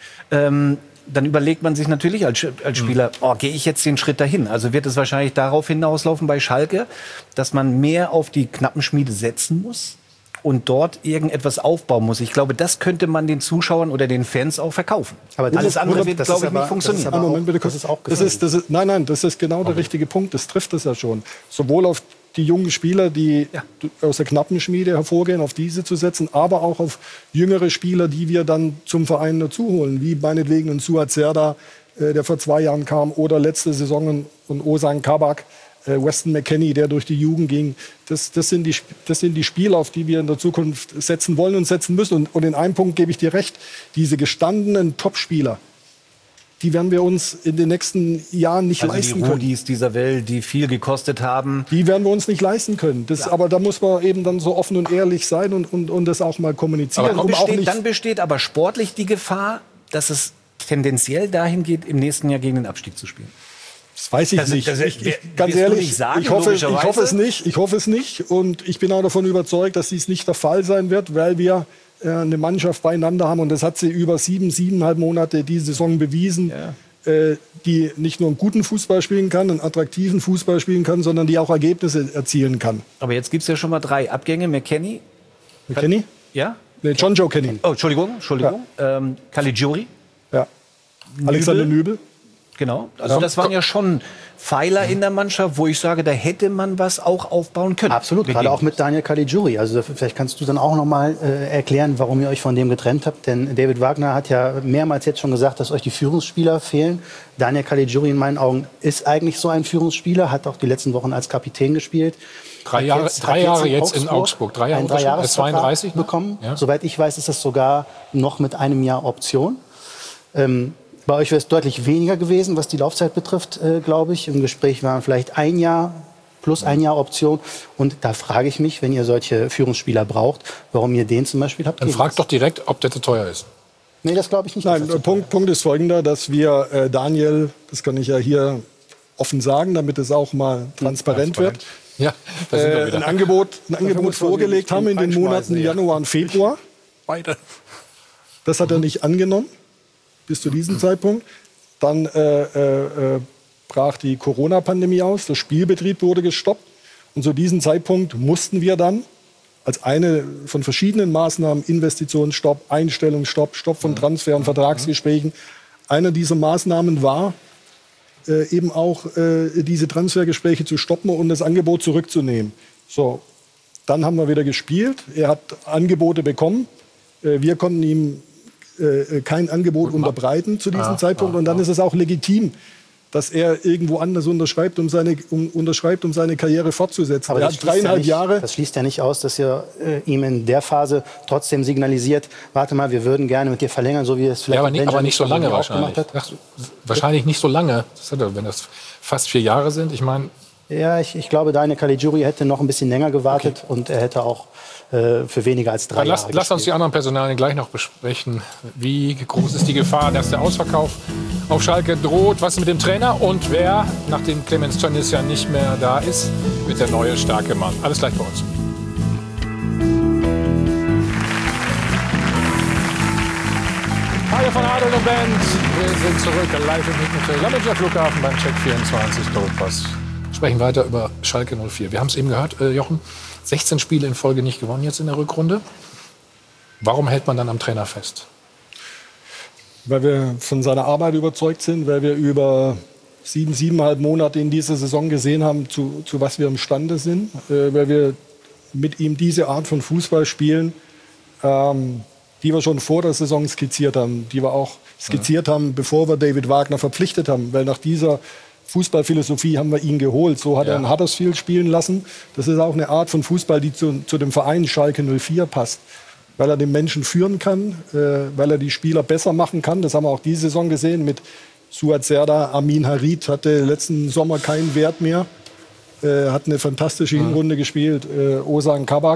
[SPEAKER 3] Ähm, dann überlegt man sich natürlich als, als Spieler, oh, gehe ich jetzt den Schritt dahin? Also wird es wahrscheinlich darauf hinauslaufen bei Schalke, dass man mehr auf die Knappenschmiede setzen muss und dort irgendetwas aufbauen muss. Ich glaube, das könnte man den Zuschauern oder den Fans auch verkaufen.
[SPEAKER 2] Aber das alles andere wird, glaube ich, aber, nicht funktionieren. Das ist Moment, bitte, das ist auch das ist, das ist, nein, nein, das ist genau okay. der richtige Punkt. Das trifft es ja schon. Sowohl auf die jungen Spieler, die ja. aus der Knappenschmiede hervorgehen, auf diese zu setzen, aber auch auf jüngere Spieler, die wir dann zum Verein dazu holen, wie meinetwegen ein Suat Serdar, äh, der vor zwei Jahren kam, oder letzte Saison ein Ozan Kabak, äh, Weston McKennie, der durch die Jugend ging. Das, das, sind die, das sind die Spieler, auf die wir in der Zukunft setzen wollen und setzen müssen. Und, und in einem Punkt gebe ich dir recht, diese gestandenen Top-Spieler, die werden wir uns in den nächsten Jahren nicht
[SPEAKER 3] also
[SPEAKER 2] leisten
[SPEAKER 3] die
[SPEAKER 2] können.
[SPEAKER 3] Rudis dieser Welt, die viel gekostet haben.
[SPEAKER 2] Die werden wir uns nicht leisten können. Das, ja. Aber da muss man eben dann so offen und ehrlich sein und, und, und das auch mal kommunizieren.
[SPEAKER 3] Aber
[SPEAKER 2] um
[SPEAKER 3] besteht,
[SPEAKER 2] auch nicht
[SPEAKER 3] dann besteht aber sportlich die Gefahr, dass es tendenziell dahin geht, im nächsten Jahr gegen den Abstieg zu spielen.
[SPEAKER 2] Das weiß ich
[SPEAKER 3] das,
[SPEAKER 2] nicht.
[SPEAKER 3] Das, das,
[SPEAKER 2] ich, ich, ganz ehrlich, sagen, ich, hoffe, ich hoffe es nicht. Ich hoffe es nicht. Und ich bin auch davon überzeugt, dass dies nicht der Fall sein wird, weil wir eine Mannschaft beieinander haben und das hat sie über sieben, siebeneinhalb Monate diese Saison bewiesen. Ja. äh, die nicht nur einen guten Fußball spielen kann, einen attraktiven Fußball spielen kann, sondern die auch Ergebnisse erzielen kann.
[SPEAKER 3] Aber jetzt gibt es ja schon mal drei Abgänge. McKennie.
[SPEAKER 2] McKennie?
[SPEAKER 3] Ja?
[SPEAKER 2] Nee, John Joe Kenny.
[SPEAKER 3] Oh, Entschuldigung, Entschuldigung. Ja. Ähm, Caligiuri.
[SPEAKER 2] Ja. Alexander Nübel.
[SPEAKER 3] Genau. Also das waren ja schon Pfeiler in der Mannschaft, wo ich sage, da hätte man was auch aufbauen können.
[SPEAKER 8] Absolut, gerade auch mit Daniel Caligiuri. Also vielleicht kannst du dann auch noch mal äh, erklären, warum ihr euch von dem getrennt habt. Denn David Wagner hat ja mehrmals jetzt schon gesagt, dass euch die Führungsspieler fehlen. Daniel Caligiuri in meinen Augen ist eigentlich so ein Führungsspieler, hat auch die letzten Wochen als Kapitän gespielt.
[SPEAKER 1] Drei Jahre jetzt, drei Jahre jetzt in Augsburg. Drei Jahre
[SPEAKER 8] Jahre
[SPEAKER 1] zweiunddreißig
[SPEAKER 8] bekommen.
[SPEAKER 1] Ja.
[SPEAKER 8] Soweit ich weiß, ist das sogar noch mit einem Jahr Option. Ähm, Bei euch wäre es deutlich weniger gewesen, was die Laufzeit betrifft, äh, glaube ich. Im Gespräch waren vielleicht ein Jahr plus ein Jahr Option. Und da frage ich mich, wenn ihr solche Führungsspieler braucht, warum ihr den zum Beispiel habt.
[SPEAKER 1] Dann fragt doch direkt, ob der zu teuer ist.
[SPEAKER 8] Nee, das glaube ich nicht.
[SPEAKER 2] Nein, der Punkt, Punkt ist folgender, dass wir äh, Daniel, das kann ich ja hier offen sagen, damit es auch mal transparent, transparent. wird,
[SPEAKER 1] ja, da sind wir wieder.
[SPEAKER 2] Äh, ein Angebot, ein Angebot vorgelegt haben in den Monaten Januar und Februar.
[SPEAKER 1] Beide.
[SPEAKER 2] Das hat er nicht angenommen. Bis zu diesem Zeitpunkt. Dann äh, äh, brach die Corona-Pandemie aus, der Spielbetrieb wurde gestoppt. Und zu diesem Zeitpunkt mussten wir dann als eine von verschiedenen Maßnahmen, Investitionsstopp, Einstellungsstopp, Stopp von Transfer- und Vertragsgesprächen, eine dieser Maßnahmen war, äh, eben auch äh, diese Transfergespräche zu stoppen und das Angebot zurückzunehmen. So, dann haben wir wieder gespielt. Er hat Angebote bekommen. Äh, wir konnten ihm kein Angebot unterbreiten zu diesem ah, Zeitpunkt. Und dann ist es auch legitim, dass er irgendwo anders unterschreibt, um seine, um, unterschreibt, um seine Karriere fortzusetzen.
[SPEAKER 8] Aber
[SPEAKER 2] er
[SPEAKER 8] das
[SPEAKER 2] hat dreieinhalb
[SPEAKER 8] ja nicht,
[SPEAKER 2] Jahre.
[SPEAKER 8] Das schließt ja nicht aus, dass ihr äh, ihm in der Phase trotzdem signalisiert, warte mal, wir würden gerne mit dir verlängern, so wie es vielleicht
[SPEAKER 1] ja, aber, nicht, aber nicht so lange
[SPEAKER 8] auch
[SPEAKER 1] wahrscheinlich.
[SPEAKER 8] gemacht hat.
[SPEAKER 1] Wahrscheinlich nicht so lange, das hat er, wenn das fast vier Jahre sind. Ich meine,
[SPEAKER 8] ja, ich, ich glaube, Daniel Caligiuri hätte noch ein bisschen länger gewartet okay. und er hätte auch äh, für weniger als drei
[SPEAKER 1] Dann lass,
[SPEAKER 8] Jahre
[SPEAKER 1] Lass uns die anderen Personalien gleich noch besprechen. Wie groß ist die Gefahr, dass der Ausverkauf auf Schalke droht? Was ist mit dem Trainer? Und wer, nachdem Clemens Tönnies ja nicht mehr da ist, wird der neue starke Mann? Alles gleich bei uns. Hallo von Adel und Band. Wir sind zurück live im Hinterhotel am Münchner Flughafen beim Check vierundzwanzig Doppelpass. Wir sprechen weiter über Schalke null vier. Wir haben es eben gehört, äh, Jochen, sechzehn Spiele in Folge nicht gewonnen jetzt in der Rückrunde. Warum hält man dann am Trainer fest?
[SPEAKER 2] Weil wir von seiner Arbeit überzeugt sind, weil wir über sieben, siebeneinhalb Monate in dieser Saison gesehen haben, zu, zu was wir imstande sind, äh, weil wir mit ihm diese Art von Fußball spielen, ähm, die wir schon vor der Saison skizziert haben, die wir auch skizziert ja. haben, bevor wir David Wagner verpflichtet haben, weil nach dieser Fußballphilosophie haben wir ihn geholt. So hat ja. er in Huddersfield spielen lassen. Das ist auch eine Art von Fußball, die zu, zu dem Verein Schalke null vier passt. Weil er den Menschen führen kann, äh, weil er die Spieler besser machen kann. Das haben wir auch diese Saison gesehen mit Suat Serdar. Amin Harit hatte letzten Sommer keinen Wert mehr. Äh, hat eine fantastische mhm. Hinrunde gespielt. Äh, Ozan Kabak.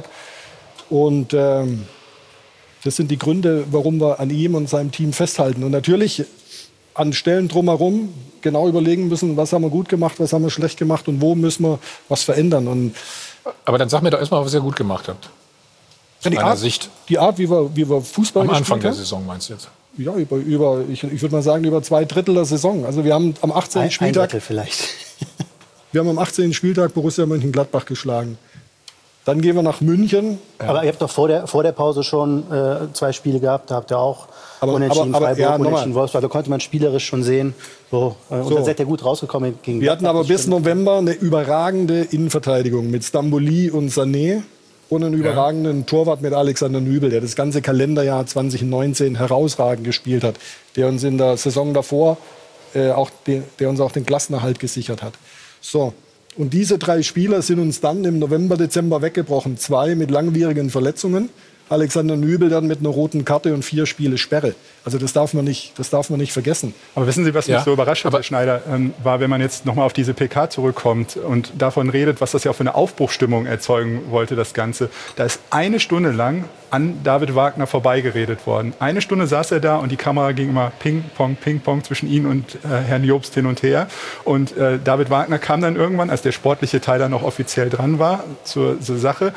[SPEAKER 2] Und ähm, das sind die Gründe, warum wir an ihm und seinem Team festhalten. Und natürlich an Stellen drumherum genau überlegen müssen, was haben wir gut gemacht, was haben wir schlecht gemacht und wo müssen wir was verändern. Und
[SPEAKER 1] aber dann sag mir doch erstmal, was ihr gut gemacht habt.
[SPEAKER 2] Ja, die, Art,
[SPEAKER 1] Sicht.
[SPEAKER 2] die Art, wie wir, wie wir Fußball
[SPEAKER 1] Am
[SPEAKER 2] gespielt
[SPEAKER 1] Anfang der
[SPEAKER 2] haben.
[SPEAKER 1] Saison meinst du jetzt?
[SPEAKER 2] Ja, über, über ich, ich würde mal sagen, über zwei Drittel der Saison. Also wir haben am achtzehnten
[SPEAKER 8] Ein,
[SPEAKER 2] Spieltag...
[SPEAKER 8] ein Drittel vielleicht.
[SPEAKER 2] Wir haben am achtzehnten Spieltag Borussia Mönchengladbach geschlagen. Dann gehen wir nach München.
[SPEAKER 8] Ja. Aber ihr habt doch vor der, vor der Pause schon äh, zwei Spiele gehabt. Da habt ihr auch
[SPEAKER 2] aber,
[SPEAKER 8] unentschieden
[SPEAKER 2] aber, aber,
[SPEAKER 8] Freiburg,
[SPEAKER 2] ja,
[SPEAKER 8] unentschieden Wolfsburg. Da konnte man spielerisch schon sehen. So, äh, und
[SPEAKER 2] so.
[SPEAKER 8] dann seid ihr gut rausgekommen gegen
[SPEAKER 2] Wir hatten aber bis November eine überragende Innenverteidigung mit Stamboli und Sané. Und einen überragenden ja. Torwart mit Alexander Nübel, der das ganze Kalenderjahr zwanzig neunzehn herausragend gespielt hat. Der uns in der Saison davor, äh, auch de, der uns auch den Klassenerhalt gesichert hat. So. Und diese drei Spieler sind uns dann im November, Dezember weggebrochen. Zwei mit langwierigen Verletzungen. Alexander Nübel dann mit einer roten Karte und vier Spiele Sperre. Also das darf man nicht, das darf man nicht vergessen.
[SPEAKER 9] Aber wissen Sie, was mich
[SPEAKER 1] ja.
[SPEAKER 9] so überrascht hat, Herr Schneider, ähm, war, wenn man jetzt noch mal auf diese P K zurückkommt und davon redet, was das ja auch für eine Aufbruchsstimmung erzeugen wollte, das Ganze. Da ist eine Stunde lang an David Wagner vorbeigeredet worden. Eine Stunde saß er da und die Kamera ging immer Ping-Pong, Ping-Pong zwischen ihn und äh, Herrn Jobst hin und her. Und äh, David Wagner kam dann irgendwann, als der sportliche Teil dann noch offiziell dran war, zur, zur Sache,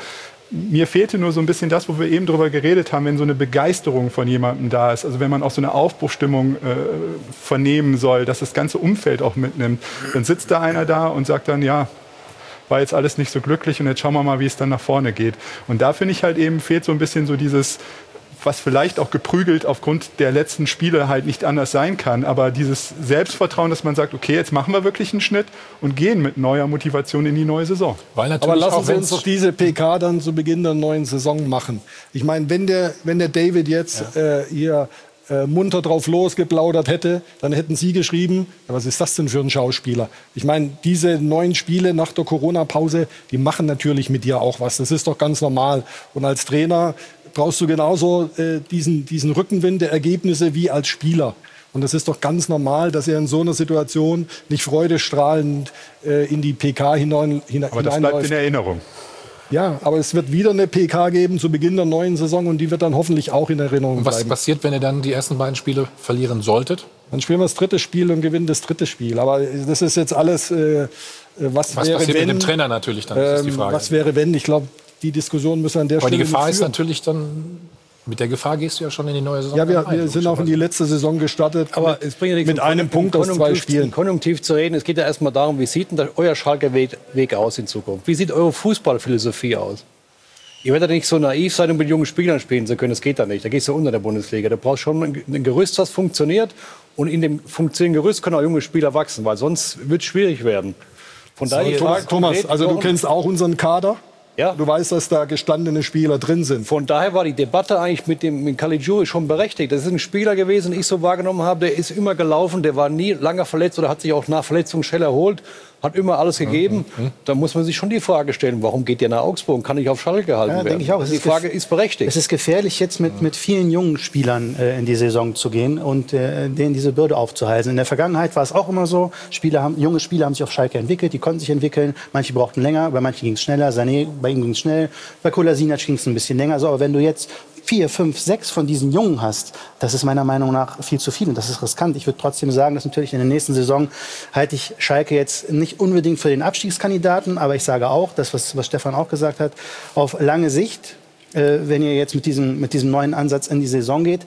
[SPEAKER 9] mir fehlte nur so ein bisschen das, wo wir eben drüber geredet haben, wenn so eine Begeisterung von jemandem da ist. Also wenn man auch so eine Aufbruchstimmung äh, vernehmen soll, dass das ganze Umfeld auch mitnimmt. Dann sitzt da einer da und sagt dann, ja, war jetzt alles nicht so glücklich und jetzt schauen wir mal, wie es dann nach vorne geht. Und da finde ich halt eben, fehlt so ein bisschen so dieses, was vielleicht auch geprügelt aufgrund der letzten Spiele halt nicht anders sein kann, aber dieses Selbstvertrauen, dass man sagt, okay, jetzt machen wir wirklich einen Schnitt und gehen mit neuer Motivation in die neue Saison.
[SPEAKER 2] Weil aber lassen Sie uns doch diese P K dann zu Beginn der neuen Saison machen. Ich meine, wenn der, wenn der David jetzt ja. äh, hier äh, munter drauf losgeplaudert hätte, dann hätten Sie geschrieben, ja, was ist das denn für ein Schauspieler? Ich meine, diese neun Spiele nach der Corona-Pause, die machen natürlich mit dir auch was. Das ist doch ganz normal. Und als Trainer brauchst du genauso äh, diesen, diesen Rückenwind der Ergebnisse wie als Spieler. Und das ist doch ganz normal, dass er in so einer Situation nicht freudestrahlend äh, in die P K hinein, hinein
[SPEAKER 9] Aber das bleibt in Erinnerung.
[SPEAKER 2] Ja, aber es wird wieder eine P K geben zu Beginn der neuen Saison und die wird dann hoffentlich auch in Erinnerung
[SPEAKER 1] und was
[SPEAKER 2] bleiben.
[SPEAKER 1] Was passiert, wenn ihr dann die ersten beiden Spiele verlieren solltet?
[SPEAKER 2] Dann spielen wir das dritte Spiel und gewinnen das dritte Spiel. Aber das ist jetzt alles, äh, was,
[SPEAKER 1] was
[SPEAKER 2] wäre,
[SPEAKER 1] passiert
[SPEAKER 2] wenn,
[SPEAKER 1] mit dem Trainer natürlich dann, das ist die Frage.
[SPEAKER 2] Was wäre, wenn? Ich glaube, die Diskussion müssen wir an der
[SPEAKER 1] Aber
[SPEAKER 2] Stelle
[SPEAKER 1] die Gefahr
[SPEAKER 2] nicht
[SPEAKER 1] ist
[SPEAKER 2] führen.
[SPEAKER 1] natürlich dann, mit der Gefahr gehst du ja schon in die neue Saison.
[SPEAKER 2] Ja, wir,
[SPEAKER 1] rein,
[SPEAKER 2] wir sind auch in die letzte Saison gestartet.
[SPEAKER 7] Aber
[SPEAKER 2] mit,
[SPEAKER 7] es bringt ja nichts,
[SPEAKER 2] mit einem Punkt aus zwei Spielen.
[SPEAKER 7] Konjunktiv zu reden. Es geht ja erstmal darum, wie sieht denn da euer Schalker Weg, Weg aus in Zukunft? Wie sieht eure Fußballphilosophie aus? Ihr werdet ja nicht so naiv sein, um mit jungen Spielern spielen zu können. Das geht da nicht. Da gehst du unter der Bundesliga. Da brauchst schon ein, ein Gerüst, das funktioniert. Und in dem funktionierenden Gerüst können auch junge Spieler wachsen, weil sonst wird es schwierig werden. Von
[SPEAKER 2] So,
[SPEAKER 7] daher
[SPEAKER 2] Thomas, Thomas, also du kennst auch unseren Kader.
[SPEAKER 7] Ja.
[SPEAKER 2] Du weißt, dass da gestandene Spieler drin sind.
[SPEAKER 7] Von daher war die Debatte eigentlich mit dem mit Caligiuri schon berechtigt. Das ist ein Spieler gewesen, den ich so wahrgenommen habe, der ist immer gelaufen, der war nie lange verletzt oder hat sich auch nach Verletzung schnell erholt, hat immer alles gegeben. Mhm. Da muss man sich schon die Frage stellen, warum geht der nach Augsburg und kann nicht auf Schalke gehalten
[SPEAKER 8] Ja,
[SPEAKER 7] werden?
[SPEAKER 8] denke ich auch. Es
[SPEAKER 7] Die
[SPEAKER 8] ist
[SPEAKER 7] Frage ist berechtigt.
[SPEAKER 8] Es ist gefährlich, jetzt mit, mit vielen jungen Spielern äh, in die Saison zu gehen und äh, denen diese Bürde aufzuhalsen. In der Vergangenheit war es auch immer so, Spieler haben, junge Spieler haben sich auf Schalke entwickelt, die konnten sich entwickeln. Manche brauchten länger, bei manchen ging es schneller. Sané, bei ihm ging es schnell. Bei Kolasinac ging es ein bisschen länger. So, aber wenn du jetzt vier, fünf, sechs von diesen Jungen hast, das ist meiner Meinung nach viel zu viel und das ist riskant. Ich würde trotzdem sagen, dass natürlich in der nächsten Saison halte ich Schalke jetzt nicht unbedingt für den Abstiegskandidaten, aber ich sage auch, das, was, was Stefan auch gesagt hat, auf lange Sicht, äh, wenn ihr jetzt mit diesem, mit diesem neuen Ansatz in die Saison geht,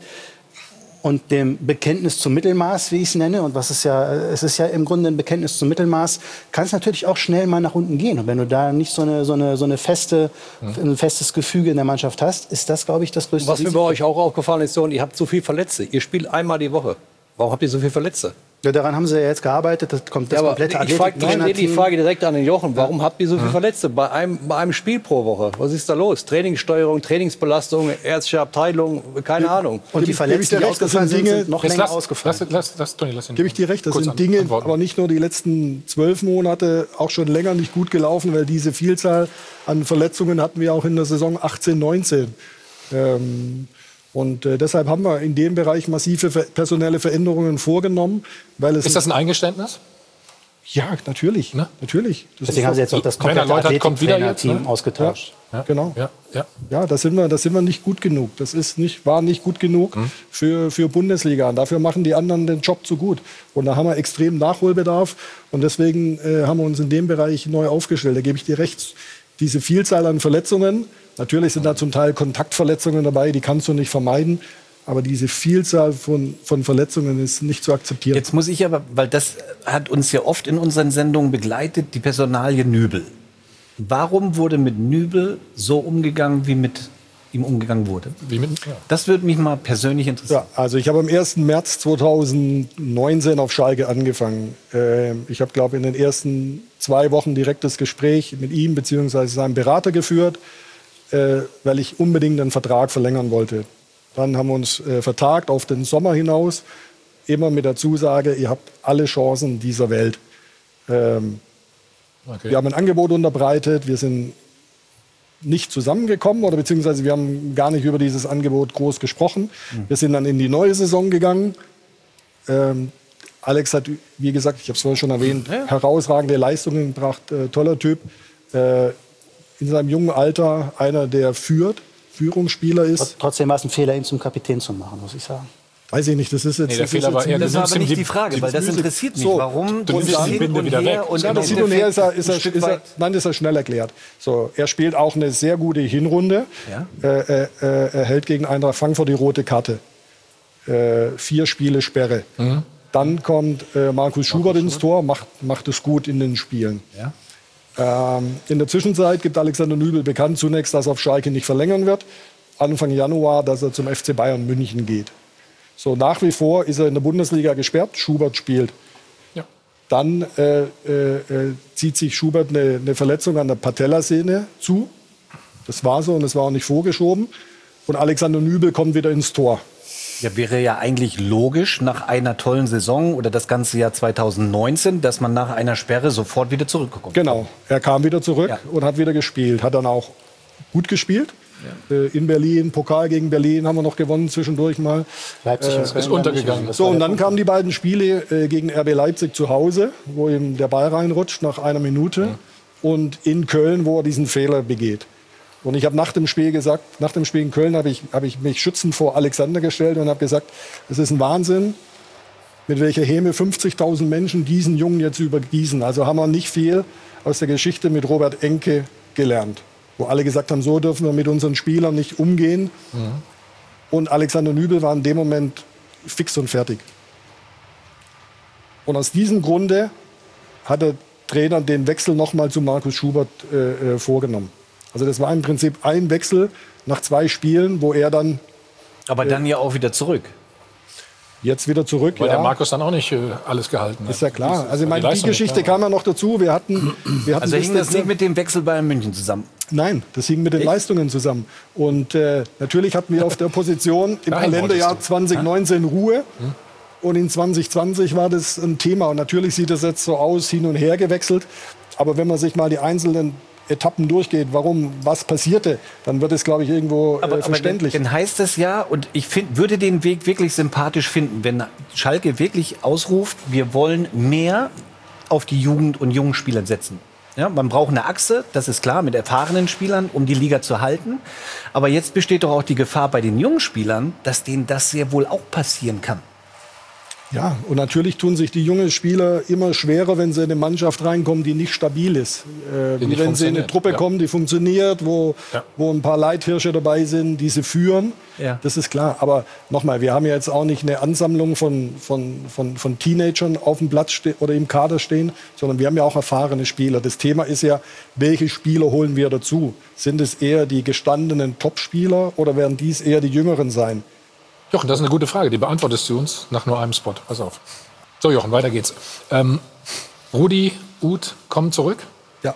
[SPEAKER 8] und dem Bekenntnis zum Mittelmaß, wie ich es nenne, und was ist ja, es ist ja im Grunde ein Bekenntnis zum Mittelmaß, kann es natürlich auch schnell mal nach unten gehen. Und wenn du da nicht so eine, so eine, so eine feste, mhm. ein festes Gefüge in der Mannschaft hast, ist das, glaube ich, das größte
[SPEAKER 7] Was mir bei euch auch aufgefallen ist, so, ihr habt so viel Verletzte. Ihr spielt einmal die Woche. Warum habt ihr so viele Verletzte?
[SPEAKER 8] Ja, daran haben sie ja jetzt gearbeitet. Das kommt das
[SPEAKER 7] ja,
[SPEAKER 8] komplette
[SPEAKER 7] ich frage die, die Frage direkt an den Jochen. Warum habt ihr so viele
[SPEAKER 8] Ja.
[SPEAKER 7] Verletzte bei einem, bei einem Spiel pro Woche? Was ist da los? Trainingssteuerung, Trainingsbelastung, ärztliche Abteilung, keine Ahnung.
[SPEAKER 2] Und die Verletzten, die ausgefallen sind, sind noch länger
[SPEAKER 1] lass,
[SPEAKER 2] ausgefallen.
[SPEAKER 1] Lass, lass, lass, Toni, lass ihn
[SPEAKER 2] Gebe ich dir recht, das
[SPEAKER 1] kurz
[SPEAKER 2] sind Dinge,
[SPEAKER 1] antworten.
[SPEAKER 2] aber nicht nur die letzten zwölf Monate, auch schon länger nicht gut gelaufen, weil diese Vielzahl an Verletzungen hatten wir auch in der Saison achtzehn, neunzehn. Ähm, und äh, deshalb haben wir in dem Bereich massive ver- personelle Veränderungen vorgenommen. Weil es
[SPEAKER 1] Ist das ein Eingeständnis?
[SPEAKER 2] Ja, natürlich. Ne? natürlich. Das
[SPEAKER 8] Deswegen
[SPEAKER 2] ist
[SPEAKER 8] haben sie jetzt auch das komplette Athletiktrainer-Team
[SPEAKER 2] ne?
[SPEAKER 8] ausgetauscht.
[SPEAKER 2] Ja, ja. Genau.
[SPEAKER 1] Ja, ja.
[SPEAKER 2] Ja, da sind wir, da sind wir nicht gut genug. Das ist nicht, war nicht gut genug
[SPEAKER 1] Mhm.
[SPEAKER 2] für, für Bundesliga. Und dafür machen die anderen den Job zu gut. Und da haben wir extrem Nachholbedarf. Und deswegen äh, haben wir uns in dem Bereich neu aufgestellt. Da gebe ich dir recht. Diese Vielzahl an Verletzungen, natürlich sind da zum Teil Kontaktverletzungen dabei, die kannst du nicht vermeiden. Aber diese Vielzahl von, von Verletzungen ist nicht zu akzeptieren.
[SPEAKER 3] Jetzt muss ich aber, weil das hat uns ja oft in unseren Sendungen begleitet, die Personalie Nübel. Warum wurde mit Nübel so umgegangen, wie mit ihm umgegangen wurde?
[SPEAKER 1] Wie mit, ja.
[SPEAKER 3] Das würde mich mal persönlich interessieren.
[SPEAKER 2] Ja, also ich habe am ersten März zweitausendneunzehn auf Schalke angefangen. Äh, ich habe, glaube ich, in den ersten zwei Wochen direkt das Gespräch mit ihm bzw. seinem Berater geführt, äh, weil ich unbedingt einen Vertrag verlängern wollte. Dann haben wir uns äh, vertagt auf den Sommer hinaus, immer mit der Zusage, ihr habt alle Chancen dieser Welt. Ähm,
[SPEAKER 1] Okay.
[SPEAKER 2] Wir haben ein Angebot unterbreitet, wir sind nicht zusammengekommen oder beziehungsweise wir haben gar nicht über dieses Angebot groß gesprochen. Mhm. Wir sind dann in die neue Saison gegangen. Ähm, Alex hat, wie gesagt, ich habe es vorhin schon erwähnt, ja. herausragende Leistungen gebracht, äh, toller Typ. Äh, in seinem jungen Alter einer, der führt, Führungsspieler ist.
[SPEAKER 8] Trotzdem war es ein Fehler, ihn zum Kapitän zu machen, muss ich sagen.
[SPEAKER 2] Weiß ich nicht, das ist jetzt...
[SPEAKER 1] Nee, der
[SPEAKER 2] das
[SPEAKER 1] Fehler
[SPEAKER 2] ist
[SPEAKER 1] war eher,
[SPEAKER 3] Das
[SPEAKER 1] du
[SPEAKER 3] war aber
[SPEAKER 1] nimmst ihm
[SPEAKER 3] nicht
[SPEAKER 1] die-
[SPEAKER 3] die Frage,
[SPEAKER 1] die
[SPEAKER 3] weil das
[SPEAKER 2] Musik.
[SPEAKER 3] interessiert mich.
[SPEAKER 2] So,
[SPEAKER 3] Warum
[SPEAKER 1] du nimmst
[SPEAKER 3] dieses
[SPEAKER 1] die
[SPEAKER 3] Hin
[SPEAKER 1] Binde
[SPEAKER 3] und
[SPEAKER 1] wieder
[SPEAKER 3] Her
[SPEAKER 1] weg.
[SPEAKER 3] und
[SPEAKER 2] Ja,
[SPEAKER 3] im
[SPEAKER 2] das Hin und Her ist, er, ist,
[SPEAKER 3] Endeffekt
[SPEAKER 2] er,
[SPEAKER 3] ein Stück
[SPEAKER 2] ist er,
[SPEAKER 3] weit-
[SPEAKER 2] nein, ist er schnell erklärt. So, er spielt auch eine sehr gute Hinrunde.
[SPEAKER 3] Ja?
[SPEAKER 2] Äh, äh, er hält gegen Eintracht Frankfurt die rote Karte. Äh, vier Spiele Sperre.
[SPEAKER 1] Mhm.
[SPEAKER 2] Dann kommt äh, Markus Schubert ins Tor, macht, macht es gut in den Spielen.
[SPEAKER 3] Ja?
[SPEAKER 2] Ähm, in der Zwischenzeit gibt Alexander Nübel bekannt zunächst, dass er auf Schalke nicht verlängern wird. Anfang Januar, dass er zum F C Bayern München geht. So, nach wie vor ist er in der Bundesliga gesperrt. Schubert spielt.
[SPEAKER 1] Ja.
[SPEAKER 2] Dann äh, äh, äh, zieht sich Schubert eine, eine Verletzung an der Patellasehne zu. Das war so und das war auch nicht vorgeschoben. Und Alexander Nübel kommt wieder ins Tor.
[SPEAKER 3] Ja, wäre ja eigentlich logisch nach einer tollen Saison oder das ganze Jahr zweitausendneunzehn, dass man nach einer Sperre sofort wieder zurückkommt.
[SPEAKER 2] Genau, er kam wieder zurück
[SPEAKER 3] Ja.
[SPEAKER 2] und hat wieder gespielt. Hat dann auch gut gespielt. Äh, in Berlin, Pokal gegen Berlin haben wir noch gewonnen zwischendurch mal.
[SPEAKER 8] Leipzig und Köln
[SPEAKER 1] ist untergegangen.
[SPEAKER 8] Das
[SPEAKER 2] So,
[SPEAKER 8] war
[SPEAKER 2] und
[SPEAKER 8] der
[SPEAKER 2] dann kamen die beiden Spiele äh, gegen R B Leipzig zu Hause, wo ihm der Ball reinrutscht nach einer Minute. Und in Köln, wo er diesen Fehler begeht. Und ich habe nach dem Spiel gesagt, nach dem Spiel in Köln habe ich, hab ich mich schützend vor Alexander gestellt und habe gesagt, es ist ein Wahnsinn, mit welcher Häme fünfzigtausend Menschen diesen Jungen jetzt übergießen. Also haben wir nicht viel aus der Geschichte mit Robert Enke gelernt. Wo alle gesagt haben, so dürfen wir mit unseren Spielern nicht umgehen. Und Alexander Nübel war in dem Moment fix und fertig. Und aus diesem Grunde hat der Trainer den Wechsel nochmal zu Markus Schubert äh, äh, vorgenommen. Also das war im Prinzip ein Wechsel nach zwei Spielen, wo er dann
[SPEAKER 3] Aber dann ja auch wieder zurück.
[SPEAKER 2] jetzt wieder zurück.
[SPEAKER 1] Weil
[SPEAKER 2] ja.
[SPEAKER 1] der Markus dann auch nicht äh, alles gehalten hat.
[SPEAKER 2] Ist ja klar. Also ich
[SPEAKER 1] Die
[SPEAKER 2] meine, die
[SPEAKER 1] Leistung nicht
[SPEAKER 2] Geschichte
[SPEAKER 1] da war.
[SPEAKER 2] kam ja noch dazu. Wir hatten, wir hatten
[SPEAKER 3] Also hing das
[SPEAKER 2] Dezember-
[SPEAKER 3] nicht mit dem Wechsel Bayern München zusammen?
[SPEAKER 2] Nein, das hing mit den Leistungen zusammen. Und äh, natürlich hatten wir auf der Position im
[SPEAKER 1] Dahin
[SPEAKER 2] Kalenderjahr
[SPEAKER 1] wolltest du.
[SPEAKER 2] zwanzig neunzehn Ruhe. Und in zwanzig zwanzig war das ein Thema. Und natürlich sieht das jetzt so aus, hin und her gewechselt. Aber wenn man sich mal die einzelnen Etappen durchgeht, warum, was passierte, dann wird es, glaube ich, irgendwo äh,
[SPEAKER 3] Aber, aber
[SPEAKER 2] verständlich.
[SPEAKER 3] dann, dann heißt es ja, und ich find, würde den Weg wirklich sympathisch finden, wenn Schalke wirklich ausruft, wir wollen mehr auf die Jugend und jungen Spieler setzen. Ja, man braucht eine Achse, das ist klar, mit erfahrenen Spielern, um die Liga zu halten. Aber jetzt besteht doch auch die Gefahr bei den jungen Spielern, dass denen das sehr wohl auch passieren kann.
[SPEAKER 2] Ja, und natürlich tun sich die jungen Spieler immer schwerer, wenn sie in eine Mannschaft reinkommen, die nicht stabil ist. Äh,
[SPEAKER 1] Die
[SPEAKER 2] wie
[SPEAKER 1] nicht
[SPEAKER 2] wenn sie in eine
[SPEAKER 1] funktioniert,
[SPEAKER 2] Truppe
[SPEAKER 1] ja.
[SPEAKER 2] kommen, die funktioniert, wo,
[SPEAKER 1] Ja.
[SPEAKER 2] wo ein paar Leithirsche dabei sind, die sie führen.
[SPEAKER 3] Ja.
[SPEAKER 2] Das ist klar. Aber nochmal, wir haben ja jetzt auch nicht eine Ansammlung von, von, von, von Teenagern auf dem Platz ste- oder im Kader stehen, sondern wir haben ja auch erfahrene Spieler. Das Thema ist ja, welche Spieler holen wir dazu? Sind es eher die gestandenen Topspieler oder werden dies eher die Jüngeren sein?
[SPEAKER 1] Jochen, das ist eine gute Frage. Die beantwortest du uns nach nur einem Spot. Pass auf. So, Jochen, weiter geht's. Ähm, Rudi, Uth kommen zurück.
[SPEAKER 2] Ja.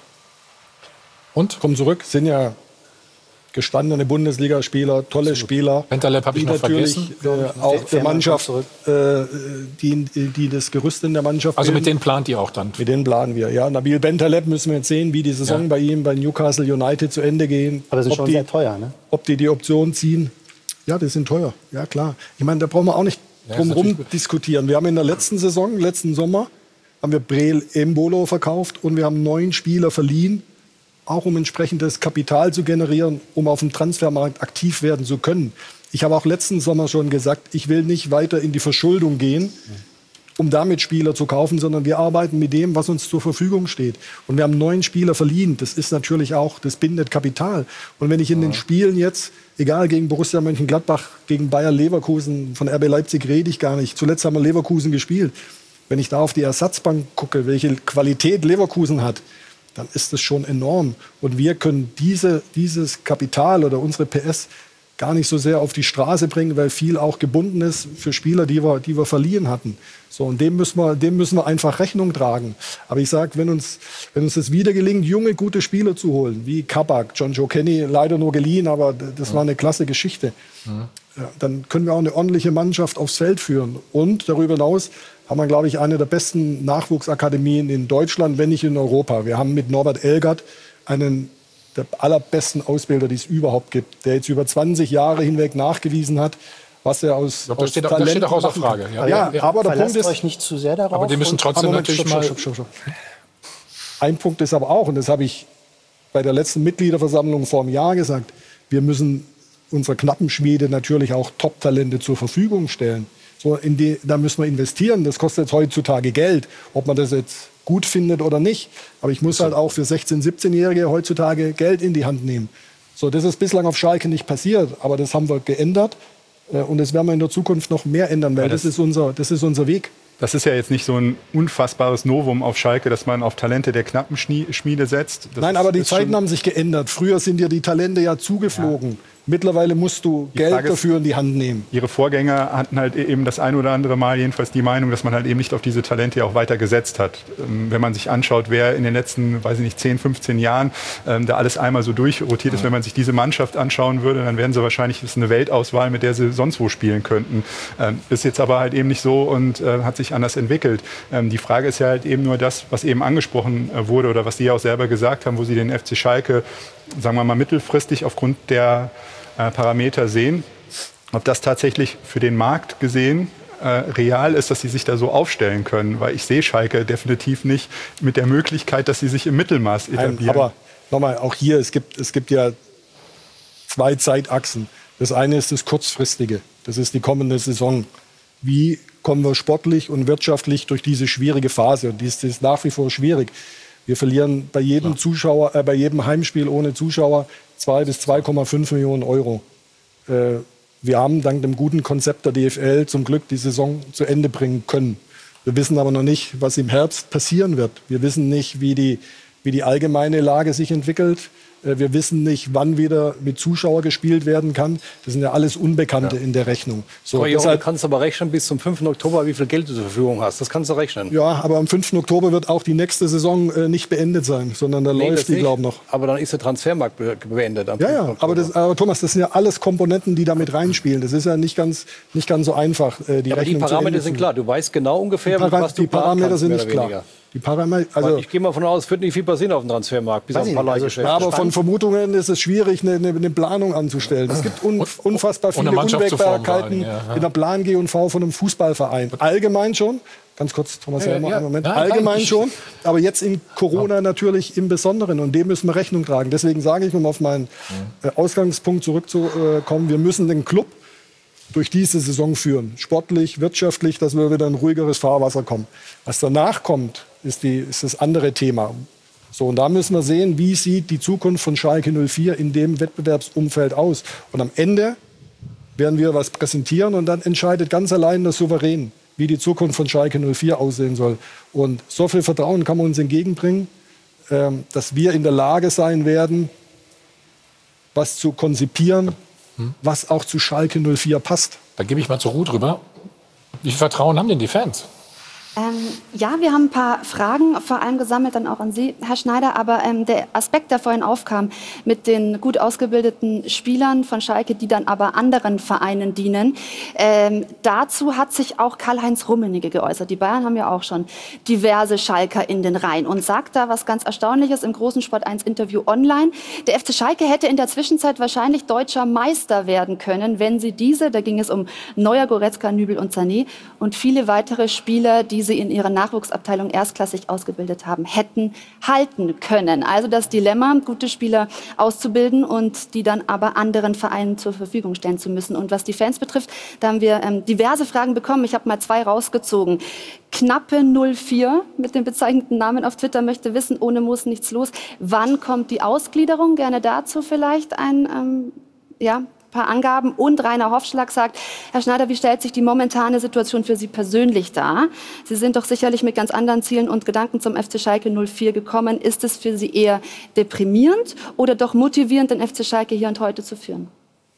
[SPEAKER 1] Und?
[SPEAKER 2] Kommen zurück, sind ja gestandene Bundesligaspieler, tolle Spieler.
[SPEAKER 1] Bentaleb habe ich
[SPEAKER 2] die
[SPEAKER 1] noch
[SPEAKER 2] natürlich
[SPEAKER 1] vergessen.
[SPEAKER 2] äh, auch der
[SPEAKER 8] Fährmann
[SPEAKER 2] Mannschaft,
[SPEAKER 8] kommt
[SPEAKER 2] äh, die, die das Gerüst in der Mannschaft
[SPEAKER 1] Also
[SPEAKER 2] bilden.
[SPEAKER 1] mit denen plant ihr auch dann?
[SPEAKER 2] Mit denen planen wir, ja. Nabil Bentaleb müssen wir jetzt sehen, wie die Saison
[SPEAKER 1] Ja.
[SPEAKER 2] bei ihm, bei Newcastle United zu Ende gehen.
[SPEAKER 8] Aber das ist
[SPEAKER 2] ob
[SPEAKER 8] schon
[SPEAKER 2] die,
[SPEAKER 8] sehr teuer, ne?
[SPEAKER 2] Ob die die Option ziehen. Ja, die sind teuer, ja klar. Ich meine, da brauchen wir auch nicht
[SPEAKER 1] Ja,
[SPEAKER 2] drum
[SPEAKER 1] ist
[SPEAKER 2] rum
[SPEAKER 1] natürlich-
[SPEAKER 2] diskutieren. Wir haben in der letzten Saison, letzten Sommer, haben wir Breel Embolo verkauft und wir haben neun Spieler verliehen, auch um entsprechendes Kapital zu generieren, um auf dem Transfermarkt aktiv werden zu können. Ich habe auch letzten Sommer schon gesagt, ich will nicht weiter in die Verschuldung gehen, um damit Spieler zu kaufen, sondern wir arbeiten mit dem, was uns zur Verfügung steht. Und wir haben neun Spieler verliehen. Das ist natürlich auch, das bindet Kapital. Und wenn ich in den Spielen jetzt, egal gegen Borussia Mönchengladbach, gegen Bayer Leverkusen, von R B Leipzig rede ich gar nicht. Zuletzt haben wir Leverkusen gespielt. Wenn ich da auf die Ersatzbank gucke, welche Qualität Leverkusen hat, dann ist das schon enorm. Und wir können diese, dieses Kapital oder unsere P S gar nicht so sehr auf die Straße bringen, weil viel auch gebunden ist für Spieler, die wir, die wir verliehen hatten. So, und dem müssen wir, dem müssen wir einfach Rechnung tragen. Aber ich sage, wenn uns, wenn uns das wieder gelingt, junge, gute Spieler zu holen, wie Kabak, John Joe Kenny, leider nur geliehen, aber das war eine klasse Geschichte, ja, dann können wir auch eine ordentliche Mannschaft aufs Feld führen. Und darüber hinaus haben wir, glaube ich, eine der besten Nachwuchsakademien in Deutschland, wenn nicht in Europa. Wir haben mit Norbert Elgert einen der allerbesten Ausbilder, die es überhaupt gibt, der jetzt über zwanzig Jahre hinweg nachgewiesen hat, was er aus,
[SPEAKER 1] glaube, das
[SPEAKER 2] aus
[SPEAKER 1] steht auch- das
[SPEAKER 2] Talent
[SPEAKER 1] steht auch außer
[SPEAKER 2] machen
[SPEAKER 1] Frage,
[SPEAKER 2] kann.
[SPEAKER 1] ja.
[SPEAKER 2] Ja,
[SPEAKER 1] Ja,
[SPEAKER 2] aber der
[SPEAKER 8] Verlasst
[SPEAKER 2] Punkt ist,
[SPEAKER 8] euch nicht zu sehr darauf.
[SPEAKER 1] Aber die müssen
[SPEAKER 8] und-
[SPEAKER 1] trotzdem
[SPEAKER 2] Aber Moment,
[SPEAKER 1] natürlich
[SPEAKER 2] stopp,
[SPEAKER 1] mal...
[SPEAKER 2] stopp, stopp, stopp, stopp. Ein Punkt ist aber auch, und das habe ich bei der letzten Mitgliederversammlung vor einem Jahr gesagt, wir müssen unserer Knappenschmiede natürlich auch Top-Talente zur Verfügung stellen. So, in die, da müssen wir investieren. Das kostet jetzt heutzutage Geld, ob man das jetzt gut findet oder nicht. Aber ich muss halt auch für sechzehn-, siebzehnjährige heutzutage Geld in die Hand nehmen. So, das ist bislang auf Schalke nicht passiert, aber das haben wir geändert. Und das werden wir in der Zukunft noch mehr ändern, weil das, das, ist, unser, das ist unser Weg.
[SPEAKER 9] Das ist ja jetzt nicht so ein unfassbares Novum auf Schalke, dass man auf Talente der knappen Schmiede setzt. Das
[SPEAKER 2] Nein,
[SPEAKER 9] ist,
[SPEAKER 2] aber die Zeiten haben sich geändert. Früher sind dir die Talente ja zugeflogen. Ja. Mittlerweile musst du die Geld Frage dafür in die Hand nehmen.
[SPEAKER 9] Ihre Vorgänger hatten halt eben das ein oder andere Mal jedenfalls die Meinung, dass man halt eben nicht auf diese Talente auch weiter gesetzt hat. Wenn man sich anschaut, wer in den letzten, weiß ich nicht, zehn, fünfzehn Jahren ähm, da alles einmal so durchrotiert ist, ja. wenn man sich diese Mannschaft anschauen würde, dann wären sie wahrscheinlich, das ist eine Weltauswahl, mit der sie sonst wo spielen könnten. Ähm, ist jetzt aber halt eben nicht so und äh, hat sich anders entwickelt. Ähm, die Frage ist ja halt eben nur das, was eben angesprochen äh, wurde oder was Sie ja auch selber gesagt haben, wo Sie den F C Schalke, sagen wir mal, mittelfristig aufgrund der äh, Parameter sehen, ob das tatsächlich für den Markt gesehen äh, real ist, dass sie sich da so aufstellen können. Weil ich sehe Schalke definitiv nicht mit der Möglichkeit, dass sie sich im Mittelmaß etablieren.
[SPEAKER 2] Nein, aber nochmal, auch hier, es gibt, es gibt ja zwei Zeitachsen. Das eine ist das Kurzfristige, das ist die kommende Saison. Wie kommen wir sportlich und wirtschaftlich durch diese schwierige Phase? Und die ist, die ist nach wie vor schwierig. Wir verlieren bei jedem ja. Zuschauer, äh, bei jedem Heimspiel ohne Zuschauer zwei bis zwei Komma fünf Millionen Euro. Äh, wir haben dank dem guten Konzept der D F L zum Glück die Saison zu Ende bringen können. Wir wissen aber noch nicht, was im Herbst passieren wird. Wir wissen nicht, wie die, wie die allgemeine Lage sich entwickelt. Wir wissen nicht, wann wieder mit Zuschauer gespielt werden kann. Das sind ja alles Unbekannte ja. in der Rechnung. So,
[SPEAKER 7] aber deshalb, du kannst aber rechnen bis zum fünften Oktober, wie viel Geld du zur Verfügung hast. Das kannst du rechnen.
[SPEAKER 2] Ja, aber am fünften Oktober wird auch die nächste Saison äh, nicht beendet sein, sondern da nee, läuft die, glaube ich, noch.
[SPEAKER 7] Aber dann ist der Transfermarkt be beendet. Am
[SPEAKER 2] ja, ja. Aber, das, aber Thomas, das sind ja alles Komponenten, die da mit reinspielen. Das ist ja nicht ganz, nicht ganz so einfach, äh, die
[SPEAKER 7] ja, aber
[SPEAKER 2] Rechnung
[SPEAKER 7] die Parameter sind klar. Du weißt genau ungefähr,
[SPEAKER 2] die
[SPEAKER 7] was du
[SPEAKER 2] Die Parameter
[SPEAKER 7] kannst,
[SPEAKER 2] sind nicht klar.
[SPEAKER 7] Weniger.
[SPEAKER 2] Die Parameter, also
[SPEAKER 7] ich gehe mal von aus, es wird nicht viel passieren auf dem Transfermarkt. Bis auf ein paar
[SPEAKER 2] also, ja, aber von Vermutungen ist es schwierig, eine, eine Planung anzustellen. Es gibt un, unfassbar viele Unwägbarkeiten ja, ja. in der Plan-G und V von einem Fußballverein. Allgemein schon, ganz kurz, Thomas, ja, ja, ja. Moment. Ja, allgemein schon, aber jetzt in Corona ja. natürlich im Besonderen. Und dem müssen wir Rechnung tragen. Deswegen sage ich, um auf meinen äh, Ausgangspunkt zurückzukommen, wir müssen den Club durch diese Saison führen. Sportlich, wirtschaftlich, dass wir wieder in ruhigeres Fahrwasser kommen. Was danach kommt, ist, die, ist das andere Thema. So, und da müssen wir sehen, wie sieht die Zukunft von Schalke null vier in dem Wettbewerbsumfeld aus. Und am Ende werden wir was präsentieren und dann entscheidet ganz allein der Souverän, wie die Zukunft von Schalke null vier aussehen soll. Und so viel Vertrauen kann man uns entgegenbringen, ähm, dass wir in der Lage sein werden, was zu konzipieren, was auch zu Schalke null vier passt.
[SPEAKER 1] Da gebe ich mal zur Ruth rüber. Wie viel Vertrauen haben denn die Fans?
[SPEAKER 4] Ähm, ja, wir haben ein paar Fragen, vor allem gesammelt, dann auch an Sie, Herr Schneider. Aber ähm, der Aspekt, der vorhin aufkam, mit den gut ausgebildeten Spielern von Schalke, die dann aber anderen Vereinen dienen, ähm, dazu hat sich auch Karl-Heinz Rummenigge geäußert. Die Bayern haben ja auch schon diverse Schalker in den Reihen und sagt da was ganz Erstaunliches im großen Sport eins Interview online. Der F C Schalke hätte in der Zwischenzeit wahrscheinlich deutscher Meister werden können, wenn sie diese, da ging es um Neuer, Goretzka, Nübel und Sané und viele weitere Spieler, die sie in ihrer Nachwuchsabteilung erstklassig ausgebildet haben, hätten halten können. Also das Dilemma, gute Spieler auszubilden und die dann aber anderen Vereinen zur Verfügung stellen zu müssen. Und was die Fans betrifft, da haben wir ähm, diverse Fragen bekommen. Ich habe mal zwei rausgezogen. Knappe null vier mit dem bezeichneten Namen auf Twitter möchte wissen, ohne Muss nichts los. Wann kommt die Ausgliederung? Gerne dazu vielleicht ein ähm, ja, paar Angaben. Und Rainer Hofschlag sagt, Herr Schneider, wie stellt sich die momentane Situation für Sie persönlich dar? Sie sind doch sicherlich mit ganz anderen Zielen und Gedanken zum F C Schalke null vier gekommen. Ist es für Sie eher deprimierend oder doch motivierend, den F C Schalke hier und heute zu führen?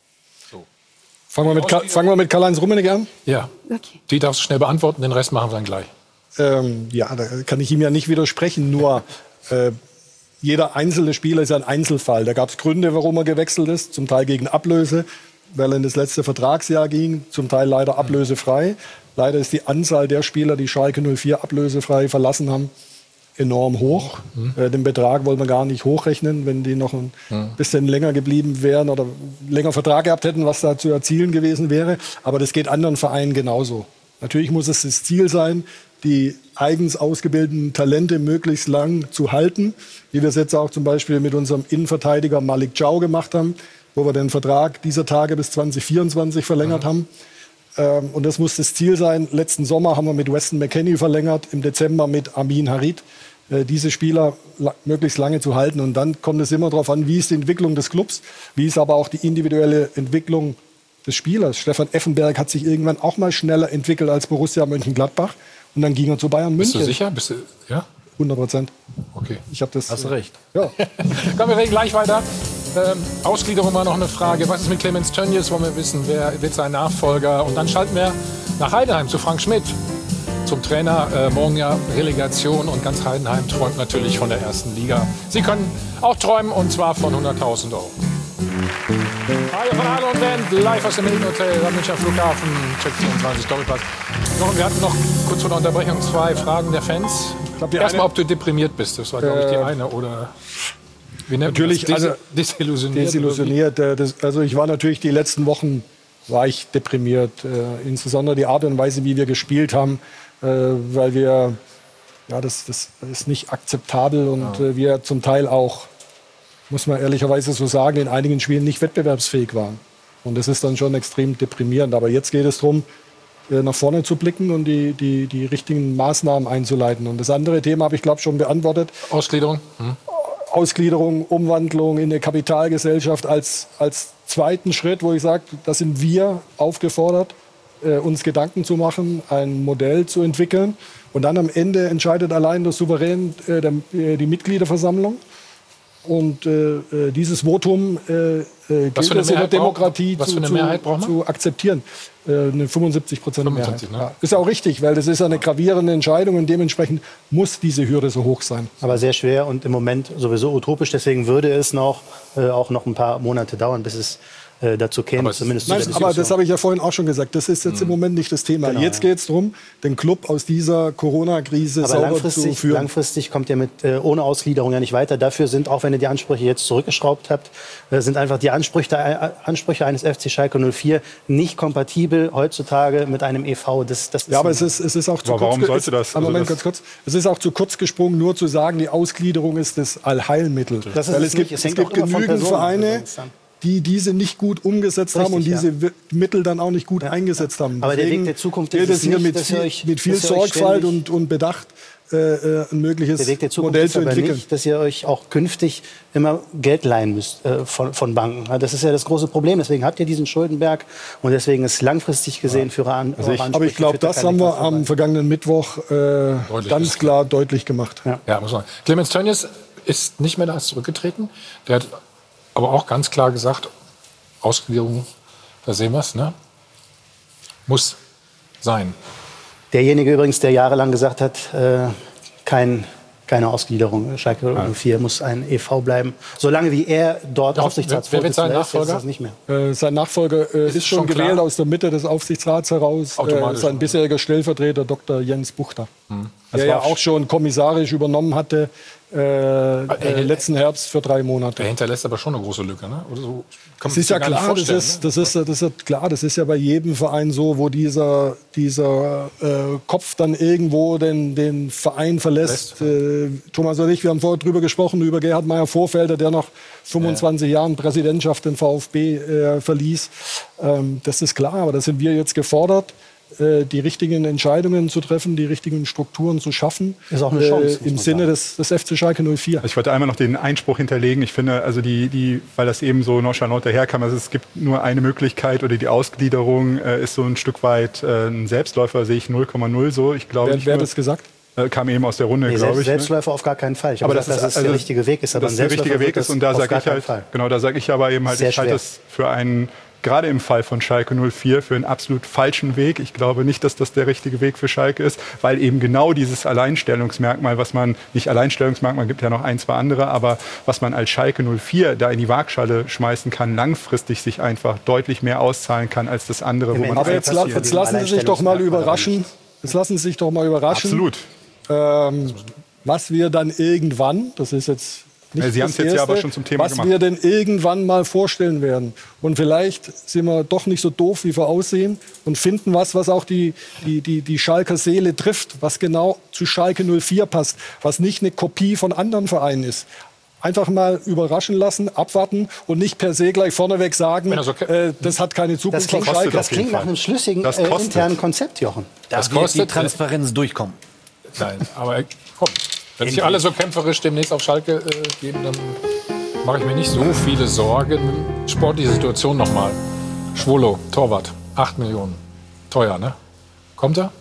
[SPEAKER 2] So. Fangen wir mit, Ka fangen wir mit Karl-Heinz Rummenigge an?
[SPEAKER 1] Ja. Okay. Die darfst du schnell beantworten, den Rest machen wir dann gleich.
[SPEAKER 2] Ähm, ja, da kann ich ihm ja nicht widersprechen, nur äh, jeder einzelne Spieler ist ein Einzelfall. Da gab es Gründe, warum er gewechselt ist. Zum Teil gegen Ablöse, weil er in das letzte Vertragsjahr ging. Zum Teil leider ablösefrei. Leider ist die Anzahl der Spieler, die Schalke null vier ablösefrei verlassen haben, enorm hoch. Mhm. Äh, den Betrag wollen wir gar nicht hochrechnen, wenn die noch ein mhm. bisschen länger geblieben wären oder länger Vertrag gehabt hätten, was da zu erzielen gewesen wäre. Aber das geht anderen Vereinen genauso. Natürlich muss es das Ziel sein, die eigens ausgebildeten Talente möglichst lang zu halten, wie wir es jetzt auch zum Beispiel mit unserem Innenverteidiger Malik Thiaw gemacht haben, wo wir den Vertrag dieser Tage bis zwanzig vierundzwanzig verlängert mhm. haben. Ähm, und das muss das Ziel sein. Letzten Sommer haben wir mit Weston McKennie verlängert, im Dezember mit Amin Harit. Äh, diese Spieler la möglichst lange zu halten. Und dann kommt es immer darauf an, wie ist die Entwicklung des Clubs, wie ist aber auch die individuelle Entwicklung des Spielers. Stefan Effenberg hat sich irgendwann auch mal schneller entwickelt als Borussia Mönchengladbach. Und dann ging er zu Bayern München.
[SPEAKER 1] Bist du sicher? Bist du, ja?
[SPEAKER 2] hundert Prozent.
[SPEAKER 1] Okay.
[SPEAKER 2] Ich habe das.
[SPEAKER 3] Hast du recht.
[SPEAKER 2] Ja.
[SPEAKER 1] Kommen wir reden gleich weiter. Ähm, Ausgliederung war noch eine Frage. Was ist mit Clemens Tönnies? Wollen wir wissen, wer wird sein Nachfolger? Und dann schalten wir nach Heidenheim zu Frank Schmidt, zum Trainer. Äh, morgen ja Relegation und ganz Heidenheim träumt natürlich von der ersten Liga. Sie können auch träumen und zwar von hunderttausend Euro. Hi von Hallo und Band, live aus dem Hilton Hotel am Münchner Flughafen, Check vierundzwanzig Doppelpass. Noch, wir hatten noch kurz vor der Unterbrechung zwei Fragen der Fans. Erstmal, ob du deprimiert bist, das war, glaube ich, die
[SPEAKER 2] Äh,
[SPEAKER 1] eine. Oder wie nennt
[SPEAKER 2] Natürlich,
[SPEAKER 1] man das?
[SPEAKER 2] also
[SPEAKER 1] desillusioniert.
[SPEAKER 2] desillusioniert. Äh, das, also ich war natürlich die letzten Wochen war ich deprimiert. Äh, insbesondere die Art und Weise, wie wir gespielt haben, äh, weil wir ja das, das ist nicht akzeptabel und
[SPEAKER 1] Ja.
[SPEAKER 2] äh, wir zum Teil auch, muss man ehrlicherweise so sagen, in einigen Spielen nicht wettbewerbsfähig waren. Und das ist dann schon extrem deprimierend. Aber jetzt geht es darum, nach vorne zu blicken und die, die, die richtigen Maßnahmen einzuleiten. Und das andere Thema habe ich, glaube ich, schon beantwortet.
[SPEAKER 1] Ausgliederung? Hm.
[SPEAKER 2] Ausgliederung, Umwandlung in eine Kapitalgesellschaft als, als zweiten Schritt, wo ich sage, da sind wir aufgefordert, äh, uns Gedanken zu machen, ein Modell zu entwickeln. Und dann am Ende entscheidet allein der Souverän äh, der, äh, die Mitgliederversammlung. Und äh, äh, dieses Votum äh, äh, gilt es in der Demokratie
[SPEAKER 1] Was
[SPEAKER 2] zu,
[SPEAKER 1] für eine
[SPEAKER 2] zu,
[SPEAKER 1] Mehrheit braucht man?
[SPEAKER 2] zu akzeptieren. Äh, eine fünfundsiebzig Prozent Mehrheit.
[SPEAKER 1] fünfundsiebzig, ne?
[SPEAKER 2] Ja. Ist auch richtig, weil das ist eine gravierende Entscheidung und dementsprechend muss diese Hürde so hoch sein.
[SPEAKER 8] Aber sehr schwer und im Moment sowieso utopisch. Deswegen würde es noch, äh, auch noch ein paar Monate dauern, bis es äh, dazu käme. Zumindest
[SPEAKER 2] Nein, aber das habe ich ja vorhin auch schon gesagt. Das ist jetzt mhm. im Moment nicht das Thema.
[SPEAKER 8] Genau,
[SPEAKER 2] jetzt
[SPEAKER 8] ja.
[SPEAKER 2] geht es darum, den Club aus dieser Corona-Krise
[SPEAKER 8] Aber
[SPEAKER 2] sauber zu
[SPEAKER 8] langfristig,
[SPEAKER 2] führen.
[SPEAKER 8] langfristig kommt ihr mit äh, ohne Ausgliederung ja nicht weiter. Dafür sind, auch wenn ihr die Ansprüche jetzt zurückgeschraubt habt, äh, sind einfach die Ansprüche, äh, Ansprüche eines F C Schalke null vier nicht kompatibel heutzutage mit einem E V. Das, das ist
[SPEAKER 2] Ja, aber es ist, es ist auch zu
[SPEAKER 9] Aber warum
[SPEAKER 2] kurz.
[SPEAKER 9] sollte das?
[SPEAKER 2] Es,
[SPEAKER 9] Also
[SPEAKER 2] Moment,
[SPEAKER 9] das-
[SPEAKER 2] ganz kurz. Es ist auch zu kurz gesprungen, nur zu sagen, die Ausgliederung ist das Allheilmittel.
[SPEAKER 8] Das ist
[SPEAKER 2] Weil
[SPEAKER 8] es
[SPEAKER 2] es gibt,
[SPEAKER 8] nicht. Es
[SPEAKER 2] es
[SPEAKER 8] hängt
[SPEAKER 2] gibt
[SPEAKER 8] auch immer von
[SPEAKER 2] genügend
[SPEAKER 8] Personen ab,
[SPEAKER 2] Vereine,
[SPEAKER 8] übrigens dann.
[SPEAKER 2] die diese nicht gut umgesetzt haben und
[SPEAKER 8] Richtig,
[SPEAKER 2] diese
[SPEAKER 8] ja.
[SPEAKER 2] W- Mittel dann auch nicht gut eingesetzt haben.
[SPEAKER 8] Aber der
[SPEAKER 2] Deswegen
[SPEAKER 8] Weg der Zukunft
[SPEAKER 2] gilt
[SPEAKER 8] ist
[SPEAKER 2] es
[SPEAKER 8] es
[SPEAKER 2] hier
[SPEAKER 8] nicht,
[SPEAKER 2] mit
[SPEAKER 8] dass ihr
[SPEAKER 2] viel,
[SPEAKER 8] euch-
[SPEAKER 2] mit viel
[SPEAKER 8] dass ihr euch
[SPEAKER 2] Sorgfalt
[SPEAKER 8] ständig-
[SPEAKER 2] und, und Bedacht äh, äh, ein mögliches
[SPEAKER 8] Der Weg der Zukunft
[SPEAKER 2] Modell
[SPEAKER 8] ist
[SPEAKER 2] zu
[SPEAKER 8] aber
[SPEAKER 2] entwickeln.
[SPEAKER 8] nicht, dass ihr euch auch künftig immer Geld leihen müsst äh, von, von Banken. Ja, das ist ja das große Problem. Deswegen habt ihr diesen Schuldenberg und deswegen ist langfristig gesehen für eure An
[SPEAKER 2] Also ich,
[SPEAKER 8] eure
[SPEAKER 2] aber ich
[SPEAKER 8] Ansprüche
[SPEAKER 2] glaube,
[SPEAKER 8] wird da
[SPEAKER 2] das
[SPEAKER 8] keine
[SPEAKER 2] haben wir
[SPEAKER 8] Kasse
[SPEAKER 2] am vergangenen Mittwoch äh, ganz
[SPEAKER 1] ist
[SPEAKER 2] klar deutlich gemacht.
[SPEAKER 8] Ja.
[SPEAKER 1] Ja, muss man. Clemens Tönnies ist nicht mehr da, ist zurückgetreten. Der hat aber auch ganz klar gesagt, Ausgliederung, da sehen wir es, ne? Muss sein.
[SPEAKER 8] Derjenige übrigens, der jahrelang gesagt hat, äh, kein, keine Ausgliederung. Schalke null vier muss ein E V bleiben. Solange wie er dort
[SPEAKER 1] Ja,
[SPEAKER 8] Aufsichtsratsvorsitzender
[SPEAKER 1] wer wird sein
[SPEAKER 8] ist, jetzt ist
[SPEAKER 1] Nachfolger?
[SPEAKER 8] das nicht mehr.
[SPEAKER 2] Äh, sein Nachfolger äh, ist,
[SPEAKER 1] Ist
[SPEAKER 2] schon
[SPEAKER 1] schon klar?
[SPEAKER 2] gewählt aus der Mitte des Aufsichtsrats heraus. Äh,
[SPEAKER 1] Automatisch.
[SPEAKER 2] sein bisheriger Stellvertreter Doktor Jens Buchter,
[SPEAKER 1] Hm.
[SPEAKER 2] der ja auch schon kommissarisch übernommen hatte äh, äh, letzten Herbst für drei Monate.
[SPEAKER 1] Der hinterlässt aber schon eine große Lücke, ne? Oder so kann man
[SPEAKER 2] Das
[SPEAKER 1] sich
[SPEAKER 2] ist ja
[SPEAKER 1] gar nicht
[SPEAKER 2] klar, das
[SPEAKER 1] vorstellen,
[SPEAKER 2] ist, das, ist, das ist klar, das ist ja bei jedem Verein so, wo dieser, dieser äh, Kopf dann irgendwo den, den Verein verlässt. Äh, Thomas und ich, wir haben vorher drüber gesprochen, über Gerhard Meyer-Vorfelder, der nach fünfundzwanzig Jahren Präsidentschaft den VfB äh, verließ. Ähm, das ist klar, aber da sind wir jetzt gefordert, äh, die richtigen Entscheidungen zu treffen, die richtigen Strukturen zu schaffen.
[SPEAKER 8] Ist auch eine Chance,
[SPEAKER 2] Äh, Im
[SPEAKER 8] muss man
[SPEAKER 2] Sinne
[SPEAKER 8] sagen.
[SPEAKER 2] des, des F C Schalke null vier.
[SPEAKER 9] Also ich wollte einmal noch den Einspruch hinterlegen. Ich finde, also die, die, weil das eben so nonchalant daherkam, also es gibt nur eine Möglichkeit oder die Ausgliederung äh, ist so ein Stück weit äh, ein Selbstläufer, sehe ich null Komma null so. Ich glaube,
[SPEAKER 2] Wer,
[SPEAKER 9] nicht
[SPEAKER 2] wer hat
[SPEAKER 9] nur-
[SPEAKER 2] das gesagt?
[SPEAKER 9] äh, kam eben aus der Runde,
[SPEAKER 8] Nee,
[SPEAKER 9] glaube
[SPEAKER 8] selbst,
[SPEAKER 9] ich. ne?
[SPEAKER 8] Selbstläufer auf gar keinen Fall. Ich
[SPEAKER 9] Aber
[SPEAKER 8] habe
[SPEAKER 9] das
[SPEAKER 8] gesagt,
[SPEAKER 9] ist
[SPEAKER 8] dass es
[SPEAKER 9] also,
[SPEAKER 8] der richtige Weg ist. Aber
[SPEAKER 9] dass
[SPEAKER 8] ein
[SPEAKER 9] es der richtige
[SPEAKER 8] Selbstläufer
[SPEAKER 9] Weg
[SPEAKER 8] wird
[SPEAKER 9] ist und da
[SPEAKER 8] das
[SPEAKER 9] sage
[SPEAKER 8] auf
[SPEAKER 9] ich
[SPEAKER 8] gar
[SPEAKER 9] halt,
[SPEAKER 8] keinen Fall.
[SPEAKER 9] genau, da sage ich aber eben halt,
[SPEAKER 8] Sehr
[SPEAKER 9] ich halte
[SPEAKER 8] schwer.
[SPEAKER 9] es für einen, gerade im Fall von Schalke null vier, für einen absolut falschen Weg. Ich glaube nicht, dass das der richtige Weg für Schalke ist, weil eben genau dieses Alleinstellungsmerkmal, was man, nicht Alleinstellungsmerkmal, gibt ja noch ein, zwei andere, aber was man als Schalke null vier da in die Waagschale schmeißen kann, langfristig sich einfach deutlich mehr auszahlen kann als das andere, wo man
[SPEAKER 2] Aber jetzt, la- jetzt lassen Sie sich doch mal überraschen. Jetzt lassen Sie sich doch mal überraschen.
[SPEAKER 9] Absolut.
[SPEAKER 2] Ähm, was wir dann irgendwann, das ist jetzt nicht
[SPEAKER 9] Ja, Sie haben
[SPEAKER 2] das
[SPEAKER 9] es jetzt ja
[SPEAKER 2] Erste,
[SPEAKER 9] aber schon zum Thema
[SPEAKER 2] was
[SPEAKER 9] gemacht.
[SPEAKER 2] wir denn irgendwann mal vorstellen werden. Und vielleicht sind wir doch nicht so doof, wie wir aussehen und finden was, was auch die, die, die, die Schalker Seele trifft, was genau zu Schalke null vier passt, was nicht eine Kopie von anderen Vereinen ist. Einfach mal überraschen lassen, abwarten und nicht per se gleich vorneweg sagen,
[SPEAKER 1] so
[SPEAKER 2] äh, das hat keine Zukunft.
[SPEAKER 8] Das klingt,
[SPEAKER 2] auf Schalke.
[SPEAKER 8] das klingt nach einem schlüssigen
[SPEAKER 2] Das
[SPEAKER 8] äh,
[SPEAKER 2] kostet.
[SPEAKER 8] internen Konzept, Jochen.
[SPEAKER 3] Das kostet die Transparenz durchkommen.
[SPEAKER 1] Nein, aber komm, wenn sich alle so kämpferisch demnächst auf Schalke äh, geben, dann mache ich mir nicht so viele Sorgen. Sportliche Situation nochmal. Schwolo, Torwart, acht Millionen. Teuer, ne? Kommt er?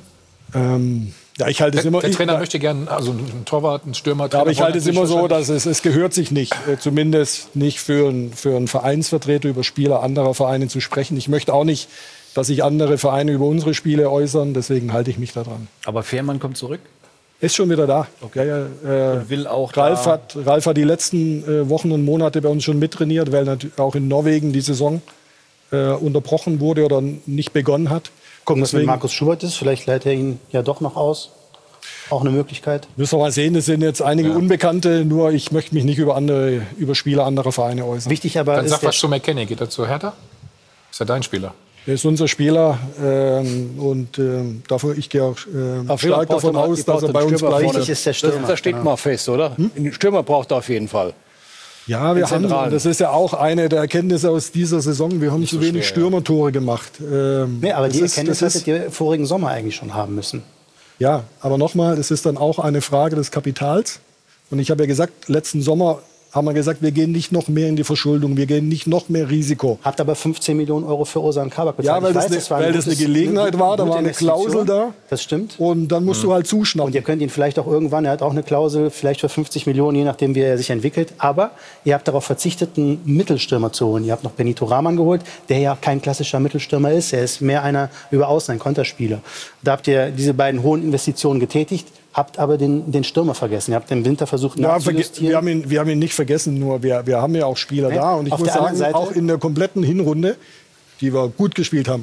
[SPEAKER 2] Ähm, ja, ich halte es
[SPEAKER 1] der,
[SPEAKER 2] immer.
[SPEAKER 1] Der Trainer
[SPEAKER 2] ich,
[SPEAKER 1] möchte gerne, also einen Torwart, einen Stürmer.
[SPEAKER 2] Ja, aber ich halte es immer so, dass es, es gehört sich nicht, äh, zumindest nicht für, ein, für einen Vereinsvertreter über Spieler anderer Vereine zu sprechen. Ich möchte auch nicht, dass sich andere Vereine über unsere Spiele äußern. Deswegen halte ich mich da dran.
[SPEAKER 3] Aber Fährmann kommt zurück?
[SPEAKER 2] Ist schon wieder da. Okay. Ja, ja, äh,
[SPEAKER 3] will auch
[SPEAKER 2] Ralf,
[SPEAKER 3] da
[SPEAKER 2] hat, Ralf hat die letzten äh, Wochen und Monate bei uns schon mittrainiert, weil natürlich auch in Norwegen die Saison äh, unterbrochen wurde oder nicht begonnen hat.
[SPEAKER 8] Gucken, was mit Markus Schubert ist. Vielleicht leitet er ihn ja doch noch aus. Auch eine Möglichkeit.
[SPEAKER 2] Müssen wir mal sehen, es sind jetzt einige ja. Unbekannte, nur ich möchte mich nicht über andere, über Spieler anderer Vereine äußern.
[SPEAKER 8] Wichtig aber
[SPEAKER 1] Dann
[SPEAKER 8] ist
[SPEAKER 1] sag was zu McKennie. Geht er zu Hertha? Ist er dein Spieler?
[SPEAKER 2] Er ist unser Spieler ähm, und ähm, dafür, ich gehe auch äh, stark davon aus, dass er bei uns bleibt.
[SPEAKER 7] Wichtig ist der Stürmer. Das, das steht mal fest, oder? Hm? Den Stürmer braucht er auf jeden Fall.
[SPEAKER 2] Ja, wir haben, das ist ja auch eine der Erkenntnisse aus dieser Saison. Wir haben
[SPEAKER 8] Nicht
[SPEAKER 2] zu
[SPEAKER 8] so
[SPEAKER 2] wenig
[SPEAKER 8] schwer,
[SPEAKER 2] Stürmertore gemacht. Ähm,
[SPEAKER 8] nee, aber die
[SPEAKER 2] ist,
[SPEAKER 8] Erkenntnis
[SPEAKER 2] ist,
[SPEAKER 8] hättet ihr vorigen Sommer eigentlich schon haben müssen.
[SPEAKER 2] Ja, aber nochmal, es ist dann auch eine Frage des Kapitals. Und ich habe ja gesagt, letzten Sommer haben wir gesagt, wir gehen nicht noch mehr in die Verschuldung, wir gehen nicht noch mehr Risiko.
[SPEAKER 8] Habt aber fünfzehn Millionen Euro für Ozan Kabak bezahlt.
[SPEAKER 2] Ja, weil,
[SPEAKER 8] ich
[SPEAKER 2] das,
[SPEAKER 8] weiß,
[SPEAKER 2] ne,
[SPEAKER 8] das war
[SPEAKER 2] weil
[SPEAKER 8] ein
[SPEAKER 2] das eine
[SPEAKER 8] gutes,
[SPEAKER 2] Gelegenheit
[SPEAKER 8] eine,
[SPEAKER 2] war, da
[SPEAKER 8] gute
[SPEAKER 2] war eine Klausel da.
[SPEAKER 8] Das stimmt.
[SPEAKER 2] Und dann musst
[SPEAKER 8] mhm.
[SPEAKER 2] du halt zuschnappen.
[SPEAKER 8] Und ihr könnt ihn vielleicht auch irgendwann, er hat auch eine Klausel, vielleicht für fünfzig Millionen, je nachdem, wie er sich entwickelt. Aber ihr habt darauf verzichtet, einen Mittelstürmer zu holen. Ihr habt noch Benito Rahman geholt, der ja kein klassischer Mittelstürmer ist. Er ist mehr einer über Außen, ein Konterspieler. Da habt ihr diese beiden hohen Investitionen getätigt. Habt aber den, den Stürmer vergessen. Ihr habt im Winter versucht
[SPEAKER 2] ja,
[SPEAKER 8] nachzujustieren.
[SPEAKER 2] Wir haben, ihn, wir haben ihn nicht vergessen, nur wir, wir haben ja auch Spieler ja, da. Und ich muss sagen, Seite, auch in der kompletten Hinrunde, die wir gut gespielt haben,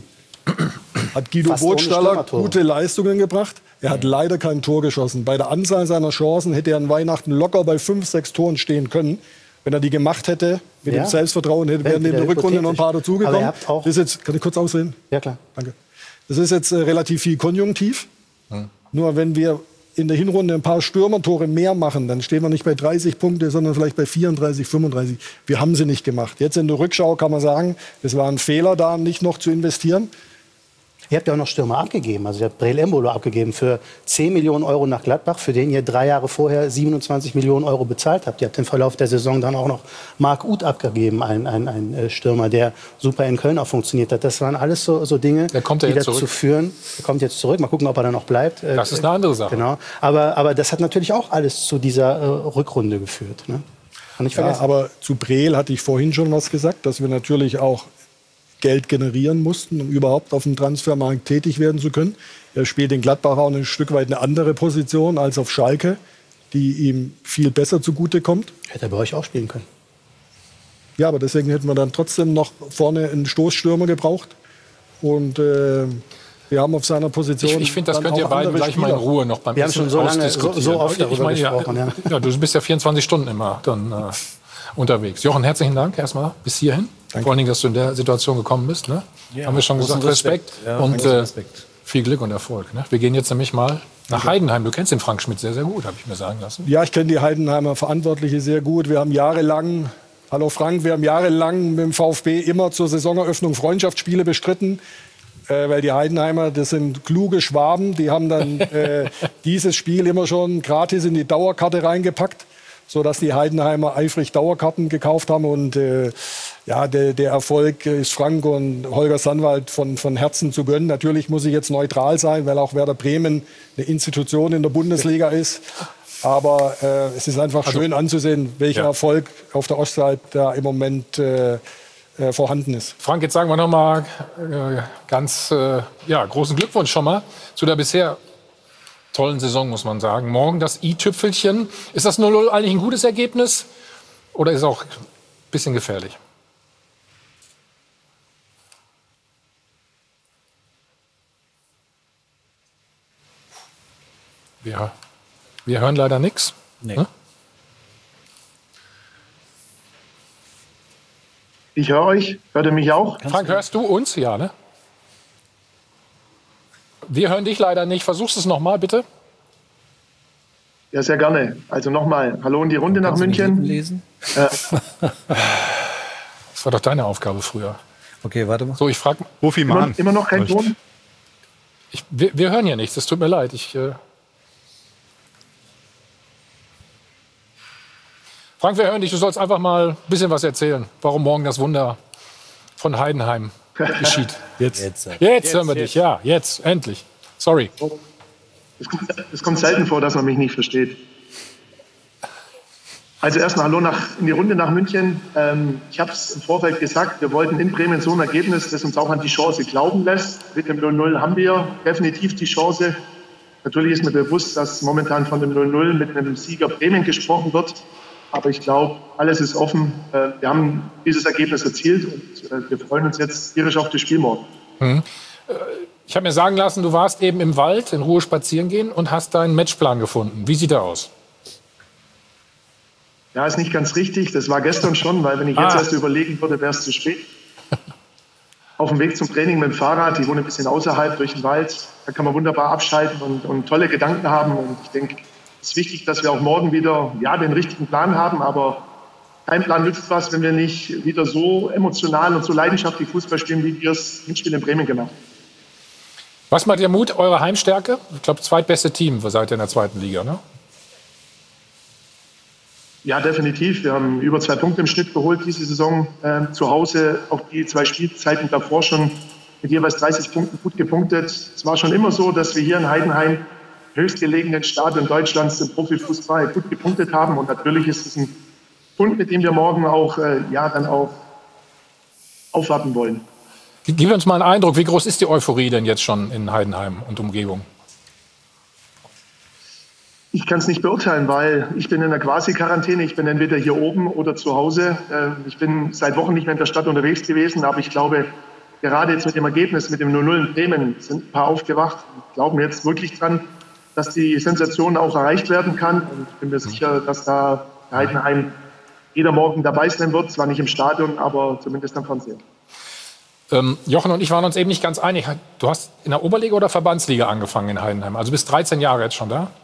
[SPEAKER 2] hat Guido Burgstaller gute Leistungen gebracht. Er hat leider kein Tor geschossen. Bei der Anzahl seiner Chancen hätte er an Weihnachten locker bei fünf, sechs Toren stehen können. Wenn er die gemacht hätte, mit ja. dem Selbstvertrauen, hätte, wären in der Rückrunde noch ein paar dazugekommen. Das ist jetzt, kann ich kurz ausreden?
[SPEAKER 8] Ja, klar.
[SPEAKER 2] Danke. Das ist jetzt äh, relativ viel Konjunktiv. Hm. Nur wenn wir in der Hinrunde ein paar Stürmertore mehr machen, dann stehen wir nicht bei dreißig Punkte, sondern vielleicht bei vierunddreißig, fünfunddreißig. Wir haben sie nicht gemacht. Jetzt in der Rückschau kann man sagen, es war ein Fehler, da nicht noch zu investieren.
[SPEAKER 8] Ihr habt ja auch noch Stürmer abgegeben. Also ihr habt Breel Embolo abgegeben für zehn Millionen Euro nach Gladbach, für den ihr drei Jahre vorher siebenundzwanzig Millionen Euro bezahlt habt. Ihr habt im Verlauf der Saison dann auch noch Marc Uth abgegeben, ein, ein, ein Stürmer, der super in Köln auch funktioniert hat. Das waren alles so, so Dinge, die dazu zurück. führen. Er kommt jetzt zurück. Mal gucken, ob er dann noch bleibt.
[SPEAKER 1] Das ist eine andere Sache.
[SPEAKER 8] Genau. Aber, aber das hat natürlich auch alles zu dieser äh, Rückrunde geführt. Ne? Kann ich vergessen.
[SPEAKER 2] Ja, aber zu Breel hatte ich vorhin schon was gesagt, dass wir natürlich auch Geld generieren mussten, um überhaupt auf dem Transfermarkt tätig werden zu können. Er spielt in Gladbach auch ein Stück weit eine andere Position als auf Schalke, die ihm viel besser zugutekommt.
[SPEAKER 8] Hätte er bei euch auch spielen können.
[SPEAKER 2] Ja, aber deswegen hätten wir dann trotzdem noch vorne einen Stoßstürmer gebraucht. Und äh, wir haben auf seiner Position.
[SPEAKER 1] Ich, ich finde, das könnt ihr beide gleich Spieler. mal in Ruhe noch beim
[SPEAKER 8] Wir haben schon so lange, so, so oft darüber ich meine, gesprochen.
[SPEAKER 1] Ja, ja. Ja, du bist ja vierundzwanzig Stunden immer dann äh, unterwegs. Jochen, herzlichen Dank erstmal bis hierhin. Danke. Vor allen Dingen, dass du in der Situation gekommen bist. Ne? Ja, haben wir schon gesagt, Respekt, Respekt. Ja, und äh, Respekt. Viel Glück und Erfolg. Ne? Wir gehen jetzt nämlich mal nach okay. Heidenheim. Du kennst den Frank Schmidt sehr, sehr gut, habe ich mir sagen lassen.
[SPEAKER 2] Ja, ich kenne die Heidenheimer Verantwortliche sehr gut. Wir haben jahrelang, hallo Frank, wir haben jahrelang mit dem VfB immer zur Saisoneröffnung Freundschaftsspiele bestritten. Äh, weil die Heidenheimer, das sind kluge Schwaben, die haben dann äh, dieses Spiel immer schon gratis in die Dauerkarte reingepackt, sodass die Heidenheimer eifrig Dauerkarten gekauft haben. Und äh, ja, der, der Erfolg ist Frank und Holger Sandwald von, von Herzen zu gönnen. Natürlich muss ich jetzt neutral sein, weil auch Werder Bremen eine Institution in der Bundesliga ist. Aber äh, es ist einfach also, schön anzusehen, welcher ja. Erfolg auf der Ostseite da im Moment äh, äh, vorhanden ist.
[SPEAKER 1] Frank, jetzt sagen wir noch mal äh, ganz äh, ja, großen Glückwunsch schon mal zu der bisher tollen Saison, muss man sagen. Morgen das i-Tüpfelchen. Ist das null null eigentlich ein gutes Ergebnis oder ist es auch ein bisschen gefährlich? Wir, wir hören leider nichts.
[SPEAKER 21] Nee. Hm? Ich höre euch. Hört ihr mich auch?
[SPEAKER 1] Frank, hörst du uns? Ja, ne? Wir hören dich leider nicht. Versuchst es noch mal, bitte.
[SPEAKER 21] Ja, sehr gerne. Also nochmal, hallo in die Runde nach München.
[SPEAKER 3] Lesen?
[SPEAKER 21] Äh,
[SPEAKER 1] Das war doch deine Aufgabe früher.
[SPEAKER 3] Okay, warte mal.
[SPEAKER 1] So, ich frage.
[SPEAKER 9] Ruf ihn mal
[SPEAKER 21] immer,
[SPEAKER 9] an.
[SPEAKER 21] immer noch kein Ton?
[SPEAKER 1] Ich, wir, wir hören ja nichts, es tut mir leid. Ich, äh Frank, wir hören dich. Du sollst einfach mal ein bisschen was erzählen, warum morgen das Wunder von Heidenheim geschieht.
[SPEAKER 7] Jetzt.
[SPEAKER 1] Jetzt, jetzt hören wir dich, ja, jetzt, endlich. Sorry.
[SPEAKER 21] Es kommt, es kommt selten vor, dass man mich nicht versteht. Also erstmal hallo nach, in die Runde nach München. Ähm, ich habe es im Vorfeld gesagt, wir wollten in Bremen so ein Ergebnis, das uns auch an die Chance glauben lässt. Mit dem null null haben wir definitiv die Chance. Natürlich ist mir bewusst, dass momentan von dem null null mit einem Sieger Bremen gesprochen wird. Aber ich glaube, alles ist offen. Äh, wir haben dieses Ergebnis erzielt und äh, wir freuen uns jetzt tierisch auf das Spiel morgen.
[SPEAKER 1] Mhm. Ich habe mir sagen lassen, du warst eben im Wald in Ruhe spazieren gehen und hast deinen Matchplan gefunden. Wie sieht er aus?
[SPEAKER 21] Ja, ist nicht ganz richtig. Das war gestern schon, weil wenn ich jetzt
[SPEAKER 1] Ah.
[SPEAKER 21] erst überlegen würde, wäre es zu spät. Auf dem Weg zum Training mit dem Fahrrad, ich wohne ein bisschen außerhalb durch den Wald, da kann man wunderbar abschalten und, und tolle Gedanken haben. Und ich denke, es ist wichtig, dass wir auch morgen wieder ja, den richtigen Plan haben, aber kein Plan nützt was, wenn wir nicht wieder so emotional und so leidenschaftlich Fußball spielen, wie wir es im Spiel in Bremen gemacht haben.
[SPEAKER 1] Was macht ihr Mut, eure Heimstärke? Ich glaube, zweitbeste Team seid ihr in der zweiten Liga, ne?
[SPEAKER 21] Ja, definitiv. Wir haben über zwei Punkte im Schnitt geholt diese Saison äh, zu Hause. Auch die zwei Spielzeiten davor schon mit jeweils dreißig Punkten gut gepunktet. Es war schon immer so, dass wir hier in Heidenheim, höchstgelegenen Stadion Deutschlands, im Profifußball gut gepunktet haben. Und natürlich ist es ein Punkt, mit dem wir morgen auch, äh, ja, dann auch aufwarten wollen.
[SPEAKER 1] Gib uns mal einen Eindruck, wie groß ist die Euphorie denn jetzt schon in Heidenheim und Umgebung?
[SPEAKER 21] Ich kann es nicht beurteilen, weil ich bin in der Quasi-Quarantäne. Ich bin entweder hier oben oder zu Hause. Ich bin seit Wochen nicht mehr in der Stadt unterwegs gewesen, aber ich glaube, gerade jetzt mit dem Ergebnis, mit dem null null in Bremen, sind ein paar aufgewacht und glauben jetzt wirklich dran, dass die Sensation auch erreicht werden kann. Und ich bin mir sicher, dass da Heidenheim jeder Morgen dabei sein wird. Zwar nicht im Stadion, aber zumindest am Fernseher.
[SPEAKER 1] Ähm, Jochen und ich waren uns eben nicht ganz einig. Du hast in der Oberliga oder Verbandsliga angefangen in Heidenheim? Also bist dreizehn Jahre jetzt schon da?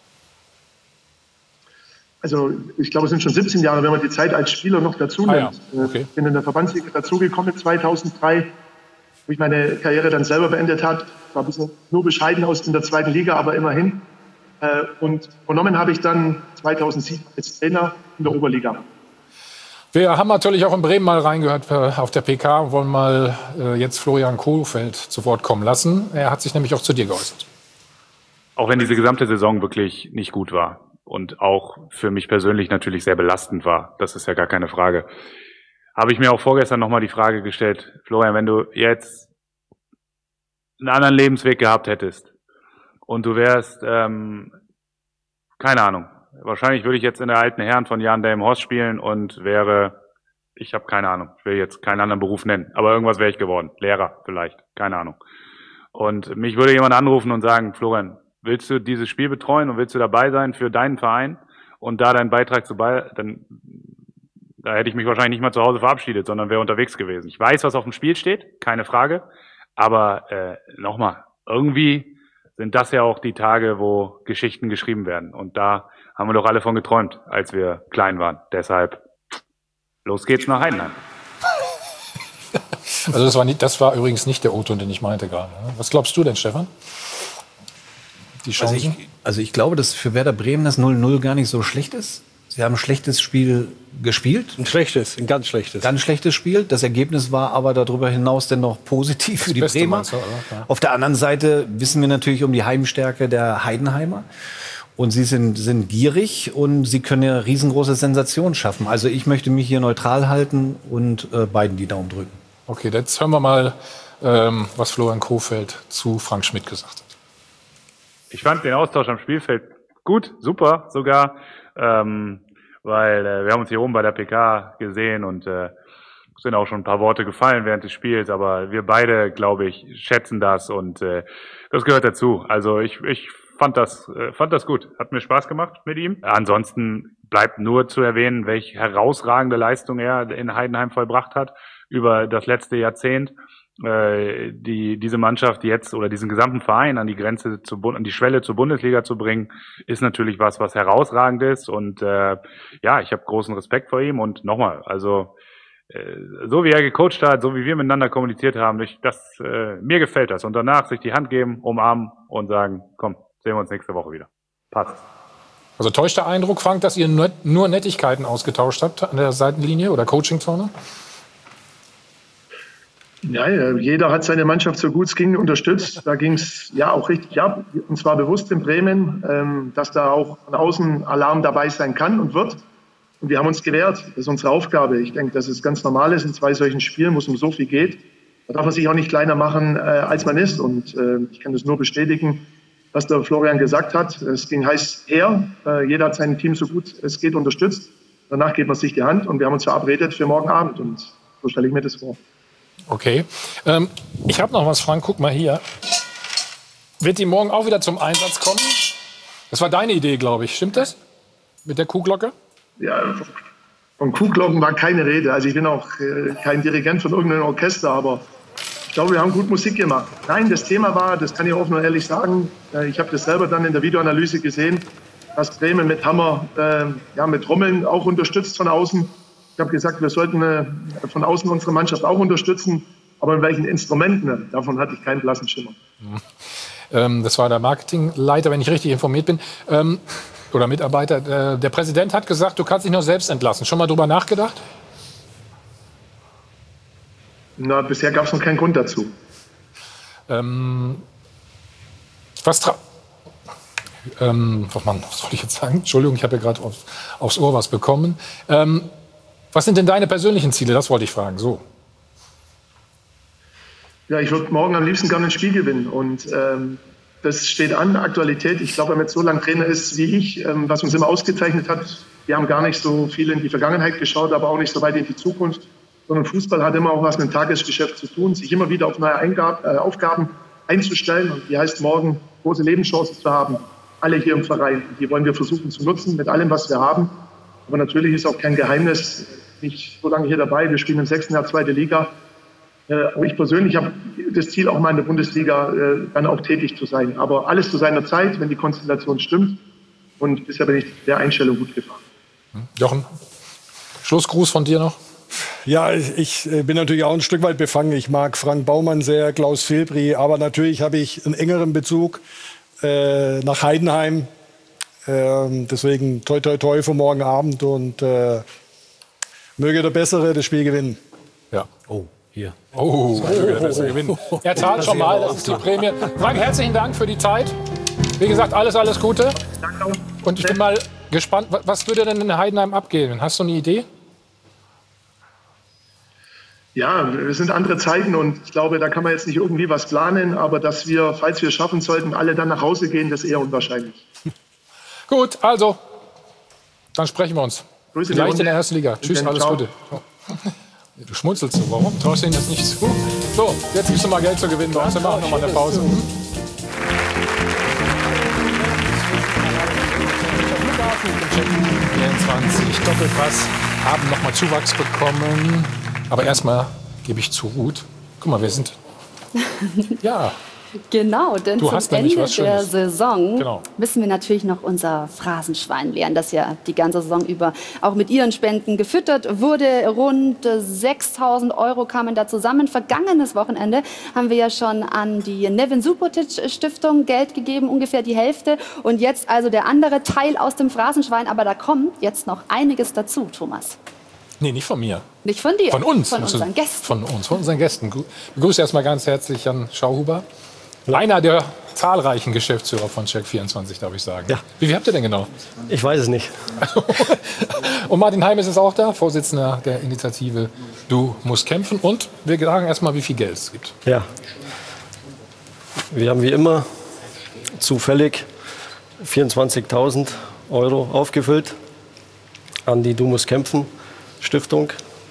[SPEAKER 21] Also ich glaube, es sind schon siebzehn Jahre, wenn man die Zeit als Spieler noch dazu nimmt.
[SPEAKER 1] Ah, ja. Okay.
[SPEAKER 21] Ich bin in der Verbandsliga dazugekommen zweitausenddrei, wo ich meine Karriere dann selber beendet habe. War ein bisschen nur bescheiden aus in der zweiten Liga, aber immerhin. Und übernommen habe ich dann zweitausendsieben als Trainer in der Oberliga.
[SPEAKER 1] Wir haben natürlich auch in Bremen mal reingehört auf der P K und wollen mal äh, jetzt Florian Kohfeldt zu Wort kommen lassen. Er hat sich nämlich auch zu dir geäußert.
[SPEAKER 5] Auch wenn diese gesamte Saison wirklich nicht gut war und auch für mich persönlich natürlich sehr belastend war, das ist ja gar keine Frage, habe ich mir auch vorgestern nochmal die Frage gestellt, Florian, wenn du jetzt einen anderen Lebensweg gehabt hättest und du wärst, ähm, keine Ahnung, wahrscheinlich würde ich jetzt in der alten Herren von Jan Delmenhorst spielen und wäre, ich habe keine Ahnung, ich will jetzt keinen anderen Beruf nennen, aber irgendwas wäre ich geworden, Lehrer vielleicht, keine Ahnung. Und mich würde jemand anrufen und sagen, Florian, willst du dieses Spiel betreuen und willst du dabei sein für deinen Verein und da deinen Beitrag zu bei, dann da hätte ich mich wahrscheinlich nicht mal zu Hause verabschiedet, sondern wäre unterwegs gewesen. Ich weiß, was auf dem Spiel steht, keine Frage, aber äh, nochmal, irgendwie sind das ja auch die Tage, wo Geschichten geschrieben werden und da haben wir doch alle von geträumt, als wir klein waren. Deshalb, los geht's nach Heidenheim.
[SPEAKER 1] Also das war, nicht, das war übrigens nicht der O-Ton, den ich meinte gerade. Was glaubst du denn, Stefan? Die
[SPEAKER 3] Also ich, also ich glaube, dass für Werder Bremen das null null gar nicht so schlecht ist. Sie haben ein schlechtes Spiel gespielt.
[SPEAKER 7] Ein schlechtes, ein ganz schlechtes.
[SPEAKER 3] Ganz schlechtes Spiel. Das Ergebnis war aber darüber hinaus dennoch positiv für die Bremer.
[SPEAKER 1] Du, ja.
[SPEAKER 3] Auf der anderen Seite wissen wir natürlich um die Heimstärke der Heidenheimer. Und sie sind, sind gierig und sie können ja riesengroße Sensationen schaffen. Also ich möchte mich hier neutral halten und äh, beiden die Daumen drücken.
[SPEAKER 1] Okay, jetzt hören wir mal, ähm, was Florian Kohfeldt zu Frank Schmidt gesagt hat.
[SPEAKER 5] Ich fand den Austausch am Spielfeld gut, super sogar, ähm, weil äh, wir haben uns hier oben bei der P K gesehen und äh, sind auch schon ein paar Worte gefallen während des Spiels, aber wir beide, glaube ich, schätzen das und äh, das gehört dazu. Also ich, ich fand das, äh, fand das gut, hat mir Spaß gemacht mit ihm. Ansonsten bleibt nur zu erwähnen, welche herausragende Leistung er in Heidenheim vollbracht hat über das letzte Jahrzehnt. äh, die, diese Mannschaft jetzt oder diesen gesamten Verein an die Grenze, zu, an die Schwelle zur Bundesliga zu bringen, ist natürlich was, was herausragend ist. Und äh, ja, ich habe großen Respekt vor ihm. Und nochmal, also äh, so wie er gecoacht hat, so wie wir miteinander kommuniziert haben, ich, das, äh, mir gefällt das. Und danach sich die Hand geben, umarmen und sagen, komm, sehen wir uns nächste Woche wieder. Passt.
[SPEAKER 1] Also täuscht der Eindruck, Frank, dass ihr nur, nur Nettigkeiten ausgetauscht habt an der Seitenlinie oder Coachingzone?
[SPEAKER 21] Ja, jeder hat seine Mannschaft so gut es ging unterstützt. Da ging es ja auch richtig ab. Und zwar bewusst in Bremen, ähm, dass da auch von außen Alarm dabei sein kann und wird. Und wir haben uns gewehrt. Das ist unsere Aufgabe. Ich denke, dass es ganz normal ist in zwei solchen Spielen, wo es um so viel geht. Da darf man sich auch nicht kleiner machen, äh, als man ist. Und äh, ich kann das nur bestätigen, was der Florian gesagt hat. Es ging heiß her. Äh, jeder hat sein Team so gut es geht unterstützt. Danach gibt man sich die Hand und wir haben uns verabredet für morgen Abend. Und so stelle ich mir das vor.
[SPEAKER 1] Okay. Ähm, ich habe noch was, Frank. Guck mal hier. Wird die morgen auch wieder zum Einsatz kommen? Das war deine Idee, glaube ich. Stimmt das? Mit der Kuhglocke?
[SPEAKER 21] Ja, von Kuhglocken war keine Rede. Also ich bin auch äh, kein Dirigent von irgendeinem Orchester, aber ich glaube, wir haben gut Musik gemacht. Nein, das Thema war, das kann ich offen und ehrlich sagen, äh, ich habe das selber dann in der Videoanalyse gesehen, dass Bremen mit Hammer, äh, ja, mit Trommeln auch unterstützt von außen. Ich habe gesagt, wir sollten äh, von außen unsere Mannschaft auch unterstützen, aber in welchen Instrumenten, davon hatte ich keinen blassen Schimmer.
[SPEAKER 1] Mhm. Ähm, das war der Marketingleiter, wenn ich richtig informiert bin, ähm, oder Mitarbeiter. Äh, der Präsident hat gesagt, du kannst dich nur selbst entlassen. Schon mal drüber nachgedacht?
[SPEAKER 21] Na, bisher gab es noch keinen Grund dazu.
[SPEAKER 1] Ähm, was tra ähm, oh Mann, was soll ich jetzt sagen? Entschuldigung, ich habe ja gerade auf, aufs Ohr was bekommen. Ähm, was sind denn deine persönlichen Ziele? Das wollte ich fragen. So.
[SPEAKER 21] Ja, ich würde morgen am liebsten gerne ein Spiel gewinnen. Und ähm, das steht an, Aktualität. Ich glaube, wenn man jetzt so lange Trainer ist wie ich, ähm, was uns immer ausgezeichnet hat, wir haben gar nicht so viel in die Vergangenheit geschaut, aber auch nicht so weit in die Zukunft. Sondern Fußball hat immer auch was mit dem Tagesgeschäft zu tun, sich immer wieder auf neue Eingab äh, Aufgaben einzustellen. Und die heißt morgen, große Lebenschancen zu haben. Alle hier im Verein. Die wollen wir versuchen zu nutzen mit allem, was wir haben. Aber natürlich ist auch kein Geheimnis, nicht so lange hier dabei. Wir spielen im sechsten Jahr zweite Liga. Äh, aber ich persönlich habe das Ziel, auch mal in der Bundesliga äh, dann auch tätig zu sein. Aber alles zu seiner Zeit, wenn die Konstellation stimmt. Und bisher bin ich der Einstellung gut gefahren.
[SPEAKER 1] Jochen, Schlussgruß von dir noch?
[SPEAKER 2] Ja, ich, ich bin natürlich auch ein Stück weit befangen. Ich mag Frank Baumann sehr, Klaus Filbri. Aber natürlich habe ich einen engeren Bezug äh, nach Heidenheim. Äh, deswegen toi, toi, toi für morgen Abend. Und äh, möge der Bessere das Spiel gewinnen.
[SPEAKER 1] Ja.
[SPEAKER 3] Oh, hier.
[SPEAKER 1] Oh, möge der Bessere gewinnen. Er zahlt schon mal, das ist die Prämie. Frank, herzlichen Dank für die Zeit. Wie gesagt, alles, alles Gute. Und ich bin mal gespannt, was würde denn in Heidenheim abgehen? Hast du eine Idee?
[SPEAKER 21] Ja, es sind andere Zeiten und ich glaube, da kann man jetzt nicht irgendwie was planen, aber dass wir, falls wir es schaffen sollten, alle dann nach Hause gehen, das ist eher unwahrscheinlich.
[SPEAKER 1] Gut, also, dann sprechen wir uns.
[SPEAKER 21] Grüße
[SPEAKER 1] Vielleicht in der ersten Liga. Tschüss,
[SPEAKER 21] dann,
[SPEAKER 1] alles
[SPEAKER 21] ciao.
[SPEAKER 1] Gute. Du schmunzelst so, warum? Traust du ihnen das nicht zu? So, jetzt gibst du mal Geld zu gewinnen. Bei uns machen wir nochmal eine Pause. Mhm. vierundzwanzig Doppelpass haben nochmal Zuwachs bekommen. Aber erstmal gebe ich zu Ruth. Guck mal, wir sind. Ja.
[SPEAKER 4] Genau, denn
[SPEAKER 1] Du
[SPEAKER 4] zum
[SPEAKER 1] hast nämlich
[SPEAKER 4] Ende
[SPEAKER 1] was
[SPEAKER 4] der
[SPEAKER 1] Schönes.
[SPEAKER 4] Saison
[SPEAKER 1] Genau.
[SPEAKER 4] müssen wir natürlich noch unser Phrasenschwein lernen, das ja die ganze Saison über auch mit ihren Spenden gefüttert wurde. Rund sechstausend Euro kamen da zusammen. Vergangenes Wochenende haben wir ja schon an die Nevin Subotic Stiftung Geld gegeben, ungefähr die Hälfte. Und jetzt also der andere Teil aus dem Phrasenschwein. Aber da kommt jetzt noch einiges dazu, Thomas.
[SPEAKER 1] Nee, nicht von mir.
[SPEAKER 4] Nicht von dir,
[SPEAKER 1] Von uns.
[SPEAKER 4] von
[SPEAKER 1] musst
[SPEAKER 4] unseren
[SPEAKER 1] du-
[SPEAKER 4] Gästen.
[SPEAKER 1] Von uns, von unseren Gästen. Gru- Begrüße erstmal ganz herzlich Jan Schauhuber. Einer der zahlreichen Geschäftsführer von Check vierundzwanzig, darf ich sagen. Ja. Wie viel habt ihr denn genau?
[SPEAKER 10] Ich weiß es nicht.
[SPEAKER 1] Und Martin Heim ist es auch da, Vorsitzender der Initiative Du musst kämpfen. Und wir sagen erstmal, wie viel Geld es gibt.
[SPEAKER 10] Ja. Wir haben wie immer zufällig vierundzwanzigtausend Euro aufgefüllt an die Du musst kämpfen Stiftung.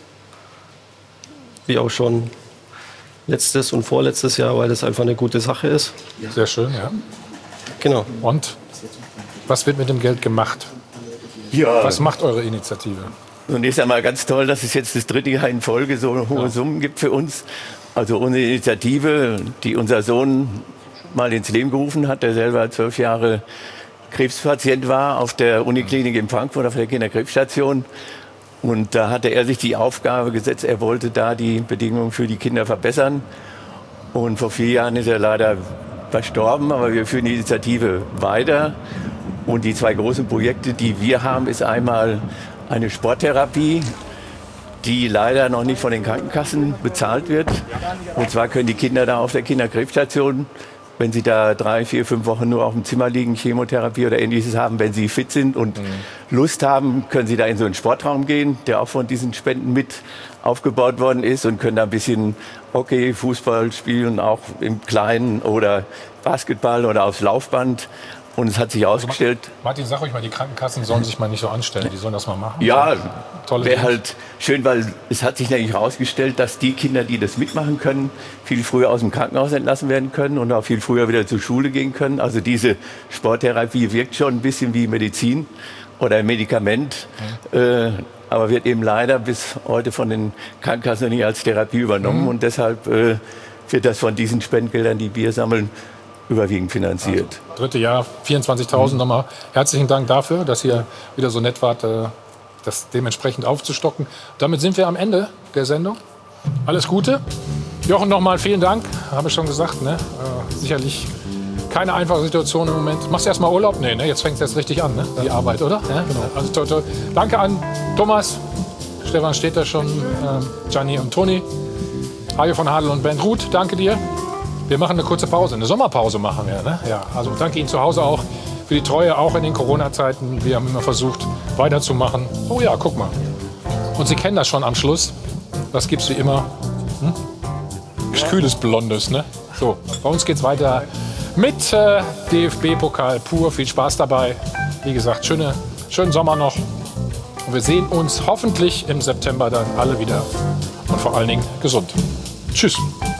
[SPEAKER 10] Wie auch schon letztes und vorletztes Jahr, weil das einfach eine gute Sache ist.
[SPEAKER 1] Sehr schön, ja.
[SPEAKER 10] Genau.
[SPEAKER 1] Und was wird mit dem Geld gemacht?
[SPEAKER 22] Ja.
[SPEAKER 1] Was macht eure Initiative?
[SPEAKER 22] Und ist ja mal ganz toll, dass es jetzt das dritte Jahr in Folge so hohe
[SPEAKER 1] Ja.
[SPEAKER 22] Summen gibt für uns.
[SPEAKER 11] Also unsere Initiative, die unser Sohn mal ins Leben gerufen hat, der selber zwölf Jahre Krebspatient war auf der Uniklinik in Frankfurt, auf der Kinderkrebsstation. Und da hatte er sich die Aufgabe gesetzt, er wollte da die Bedingungen für die Kinder verbessern. Und vor vier Jahren ist er leider verstorben, aber wir führen die Initiative weiter. Und die zwei großen Projekte, die wir haben, ist einmal eine Sporttherapie, die leider noch nicht von den Krankenkassen bezahlt wird. Und zwar können die Kinder da auf der Kinderkrebsstation, wenn sie da drei, vier, fünf Wochen nur auf dem Zimmer liegen, Chemotherapie oder Ähnliches haben, wenn sie fit sind und mhm. Lust haben, können sie da in so einen Sportraum gehen, der auch von diesen Spenden mit aufgebaut worden ist, und können da ein bisschen Hockey, Fußball spielen, auch im Kleinen, oder Basketball oder aufs Laufband. Und es hat sich ausgestellt.
[SPEAKER 1] Also Martin, sag ruhig mal, die Krankenkassen sollen sich mal nicht so anstellen. Die sollen das mal machen.
[SPEAKER 11] Ja,
[SPEAKER 1] tolle
[SPEAKER 11] wäre halt schön, weil es hat sich nämlich herausgestellt, dass die Kinder, die das mitmachen können, viel früher aus dem Krankenhaus entlassen werden können und auch viel früher wieder zur Schule gehen können. Also diese Sporttherapie wirkt schon ein bisschen wie Medizin oder ein Medikament. Mhm. Äh, aber wird eben leider bis heute von den Krankenkassen nicht als Therapie übernommen. Mhm. Und deshalb äh, wird das von diesen Spendengeldern, die wir sammeln, überwiegend finanziert.
[SPEAKER 1] Also, dritte Jahr, vierundzwanzigtausend. Mhm. Nochmal herzlichen Dank dafür, dass ihr wieder so nett wart, das dementsprechend aufzustocken. Damit sind wir am Ende der Sendung. Alles Gute. Jochen, nochmal vielen Dank. Habe ich schon gesagt, ne? Äh, sicherlich keine einfache Situation im Moment. Machst du erst mal Urlaub? Nee, ne? Jetzt fängt es jetzt richtig an, ne? Die Arbeit, oder? Ja, genau. Also toll, toll. Danke an Thomas, Stefan steht da schon, äh, Gianni und Toni, Hajo von Hadel und Bernd Ruth. Danke dir. Wir machen eine kurze Pause, eine Sommerpause machen wir. Ne? Ja, also danke Ihnen zu Hause auch für die Treue, auch in den Corona-Zeiten. Wir haben immer versucht, weiterzumachen. Oh ja, guck mal. Und Sie kennen das schon am Schluss. Was gibt's wie immer? Hm? Kühles Blondes, ne? So, bei uns geht's weiter mit äh, D F B-Pokal pur. Viel Spaß dabei. Wie gesagt, schöne, schönen Sommer noch. Und wir sehen uns hoffentlich im September dann alle wieder. Und vor allen Dingen gesund. Tschüss.